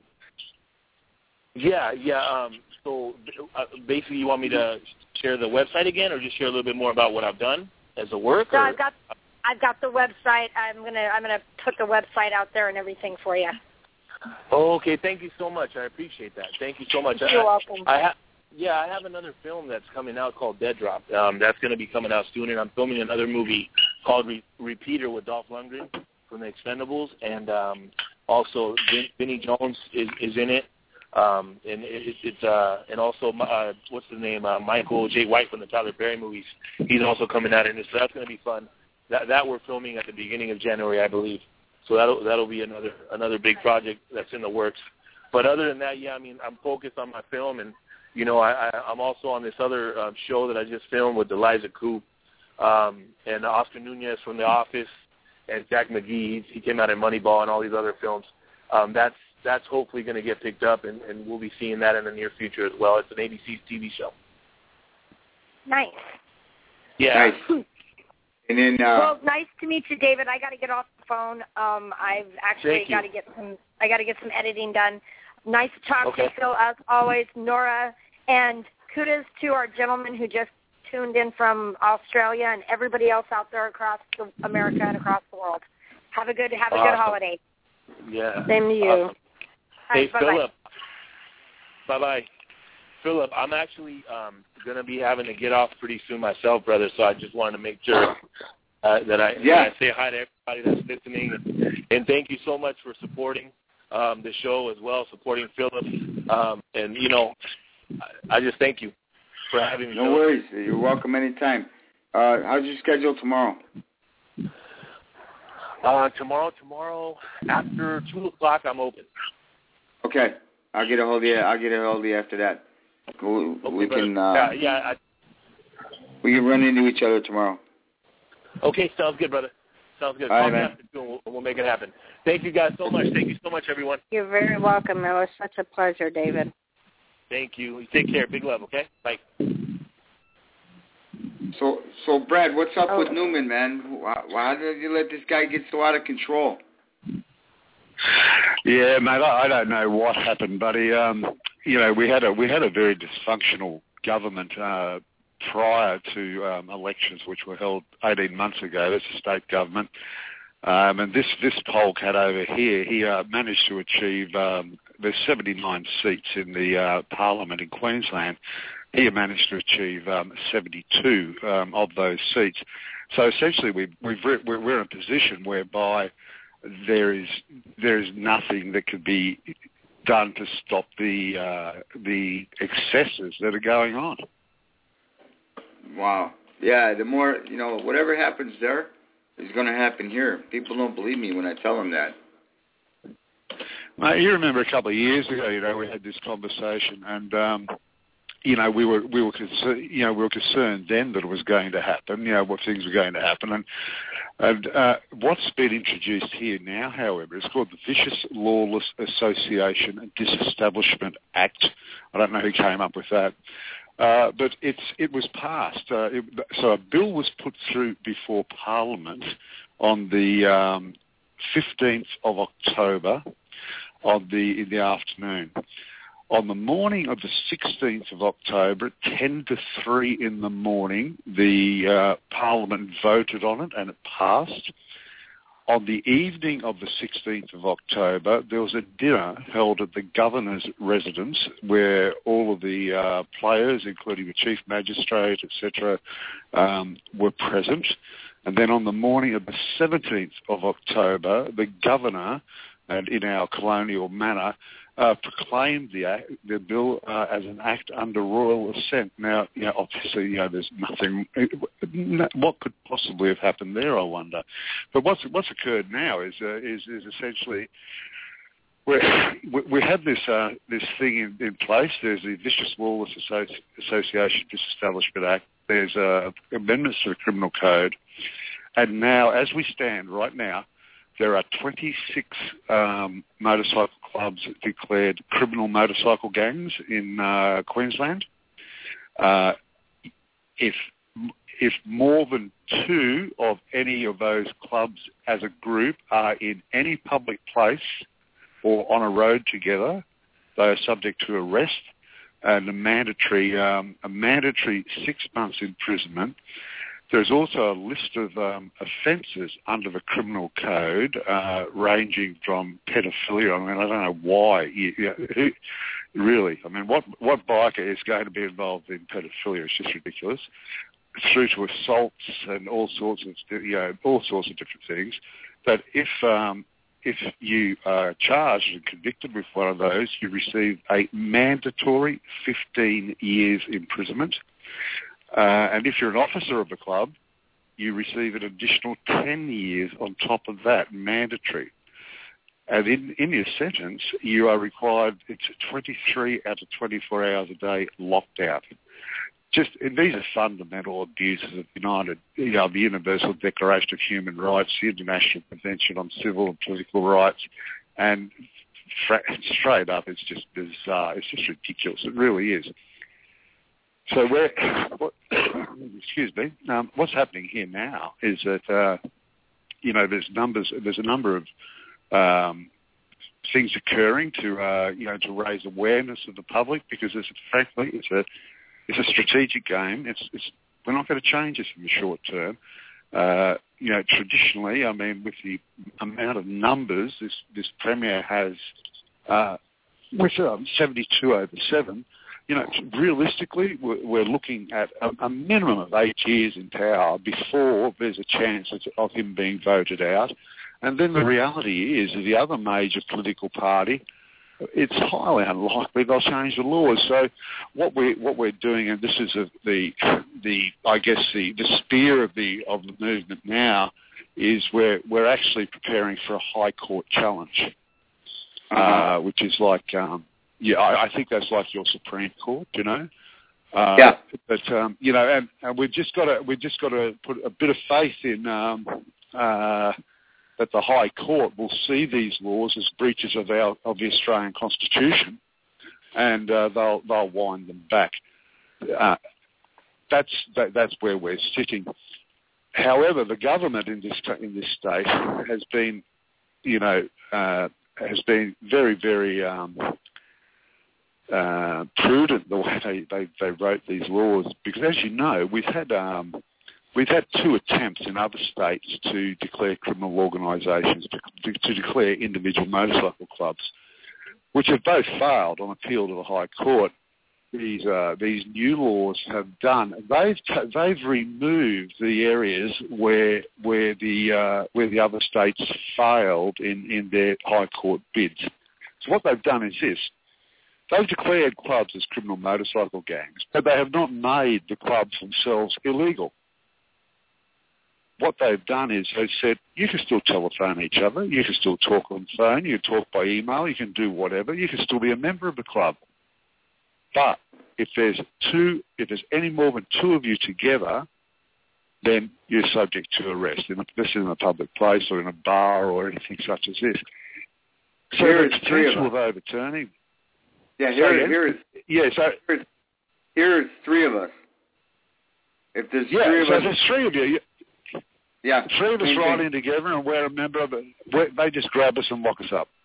Speaker 16: Yeah, yeah. Um, so uh, basically, you want me to share the website again, or just share a little bit more about what I've done as a work?
Speaker 14: So
Speaker 16: or?
Speaker 14: I've got, I've got the website. I'm gonna, I'm gonna put the website out there and everything for you.
Speaker 16: Oh, okay, thank you so much. I appreciate that. Thank you so much.
Speaker 14: You're
Speaker 16: I,
Speaker 14: welcome.
Speaker 16: I ha- yeah, I have another film that's coming out called Dead Drop. Um, that's going to be coming out soon, and I'm filming another movie called Re- Repeater with Dolph Lundgren from the Expendables, and um, also Vin- Vinnie Jones is, is in it, um, and it, it's uh, and also uh, what's the name? Uh, Michael J. White from the Tyler Perry movies. He's also coming out in this, so that's going to be fun. That that we're filming at the beginning of January, I believe. So that'll that'll be another another big project that's in the works. But other than that, yeah, I mean, I'm focused on my film, and you know, I, I I'm also on this other um, show that I just filmed with Eliza Coupe um, and Oscar Nunez from The Office, and Jack McGee. He came out in Moneyball and all these other films. Um, that's that's hopefully going to get picked up, and, and we'll be seeing that in the near future as well. It's an A B C T V show.
Speaker 14: Nice.
Speaker 16: Yeah.
Speaker 6: Nice. And then, uh,
Speaker 14: well, nice to meet you, David. I got to get off the phone. Um, I've actually got to get some. I got to get some editing done. Nice to talk
Speaker 16: okay.
Speaker 14: to you, Phil, as always, Nora, and kudos to our gentleman who just tuned in from Australia and everybody else out there across the, America and across the world. Have a good have a
Speaker 16: awesome.
Speaker 14: good holiday.
Speaker 16: Yeah.
Speaker 14: Same to you.
Speaker 16: Awesome. Hey,
Speaker 14: right, bye-bye.
Speaker 16: Philip. Bye bye. Philip, I'm actually um, going to be having to get off pretty soon myself, brother, so I just wanted to make sure uh, that, I,
Speaker 6: yeah.
Speaker 16: that I say hi to everybody that's listening. And, and thank you so much for supporting um, the show as well, supporting Philip. Um, and, you know, I, I just thank you for having me.
Speaker 6: No worries. You're welcome anytime. Uh, how's your schedule tomorrow?
Speaker 16: Uh, tomorrow, tomorrow, after two o'clock, I'm open.
Speaker 6: Okay. I'll get a hold of you. I'll get a hold of you after that. We,
Speaker 16: okay,
Speaker 6: we can uh,
Speaker 16: yeah, yeah, I,
Speaker 6: we can run into each other tomorrow.
Speaker 16: Okay, sounds good, brother. Sounds good.
Speaker 6: All
Speaker 16: Call
Speaker 6: right,
Speaker 16: me
Speaker 6: man.
Speaker 16: after two and we'll, we'll make it happen. Thank you guys so much. Thank you so much, everyone.
Speaker 1: You're very welcome. It was such a pleasure, David.
Speaker 16: Thank you. Take care. Big love, okay? Bye.
Speaker 6: So, so Brad, what's up
Speaker 1: oh.
Speaker 6: with Newman, man? Why, why did you let this guy get so out of control?
Speaker 15: Yeah, mate, I, I don't know what happened, buddy. Um, you know, we had a we had a very dysfunctional government uh, prior to um, elections, which were held eighteen months ago. That's a state government, um, and this this poll cat over here, he uh, managed to achieve. Um, there's seventy-nine seats in the uh, Parliament in Queensland. He managed to achieve um, seventy-two um, of those seats. So essentially, we, we've re- we're, we're in a position whereby there is there is nothing that could be done to stop the uh, the excesses that are going on.
Speaker 6: Wow. Yeah, the more, you know, whatever happens there is going to happen here. People don't believe me when I tell them that.
Speaker 15: Mate, you remember a couple of years ago, you know, we had this conversation, and um, you know, we were we were concerned, you know, we were concerned then that it was going to happen, you know, what things were going to happen, and and uh, what's been introduced here now, however, is called the Vicious Lawless Association and Disestablishment Act. I don't know who came up with that. Uh, but it's it was passed. Uh, it, so a bill was put through before Parliament on the um, fifteenth of October on the in the afternoon. On the morning of the sixteenth of October, at ten to three in the morning, the uh, Parliament voted on it and it passed. On the evening of the sixteenth of October, there was a dinner held at the Governor's residence where all of the uh, players, including the Chief Magistrate, et cetera, um, were present. And then on the morning of the seventeenth of October, the Governor, and in our colonial manner, uh, proclaimed the act, the bill uh, as an act under royal assent. Now, you know, obviously, you know, there's nothing. What could possibly have happened there? I wonder. But what's what's occurred now is uh, is is essentially. We we have this uh, this thing in, in place. There's the Vicious Lawless Associ- Association Disestablishment Act. There's uh, amendments to the Criminal Code, and now, as we stand right now, there are twenty-six um, motorcycle clubs declared criminal motorcycle gangs in uh, Queensland. Uh, if if more than two of any of those clubs as a group are in any public place or on a road together, they are subject to arrest and a mandatory um, a mandatory six months imprisonment. There's also a list of um, offences under the criminal code, uh, ranging from pedophilia. I mean, I don't know why. You, you know, who, really, I mean, what what biker is going to be involved in pedophilia? It's just ridiculous. Through to assaults and all sorts of you know all sorts of different things. But if um, if you are charged and convicted with one of those, you receive a mandatory fifteen years imprisonment. Uh, and if you're an officer of the club, you receive an additional ten years on top of that, mandatory. And in, in your sentence, you are required, it's twenty-three out of twenty-four hours a day locked out. Just these are fundamental abuses of United, you know, the Universal Declaration of Human Rights, the International Convention on Civil and Political Rights, and fra- straight up, it's just bizarre. It's just ridiculous. It really is. So we're, what, excuse me, um, what's happening here now is that, uh, you know, there's numbers, there's a number of um, things occurring to, uh, you know, to raise awareness of the public because, it's, frankly, it's a It's a strategic game. It's, it's, we're not going to change this in the short term. Uh, you know, traditionally, I mean, with the amount of numbers this, this Premier has, uh, with um, seventy-two over seven, you know, realistically, we're, we're looking at a, a minimum of eight years in power before there's a chance of, of him being voted out. And then the reality is that the other major political party, it's highly unlikely they'll change the laws. So what we what we're doing, and this is a, the the I guess the, the spear of the of the movement now, is we're we're actually preparing for a high court challenge, uh, which is like um, yeah I, I think that's like your Supreme Court, you know. Uh, yeah. But um, you know, and, and we've just got to we've just got to put a bit of faith in. Um, uh, that the High Court will see these laws as breaches of our of the Australian Constitution, and uh, they'll they'll wind them back. Uh, that's that, that's where we're sitting. However, the government in this in this state has been, you know, uh, has been very very um, uh, prudent the way they, they they wrote these laws, because as you know, we've had. Um, We've had two attempts in other states to declare criminal organisations, to, to, to declare individual motorcycle clubs, which have both failed on appeal to the High Court. These uh, these new laws have done. They've t- they've removed the areas where where the uh, where the other states failed in, in their High Court bids. So what they've done is this. They've declared clubs as criminal motorcycle gangs, but they have not made the clubs themselves illegal. What they've done is they've said, you can still telephone each other, you can still talk on the phone, you can talk by email, you can do whatever, you can still be a member of the club. But if there's two, if there's any more than two of you together, then you're subject to arrest, in a, this is in a public place or in a bar or anything such as this. So
Speaker 6: here
Speaker 15: the potential of overturning.
Speaker 6: Yeah, here,
Speaker 15: so,
Speaker 6: here is
Speaker 15: yeah, so
Speaker 6: here's, here's three of us. If there's
Speaker 15: yeah,
Speaker 6: three of
Speaker 15: so
Speaker 6: us,
Speaker 15: there's three of you.
Speaker 6: Yeah,
Speaker 15: three of us ride in together, and we're a member of it. They just grab us and lock us up.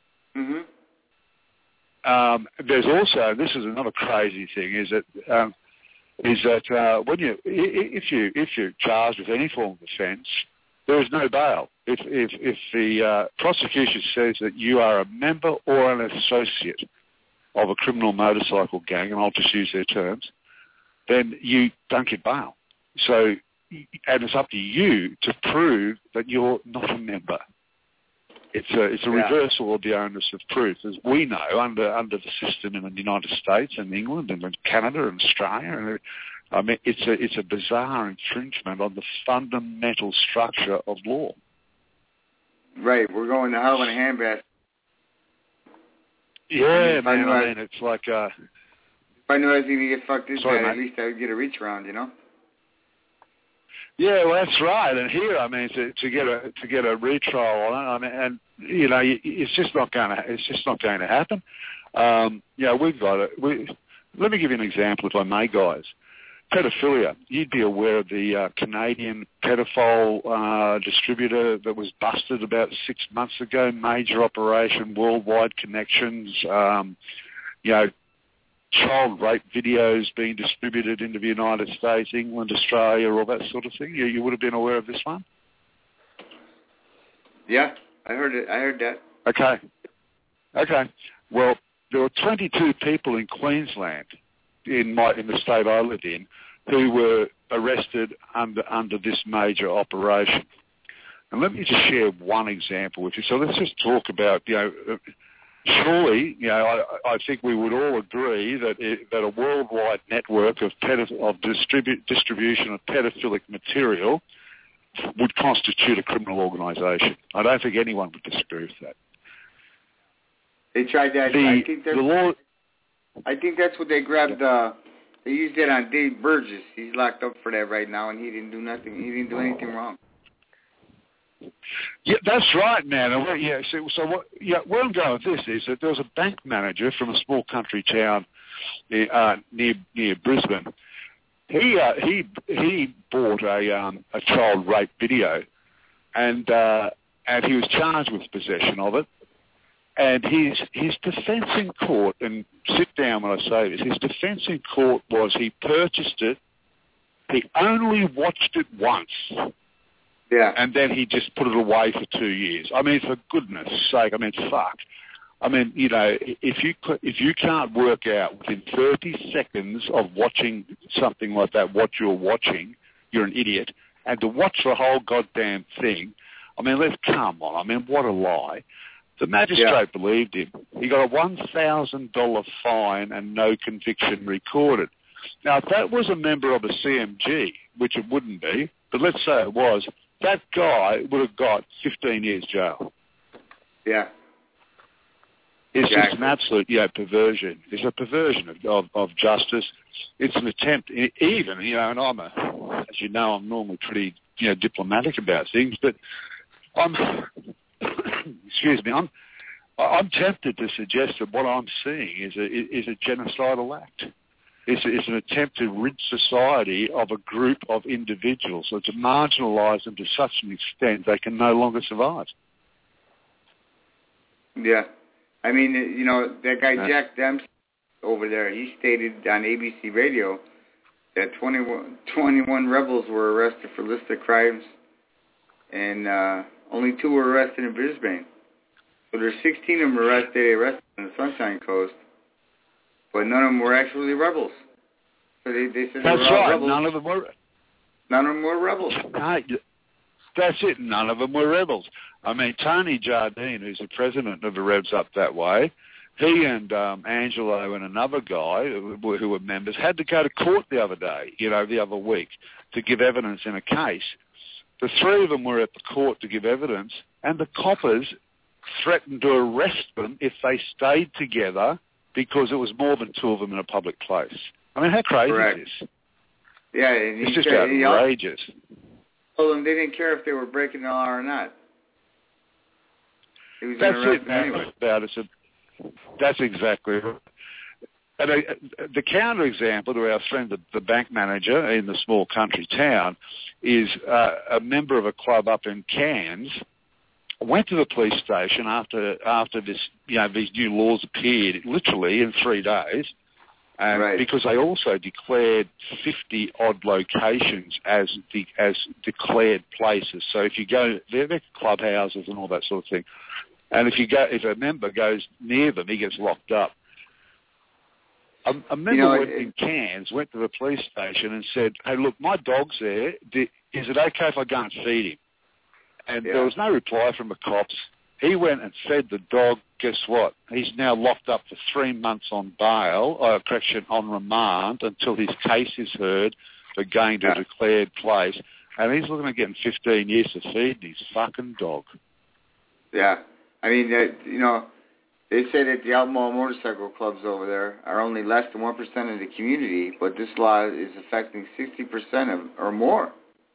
Speaker 6: Mm-hmm.
Speaker 15: Um, there's also, this is another crazy thing, is that um, is that uh, when you if you if you're charged with any form of offence, there is no bail. If if if the uh, prosecution says that you are a member or an associate of a criminal motorcycle gang, and I'll just use their terms, then you don't get bail. So. And it's up to you to prove that you're not a member. It's a it's a
Speaker 6: Yeah.
Speaker 15: reversal of the onus of proof, as we know under under the system in the United States and England and in Canada and Australia. And I mean, it's a it's a bizarre infringement on the fundamental structure of law.
Speaker 6: Right, we're going to hell in a handbasket.
Speaker 15: Yeah,
Speaker 6: I mean,
Speaker 15: man.
Speaker 6: I,
Speaker 15: I mean, it's like uh,
Speaker 6: if I knew I was going to get fucked this
Speaker 15: Sorry,
Speaker 6: bad, at
Speaker 15: mate.
Speaker 6: least I would get a reach around, you know.
Speaker 15: Yeah, well, that's right. And here, I mean, to, to get a to get a retrial on it, I mean, and you know, it's just not going to it's just not going to happen. Um, yeah, we've got it. We let me give you an example, if I may, guys. Pedophilia. You'd be aware of the uh, Canadian pedophile uh, distributor that was busted about six months ago. Major operation, worldwide connections. Um, you know. Child rape videos being distributed into the United States, England, Australia, all that sort of thing. You, you would have been aware of this one?
Speaker 6: Yeah, I heard it. I heard that.
Speaker 15: Okay. Okay. Well, there were twenty-two people in Queensland, in my in the state I live in, who were arrested under under this major operation. And let me just share one example with you. So let's just talk about, you know, surely, you know, I, I think we would all agree that it, that a worldwide network of pedoph- of distribu- distribution of pedophilic material would constitute a criminal organisation. I don't think anyone would disagree with that.
Speaker 6: They tried that.
Speaker 15: The,
Speaker 6: I think
Speaker 15: the law.
Speaker 6: I think that's what they grabbed. Uh, they used it on Dave Burgess. He's locked up for that right now, and he didn't do nothing. He didn't do anything wrong.
Speaker 15: Yeah, that's right, man. And what, yeah, so, so what? Yeah, where I'm going with this is that there was a bank manager from a small country town near uh, near, near Brisbane. He uh, he he bought a um, a child rape video, and uh, and he was charged with possession of it. And his his defence in court, and sit down when I say this, his defence in court was he purchased it, he only watched it once.
Speaker 6: Yeah.
Speaker 15: And then he just put it away for two years. I mean, for goodness sake, I mean, fuck. I mean, you know, if you if you can't work out within thirty seconds of watching something like that what you're watching, you're an idiot. And to watch the whole goddamn thing, I mean, let's come on. I mean, what a lie. The magistrate yeah. believed him. He got a one thousand dollars fine and no conviction recorded. Now, if that was a member of a C M G, which it wouldn't be, but let's say it was, that guy would have got fifteen years jail.
Speaker 6: Yeah.
Speaker 15: It's
Speaker 6: exactly.
Speaker 15: just an absolute, you know, perversion. It's a perversion of, of, of justice. It's an attempt, even, you know, and I'm a, as you know, I'm normally pretty, you know, diplomatic about things, but I'm, excuse me, I'm, I'm tempted to suggest that what I'm seeing is a, is a genocidal act. It's, it's an attempt to rid society of a group of individuals, so to marginalise them to such an extent they can no longer survive.
Speaker 6: Yeah. I mean, you know, that guy Jack Dempsey over there, he stated on A B C Radio that twenty-one, twenty-one rebels were arrested for listed crimes, and uh, only two were arrested in Brisbane. So there's sixteen of them arrested, they arrested on the Sunshine Coast, but none of them were actually rebels. So they, they said
Speaker 15: That's
Speaker 6: they were all
Speaker 15: right.
Speaker 6: rebels.
Speaker 15: None of them were.
Speaker 6: None of them were rebels.
Speaker 15: No, that's it. None of them were rebels. I mean, Tony Jardine, who's the president of the Rebs up that way, he and um, Angelo and another guy who, who were members had to go to court the other day, you know, the other week, to give evidence in a case. The three of them were at the court to give evidence, and the coppers threatened to arrest them if they stayed together because it was more than two of them in a public place. I mean, how crazy
Speaker 6: Correct.
Speaker 15: is this?
Speaker 6: Yeah, and
Speaker 15: it's
Speaker 6: he
Speaker 15: just
Speaker 6: said,
Speaker 15: outrageous.
Speaker 6: He told them they didn't care if they were breaking the law or not. He was
Speaker 15: That's
Speaker 6: going to arrest
Speaker 15: it,
Speaker 6: them anyway.
Speaker 15: About it. So that's exactly right. And uh, the counterexample to our friend, the, the bank manager in the small country town, is uh, a member of a club up in Cairns. Went to the police station after after this, you know, these new laws appeared, literally in three days, and
Speaker 6: right.
Speaker 15: because they also declared fifty odd locations as de, as declared places. So if you go, they're, they're clubhouses and all that sort of thing. And if you go, if a member goes near them, he gets locked up. A, a member
Speaker 6: you know,
Speaker 15: went
Speaker 6: it,
Speaker 15: in Cairns, went to the police station and said, "Hey, look, my dog's there. Is it okay if I go and feed him?" And
Speaker 6: yeah.
Speaker 15: there was no reply from the cops. He went and fed the dog. Guess what? He's now locked up for three months on bail, or correction, on remand until his case is heard for going to a declared place. And he's looking at getting fifteen years for feeding his fucking dog.
Speaker 6: Yeah. I mean, uh, you know, they say that the Albemarle motorcycle clubs over there are only less than one percent of the community, but this law is affecting sixty percent of, or more.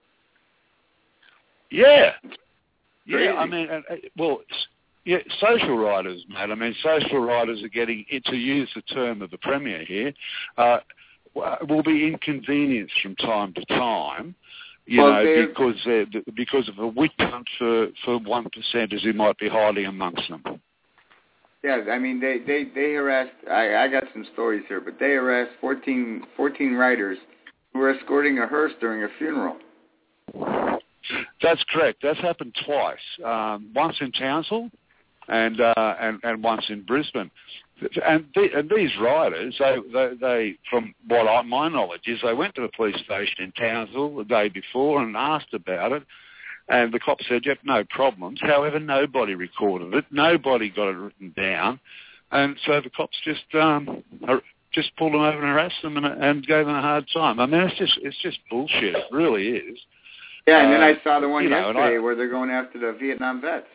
Speaker 15: Yeah.
Speaker 6: Crazy.
Speaker 15: Yeah, I mean, uh, well, yeah, social riders, mate. I mean, social riders are getting, to use the term of the Premier here, uh, will be inconvenienced from time to time, you
Speaker 6: well,
Speaker 15: know, because they're, because of a witch hunt for, for one percenters who might be hiding amongst them.
Speaker 6: Yeah, I mean, they, they, they harassed, I, I got some stories here, but they harassed fourteen, fourteen riders who were escorting a hearse during a funeral.
Speaker 15: That's correct. That's happened twice. Um, once in Townsville and, uh, and and once in Brisbane. And, the, and these riders, they, they, they from what I, my knowledge is, they went to the police station in Townsville the day before and asked about it. And the cop said, yep, no problems. However, nobody recorded it. Nobody got it written down. And so the cops just um, just pulled them over and harassed them and, and gave them a hard time. I mean, it's just it's just bullshit. It really is.
Speaker 6: Yeah, and then
Speaker 15: uh,
Speaker 6: I saw the one
Speaker 15: you know,
Speaker 6: yesterday
Speaker 15: I,
Speaker 6: where they're going after the Vietnam vets.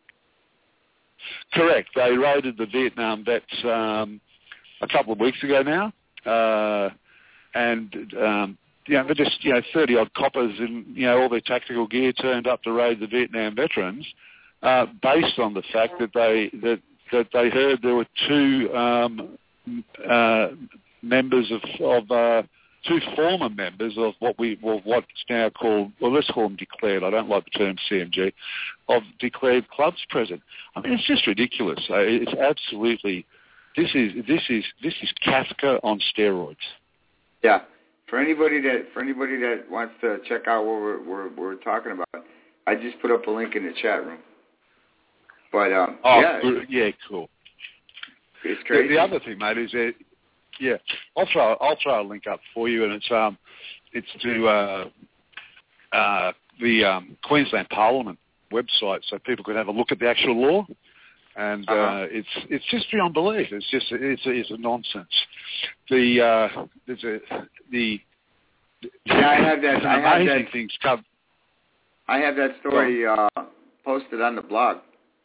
Speaker 15: Correct. They raided the Vietnam vets um, a couple of weeks ago now. Uh, and... Um, You know, they're just, you know, thirty-odd coppers in, you know, all their tactical gear turned up to raid the Vietnam veterans, uh, based on the fact that they that that they heard there were two um, uh, members of, of uh, two former members of what we well, what's now called, well, let's call them declared. I don't like the term C M G, of declared clubs present. I mean, it's just ridiculous. It's absolutely this is this is this is Kafka on steroids.
Speaker 6: Yeah. For anybody that for anybody that wants to check out what we're, we're we're talking about, I just put up a link in the chat room. But um,
Speaker 15: oh,
Speaker 6: yeah,
Speaker 15: good. yeah, cool.
Speaker 6: It's crazy.
Speaker 15: The, the other thing, mate, is that yeah, I'll throw I'll throw a link up for you, and it's um, it's to uh, uh, the um, Queensland Parliament website, so people can have a look at the actual law. And uh, uh-huh. it's it's just beyond belief. It's just it's a, it's a nonsense. The uh, there's a the
Speaker 6: yeah I have that I have that
Speaker 15: things come.
Speaker 6: I have that story uh, posted on the blog.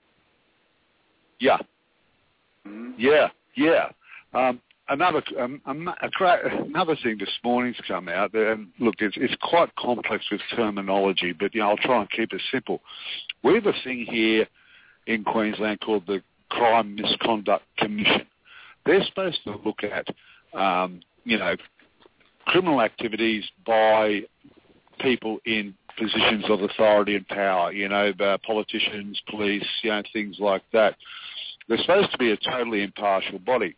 Speaker 15: Yeah,
Speaker 6: mm-hmm.
Speaker 15: yeah, yeah. Um, another um, a cra- another thing this morning's come out. And look, it's it's quite complex with terminology, but you know I'll try and keep it simple. We have a thing here in Queensland called the Crime Misconduct Commission. They're supposed to look at, um, you know, criminal activities by people in positions of authority and power, you know, politicians, police, you know, things like that. They're supposed to be a totally impartial body.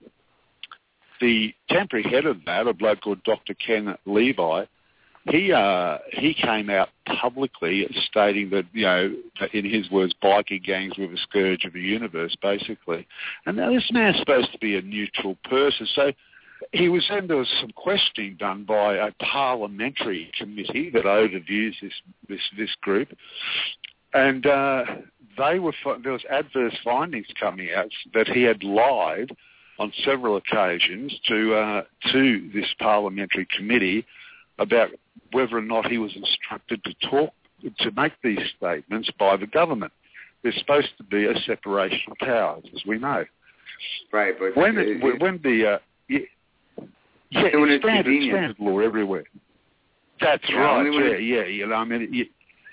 Speaker 15: The temporary head of that, a bloke called Doctor Ken Levi, He uh, he came out publicly stating that, you know, in his words, bikie gangs were the scourge of the universe, basically. And now this man's supposed to be a neutral person. So he was then, there was some questioning done by a parliamentary committee that overviews this this, this group. And uh, they were there was adverse findings coming out that he had lied on several occasions to uh, to this parliamentary committee about whether or not he was instructed to talk, to make these statements by the government. There's supposed to be a separation of powers, as we know.
Speaker 6: Right, but
Speaker 15: when
Speaker 6: it,
Speaker 15: it, when the uh, yeah, yeah it's standard, standard law everywhere. That's
Speaker 6: yeah,
Speaker 15: right. Yeah, yeah. You know, I mean, yeah.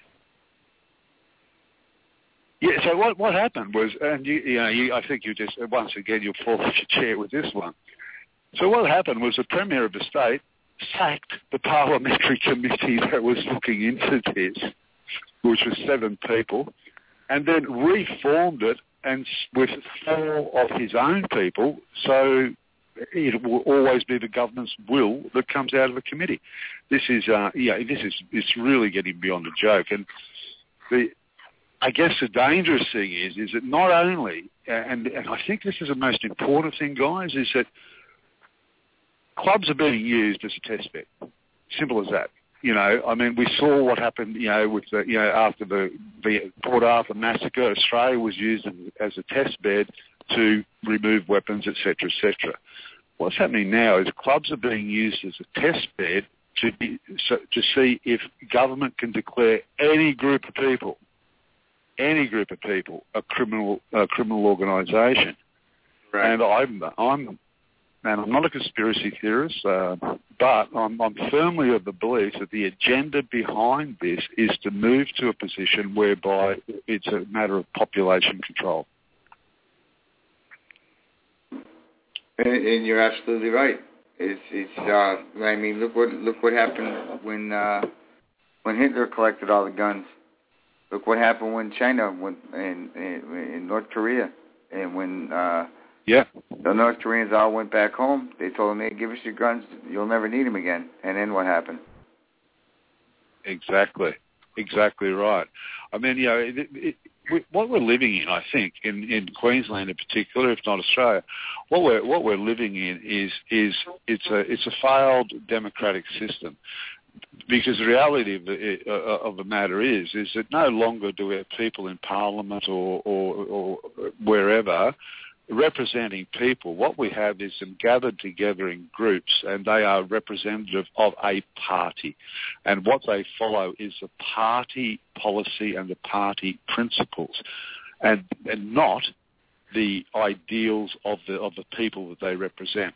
Speaker 15: Yeah. So what what happened was, and you, you know, you, I think you just once again you'll fall off your chair with this one. So what happened was the Premier of the state sacked the parliamentary committee that was looking into this, which was seven people, and then reformed it and with four of his own people, so it will always be the government's will that comes out of the committee. This is, uh, yeah, this is it's really getting beyond a joke, and the. I guess the dangerous thing is, is that not only, and, and I think this is the most important thing, guys, is that clubs are being used as a test bed. Simple as that. You know, I mean, we saw what happened, you know, with the, you know, after the, the Port Arthur massacre, Australia was used as, as a test bed to remove weapons, et cetera, et cetera. What's happening now is clubs are being used as a test bed to be, so, to see if government can declare any group of people, any group of people, a criminal a criminal organisation. Right. And I'm I'm. And I'm not a conspiracy theorist, uh, but I'm, I'm firmly of the belief that the agenda behind this is to move to a position whereby it's a matter of population control.
Speaker 6: And, and you're absolutely right. It's, it's. Uh, I mean, look what look what happened when uh, when Hitler collected all the guns. Look what happened when China went in in, in North Korea, and when. Uh,
Speaker 15: Yeah.
Speaker 6: The North Koreans all went back home. They told them, hey, give us your guns. You'll never need them again. And then what happened?
Speaker 15: Exactly. Exactly right. I mean, you know, it, it, it, what we're living in, I think, in, in Queensland in particular, if not Australia, what we're what we're living in is is it's a it's a failed democratic system. Because the reality of the, uh, of the matter is, is that no longer do we have people in Parliament or, or, or wherever representing people. What we have is them gathered together in groups, and they are representative of a party. And what they follow is the party policy and the party principles, and and not the ideals of the of the people that they represent.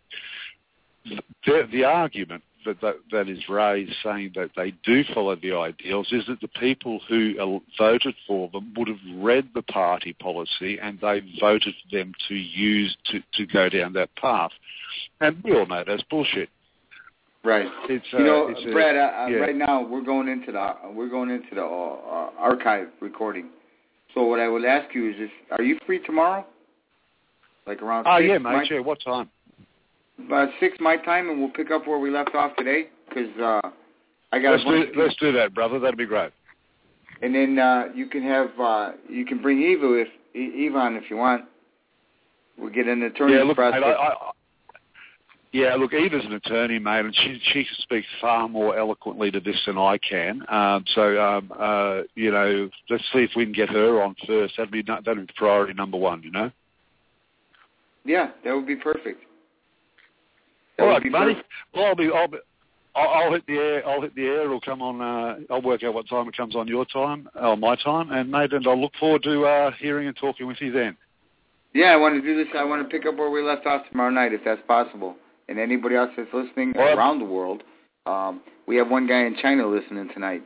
Speaker 15: The, the argument that, that that is raised saying that they do follow the ideals is that the people who voted for them would have read the party policy and they voted for them to use to, to go down that path. And we all know that's bullshit.
Speaker 6: Right.
Speaker 15: It's, uh,
Speaker 6: you know,
Speaker 15: it's
Speaker 6: Brad.
Speaker 15: a,
Speaker 6: uh,
Speaker 15: yeah.
Speaker 6: Right now we're going into the we're going into the uh, archive recording. So what I would ask you is, if, are you free tomorrow? Like around.
Speaker 15: Oh
Speaker 6: six,
Speaker 15: yeah, mate.
Speaker 6: my,
Speaker 15: Yeah. What time?
Speaker 6: About six my time, and we'll pick up where we left off today. Because uh, I got.
Speaker 15: Let's do, let's do that, brother. That'd be great.
Speaker 6: And then uh, you can have uh, you can bring Eva if Yvonne if you want. We'll get an attorney
Speaker 15: yeah, look,
Speaker 6: process.
Speaker 15: Mate, I, I, yeah, look, Eva's an attorney, mate, and she she can speak far more eloquently to this than I can. Um, so um, uh, you know, let's see if we can get her on first. That'd be that'd be priority number one. You know.
Speaker 6: Yeah, that would be perfect. That
Speaker 15: All
Speaker 6: would
Speaker 15: right,
Speaker 6: be
Speaker 15: buddy.
Speaker 6: perfect.
Speaker 15: Well, I'll be I'll be. I'll, I'll hit the air. I'll hit the air. It'll come on. Uh, I'll work out what time it comes on your time, or my time, and mate, and I'll look forward to uh, hearing and talking with you then.
Speaker 6: Yeah, I want to do this. I want to pick up where we left off tomorrow night, if that's possible. And anybody else that's listening
Speaker 15: well,
Speaker 6: around the world, um, we have one guy in China listening tonight.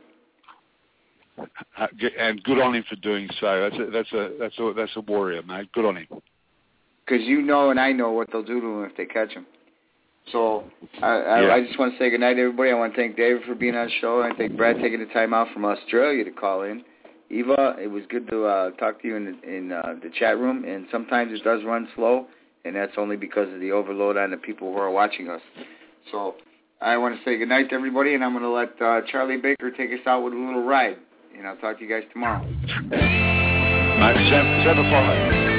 Speaker 15: Uh, and good on him for doing so. That's a, that's a that's a that's a warrior, mate. Good on him.
Speaker 6: Because you know, and I know what they'll do to him if they catch him. So I, I,
Speaker 15: yeah.
Speaker 6: I just want to say good night, everybody. I want to thank David for being on the show. I thank Brad taking the time out from Australia to call in. Eva, it was good to uh, talk to you in, in uh, the chat room. And sometimes it does run slow, and that's only because of the overload on the people who are watching us. So I want to say good night to everybody, and I'm going to let uh, Charlie Baker take us out with a little ride. And I'll talk to you guys tomorrow.
Speaker 15: Mate, seven, seven, five.